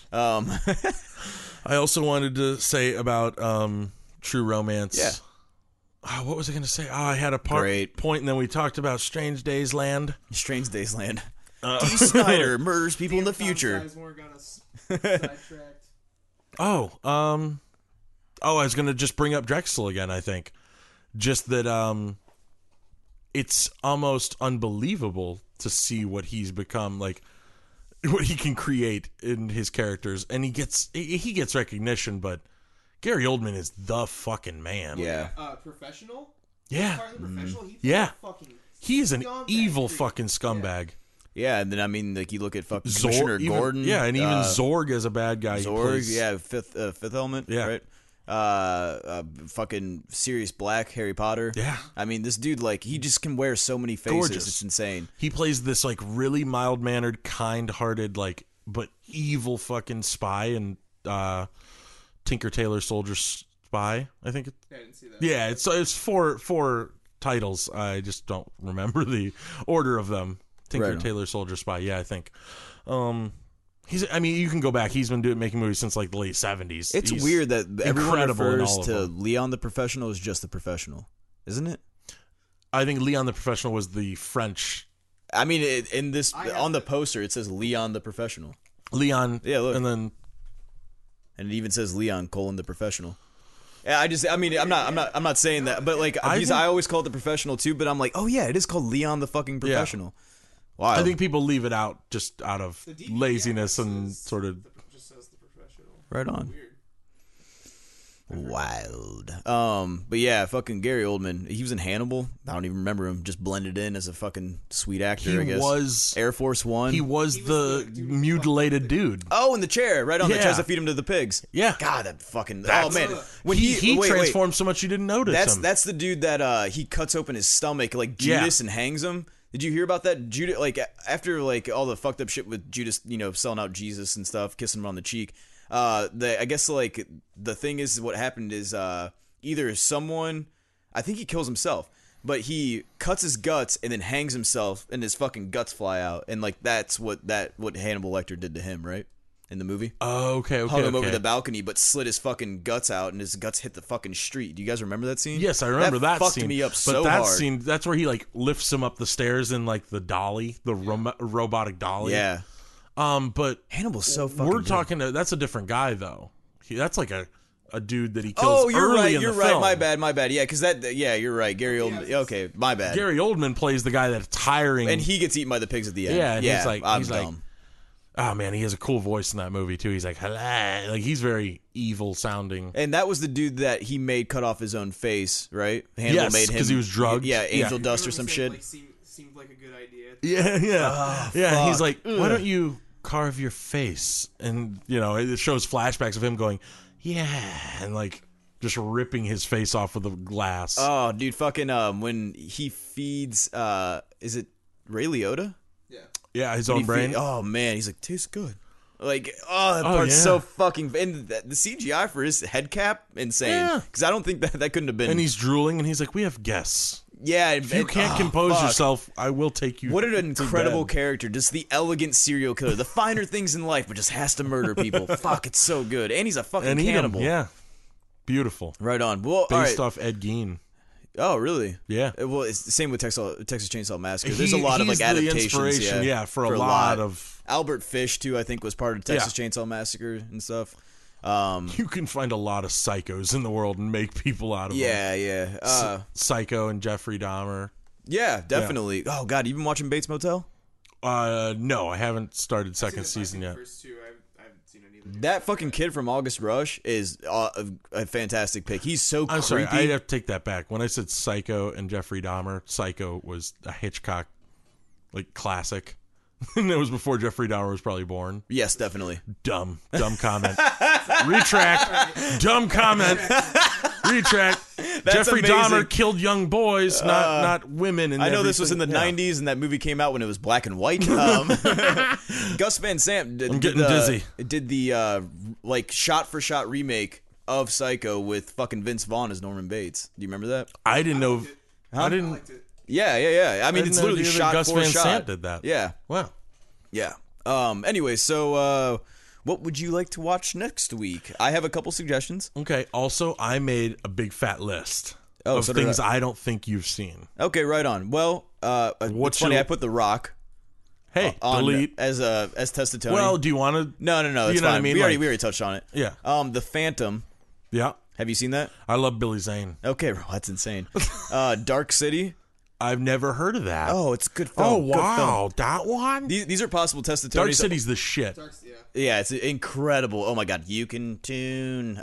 C: I also wanted to say about True Romance.
B: Yeah.
C: Oh, what was I going to say? Oh, I had a
B: Great.
C: point, and then we talked about Strange Days Land.
B: Strange Days Land. D. Snyder murders people in the
D: Tom
B: future.
D: Sizemore got us sidetracked.
C: I was going to just bring up Drexel again, I think. Just that it's almost unbelievable to see what he's become, like what he can create in his characters. And he gets recognition, but Gary Oldman is the fucking man.
B: Yeah.
D: Professional?
C: Yeah.
D: Part of the Professional? He
C: Yeah.
D: fucking
C: He is an
D: scumbag,
C: evil
D: dude.
C: fucking scumbag.
B: Yeah, and then I mean, like you look at fucking Commissioner Gordon.
C: Yeah, and even Zorg as a bad guy.
B: Zorg, yeah, Fifth Element.
C: Yeah.
B: Right. Fucking Sirius Black, Harry Potter.
C: Yeah.
B: I mean, this dude, like, he just can wear so many faces.
C: Gorgeous.
B: It's insane.
C: He plays this like really mild mannered, kind hearted, like but evil fucking spy and Tinker Tailor Soldier Spy. I think.
D: I didn't see that.
C: Yeah, it's four titles. I just don't remember the order of them. Tinker
B: Right.
C: Tailor Soldier Spy. Yeah, I think. I mean, you can go back. He's been making movies since like the late 70s.
B: It's
C: He's
B: weird that everyone
C: incredible in
B: refers
C: all of
B: to
C: them.
B: Leon the Professional as just the Professional, isn't it?
C: I think Leon the Professional was the French
B: I mean, in this
D: I have
B: on the
D: to-
B: poster, it says Leon the Professional,
C: Leon.
B: Yeah, look.
C: And then
B: and it even says Leon : the Professional. Yeah, I mean, I'm not saying that, but like, because I always call it the Professional too. But I'm like, oh yeah, it is called Leon the fucking Professional. Wow.
C: I think people leave it out just out of
D: The DVD
C: laziness and
D: says
C: sort of.
D: just says the professional.
B: Right on.
D: Weird.
B: Wild. But yeah, fucking Gary Oldman. He was in Hannibal. I don't even remember him. Just blended in as a fucking sweet actor.
C: He
B: I guess
C: was.
B: Air Force One.
C: He was the
D: the dude
C: mutilated dude.
B: Oh, in the chair, right on. That
C: Yeah.
B: tries to feed him to the pigs.
C: Yeah.
B: God, that fucking.
C: That's-
B: oh man, when
C: He
B: wait,
C: transformed so much you didn't notice
B: That's
C: him.
B: that's the dude that he cuts open his stomach like Judas and hangs him. Did you hear about that? Judas, like after like all the fucked up shit with Judas, selling out Jesus and stuff, kissing him on the cheek. I guess like the thing is, what happened is either someone, I think he kills himself, but he cuts his guts and then hangs himself, and his fucking guts fly out, and like that's what Hannibal Lecter did to him, right? In the movie.
C: Oh, okay.
B: Hung him over the balcony, but slit his fucking guts out, and his guts hit the fucking street. Do you guys remember that scene?
C: Yes, I remember that
B: fucked
C: scene.
B: me up
C: but
B: so
C: that
B: hard.
C: scene, that's where he like lifts him up the stairs in like the dolly, the robotic dolly.
B: Yeah,
C: But
B: Hannibal's so fucking.
C: we're
B: good.
C: talking. That's a different guy though. That's like a dude that he kills.
B: Oh, you're
C: early
B: right.
C: in
B: You're
C: the
B: right.
C: film.
B: My bad. Yeah, because Yeah, you're right. Gary Oldman. Okay, my bad.
C: Gary Oldman plays the guy that's hiring.
B: And he gets eaten by the pigs at the end.
C: Yeah, and he's like-
B: I'm
C: he's like-
B: dumb.
C: oh man, he has a cool voice in that movie too. He's like, hello, like he's very evil sounding.
B: And that was the dude that he made cut off his own face, right? Hannibal
C: Yes,
B: made him
C: 'cause he was drugged.
B: Yeah, angel
C: Yeah.
B: dust or
D: Everyone
B: some
D: said,
B: shit.
D: Like, seemed like a good idea.
C: Yeah. Yeah. He's
B: fuck.
C: like, why don't you carve your face? And it shows flashbacks of him going, yeah, and like just ripping his face off with a glass.
B: Oh, dude, fucking when he feeds is it Ray Liotta?
D: Yeah.
C: Yeah, his
B: When
C: own
B: he
C: brain.
B: oh man, he's like, tastes good. Like, that
C: Oh,
B: part's
C: yeah.
B: so fucking. And the CGI for his head cap, insane.
C: Yeah.
B: Because I don't think that couldn't have been.
C: And he's drooling, and he's like, we have guests.
B: yeah.
C: If you can't compose
B: fuck.
C: yourself, I will take you.
B: What an
C: to
B: incredible
C: bed.
B: character. Just the elegant serial killer. The finer things in life, but just has to murder people. Fuck, it's so good. And he's a fucking
C: And eat him.
B: cannibal.
C: Yeah. Beautiful.
B: Right on. Well, all
C: Based
B: right.
C: off Ed Gein.
B: Oh, really?
C: Yeah.
B: Well, it's the same with Texas Chainsaw Massacre. There's a lot of like
C: he's the
B: adaptations.
C: inspiration,
B: Yeah,
C: for a lot of.
B: Albert Fish too. I think was part of Texas Chainsaw Massacre and stuff.
C: You can find a lot of psychos in the world and make people out of them.
B: Yeah.
C: Psycho and Jeffrey Dahmer.
B: Yeah, definitely. Oh God, you been watching Bates Motel?
C: No, I haven't started second
D: I've seen
C: season
D: the
C: yet.
D: First two, I haven't seen it either.
B: That fucking kid from August Rush is a fantastic pick. He's so
C: I'm
B: creepy.
C: sorry, I have to take that back. When I said Psycho and Jeffrey Dahmer, Psycho was a Hitchcock classic. And it was before Jeffrey Dahmer was probably born.
B: Yes, definitely.
C: Dumb comment. Retract. Dumb comment. Retract. Jeffrey
B: amazing.
C: Dahmer killed young boys, not women. And
B: I know this was in the
C: everything. Yeah.
B: 90s, and that movie came out when it was black and white. Gus Van Sant
C: I'm getting dizzy.
B: did the shot for shot remake of Psycho with fucking Vince Vaughn as Norman Bates. Do you remember that?
C: I didn't know. I
D: I
C: didn't.
D: liked it.
B: Yeah. I mean,
C: didn't
B: it's
C: know
B: literally
C: that
B: shot
C: Gus
B: for
C: Van
B: shot.
C: Sant did that.
B: Yeah.
C: Wow.
B: Yeah. Anyway, so what would you like to watch next week? I have a couple suggestions.
C: Okay. Also, I made a big fat list
B: Oh,
C: of
B: so did
C: things
B: I.
C: I don't think you've seen.
B: Okay, right on. Well,
C: What's
B: it's funny.
C: your-
B: I put The Rock
C: Hey,
B: on
C: delete.
B: as Testatoni.
C: Well, do you want to?
B: no, it's
C: you know what I
B: fine.
C: mean?
B: We
C: Like-
B: already touched on it.
C: Yeah.
B: The Phantom.
C: Yeah.
B: Have you seen that?
C: I love Billy Zane.
B: Okay, bro, that's insane. Dark City.
C: I've never heard of that.
B: Oh, it's a good film.
C: Oh,
B: Good film.
C: wow. That one?
B: These are possible Testatoni.
C: Dark City's the shit.
D: Dark's, yeah.
B: Yeah, it's incredible. Oh my god, you can tune.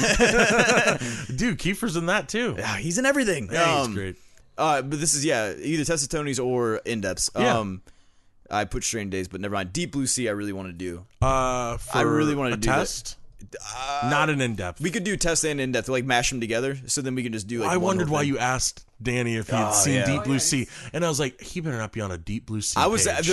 C: Dude, Kiefer's in that too.
B: He's in everything.
C: Yeah, he's great.
B: But this is either Testatoni's or in-depths.
C: Yeah.
B: I put Strange Days, but never mind. Deep Blue Sea, I really want to do.
C: I
B: really wanted to do that.
C: test. Not an in-depth.
B: We could do test and in-depth, like mash them together, so then we can just do like
C: I
B: one
C: wondered
B: whole
C: why
B: thing.
C: you asked Danny if he had seen
B: yeah.
C: Deep Blue Sea, and I was like, he better not be on a Deep Blue Sea
B: I was
C: page.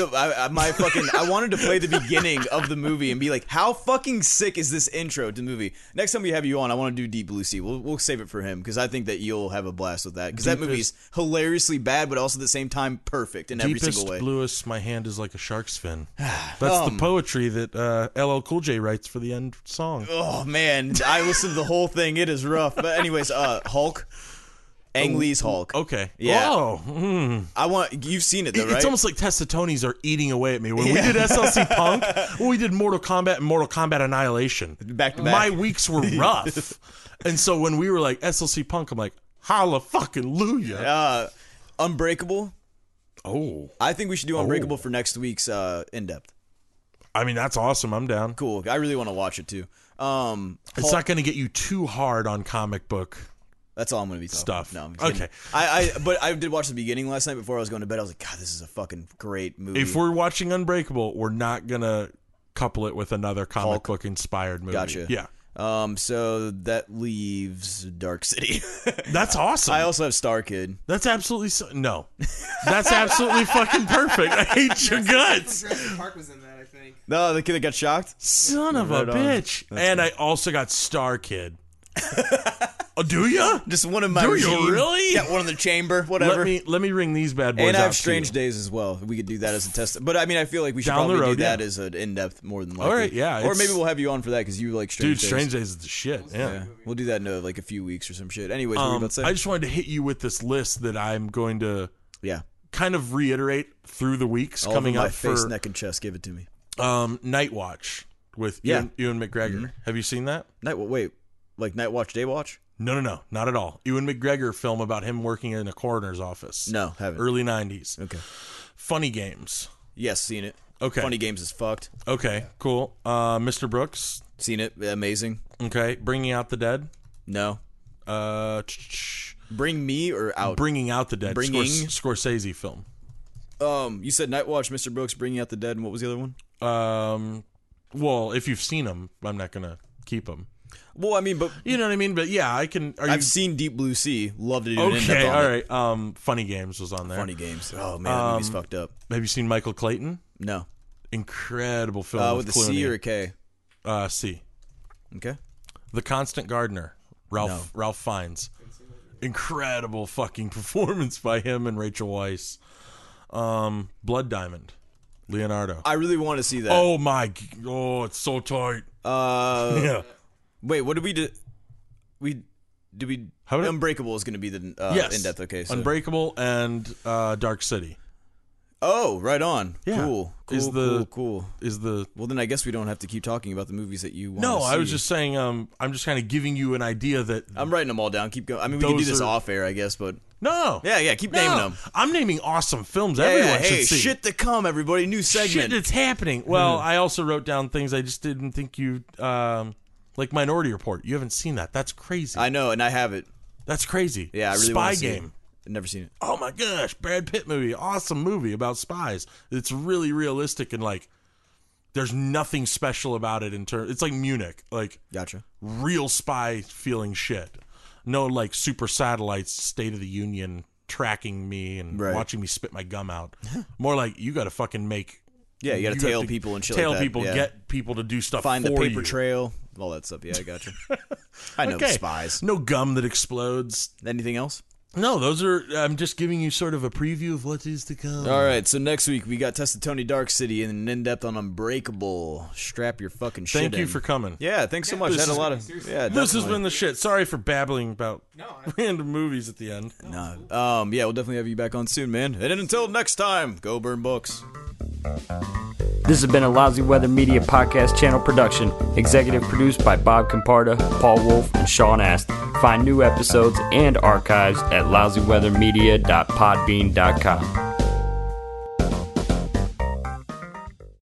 B: I wanted to play the beginning of the movie and be like, how fucking sick is this intro to the movie? Next time we have you on, I want to do Deep Blue Sea. We'll save it for him because I think that you'll have a blast with that because that movie's hilariously bad, but also at the same time perfect in every
C: Deepest,
B: single way.
C: bluest, my hand is like a shark's fin. That's the poetry that LL Cool J writes for the end song.
B: Oh man, I listened to the whole thing. It is rough. But anyways, Hulk. Ang Lee's Hulk.
C: Okay.
B: Yeah.
C: Oh.
B: You've seen it though, right?
C: It's almost like Testatones are eating away at me. When we did SLC Punk, when we did Mortal Kombat and Mortal Kombat Annihilation,
B: Back to back.
C: my weeks were rough. And so when we were like SLC Punk, I'm like, holla fucking Luya.
B: Unbreakable.
C: Oh.
B: I think we should do Unbreakable for next week's in-depth.
C: I mean, that's awesome. I'm down.
B: Cool. I really want to watch it too.
C: It's not going to get you too hard on comic book.
B: That's all I'm going to be talking
C: Stuff.
B: No, I'm just kidding.
C: Okay.
B: But I did watch the beginning last night before I was going to bed. I was like, God, this is a fucking great movie.
C: If we're watching Unbreakable, we're not going to couple it with another comic book inspired movie.
B: Gotcha.
C: Yeah.
B: So that leaves Dark City.
C: That's awesome.
B: I also have Star Kid.
C: That's absolutely no. That's absolutely fucking perfect. I hate your guts.
D: Jurassic Park was in that, I think.
B: No, the kid that got shocked.
C: Son of
B: Right
C: a
B: on.
C: bitch.
B: That's
C: And
B: cool.
C: I also got Star Kid. Oh, do ya?
B: Just one of my.
C: Do you
B: regime.
C: really?
B: Yeah, one in the chamber. Whatever.
C: Let me ring these bad boys
B: And I
C: out
B: have
C: to
B: Strange
C: you.
B: Days as well. We could do that as a test. But I mean, I feel like we should
C: Down the
B: probably
C: road,
B: do that
C: yeah.
B: as an in-depth more than likely.
C: All right, yeah,
B: Or
C: it's-
B: maybe we'll have you on for that because you like Strange
C: Dude,
B: Days.
C: Strange Days is the shit. Yeah.
B: Yeah, we'll do that in like a few weeks or some shit. Anyways, what were you about to say?
C: I just wanted to hit you with this list that I'm going to
B: yeah.
C: kind of reiterate through the weeks
B: All
C: coming
B: over my
C: up
B: face,
C: for
B: neck, and chest. Give it to me.
C: Night Watch with
B: Yeah.
C: Ewan McGregor.
B: Mm-hmm.
C: Have you seen that?
B: Wait, like Night Watch, Day Watch?
C: No, not at all. Ewan McGregor film about him working in a coroner's office.
B: No, haven't.
C: Early 90s.
B: Okay.
C: Funny Games.
B: Yes, seen it.
C: Okay.
B: Funny Games is fucked.
C: Okay, cool. Mr. Brooks.
B: Seen it. Amazing.
C: Okay. Bringing Out the Dead.
B: No.
C: Uh,
B: Bring Me or Out?
C: Bringing Out the Dead.
B: Bringing?
C: Scorsese film.
B: You said Night Watch, Mr. Brooks, Bringing Out the Dead, and what was the other one?
C: Well, if you've seen them, I'm not going to keep them.
B: Well, I mean, but
C: You know what I mean? But yeah, I can.
B: I've seen Deep Blue Sea. Love to do an in-depth
C: Okay,
B: on
C: all
B: it.
C: right. Funny Games was on there.
B: Funny Games. Oh man, that movie's fucked up.
C: Have you seen Michael Clayton?
B: No.
C: Incredible film
B: With the
C: Clooney.
B: C or a K?
C: C.
B: Okay.
C: The Constant Gardener. Ralph Fiennes. Incredible fucking performance by him and Rachel Weisz. Blood Diamond. Leonardo.
B: I really want to see that.
C: Oh, it's so tight. Yeah.
B: Wait, what did we do?
C: How did it-
B: Unbreakable is going to be the
C: Yes.
B: in-depth. Okay, so.
C: Unbreakable and Dark City.
B: Oh, right on.
C: Yeah.
B: Cool. Cool.
C: Is the
B: Well, then I guess we don't have to keep talking about the movies that you want
C: No,
B: to see.
C: I was just saying I'm just kind of giving you an idea that
B: I'm writing them all down. Keep going. I mean, we can do
C: Those
B: this
C: are-
B: off air, I guess, but
C: No.
B: yeah, keep naming them.
C: I'm naming awesome films
B: Yeah,
C: everyone
B: hey,
C: should see.
B: shit to come, everybody. New segment.
C: Shit that's happening. Well, I also wrote down things I just didn't think you like Minority Report. You haven't seen that. That's crazy.
B: I know, and I have it.
C: That's crazy.
B: Yeah, I really
C: Spy
B: want to see
C: Game.
B: it. I've never seen it.
C: Oh my gosh, Brad Pitt movie. Awesome movie about spies. It's really realistic and like there's nothing special about it in terms it's like Munich. Like
B: Gotcha.
C: real spy feeling shit. No like super satellites, State of the Union tracking me and
B: Right.
C: watching me spit my gum out. More like you got to fucking make.
B: Yeah, you got to
C: have
B: tail people and shit
C: Tail
B: like that.
C: people,
B: Yeah.
C: get people to do stuff.
B: Find the
C: for
B: paper
C: you.
B: trail, all that stuff. Yeah, I gotcha. I know
C: Okay.
B: spies.
C: No gum that explodes.
B: Anything else?
C: No, those are. I'm just giving you sort of a preview of what is to come.
B: All right, so next week we got Tony Dark City and an in-depth on Unbreakable. Strap your fucking shit
C: Thank you
B: in.
C: for coming.
B: Yeah, thanks so much.
C: This
B: Had a
C: is-
B: lot of.
D: seriously.
B: Yeah,
C: This has
B: definitely.
C: been the shit. Sorry for babbling about
D: No,
C: random movies at the end.
B: Nah. Yeah, we'll definitely have you back on soon, man. And until next time, go burn books.
E: This has been a Lousy Weather Media Podcast Channel production. Executive produced by Bob Comparda, Paul Wolf, and Sean Ast. Find new episodes and archives at lousyweathermedia.podbean.com.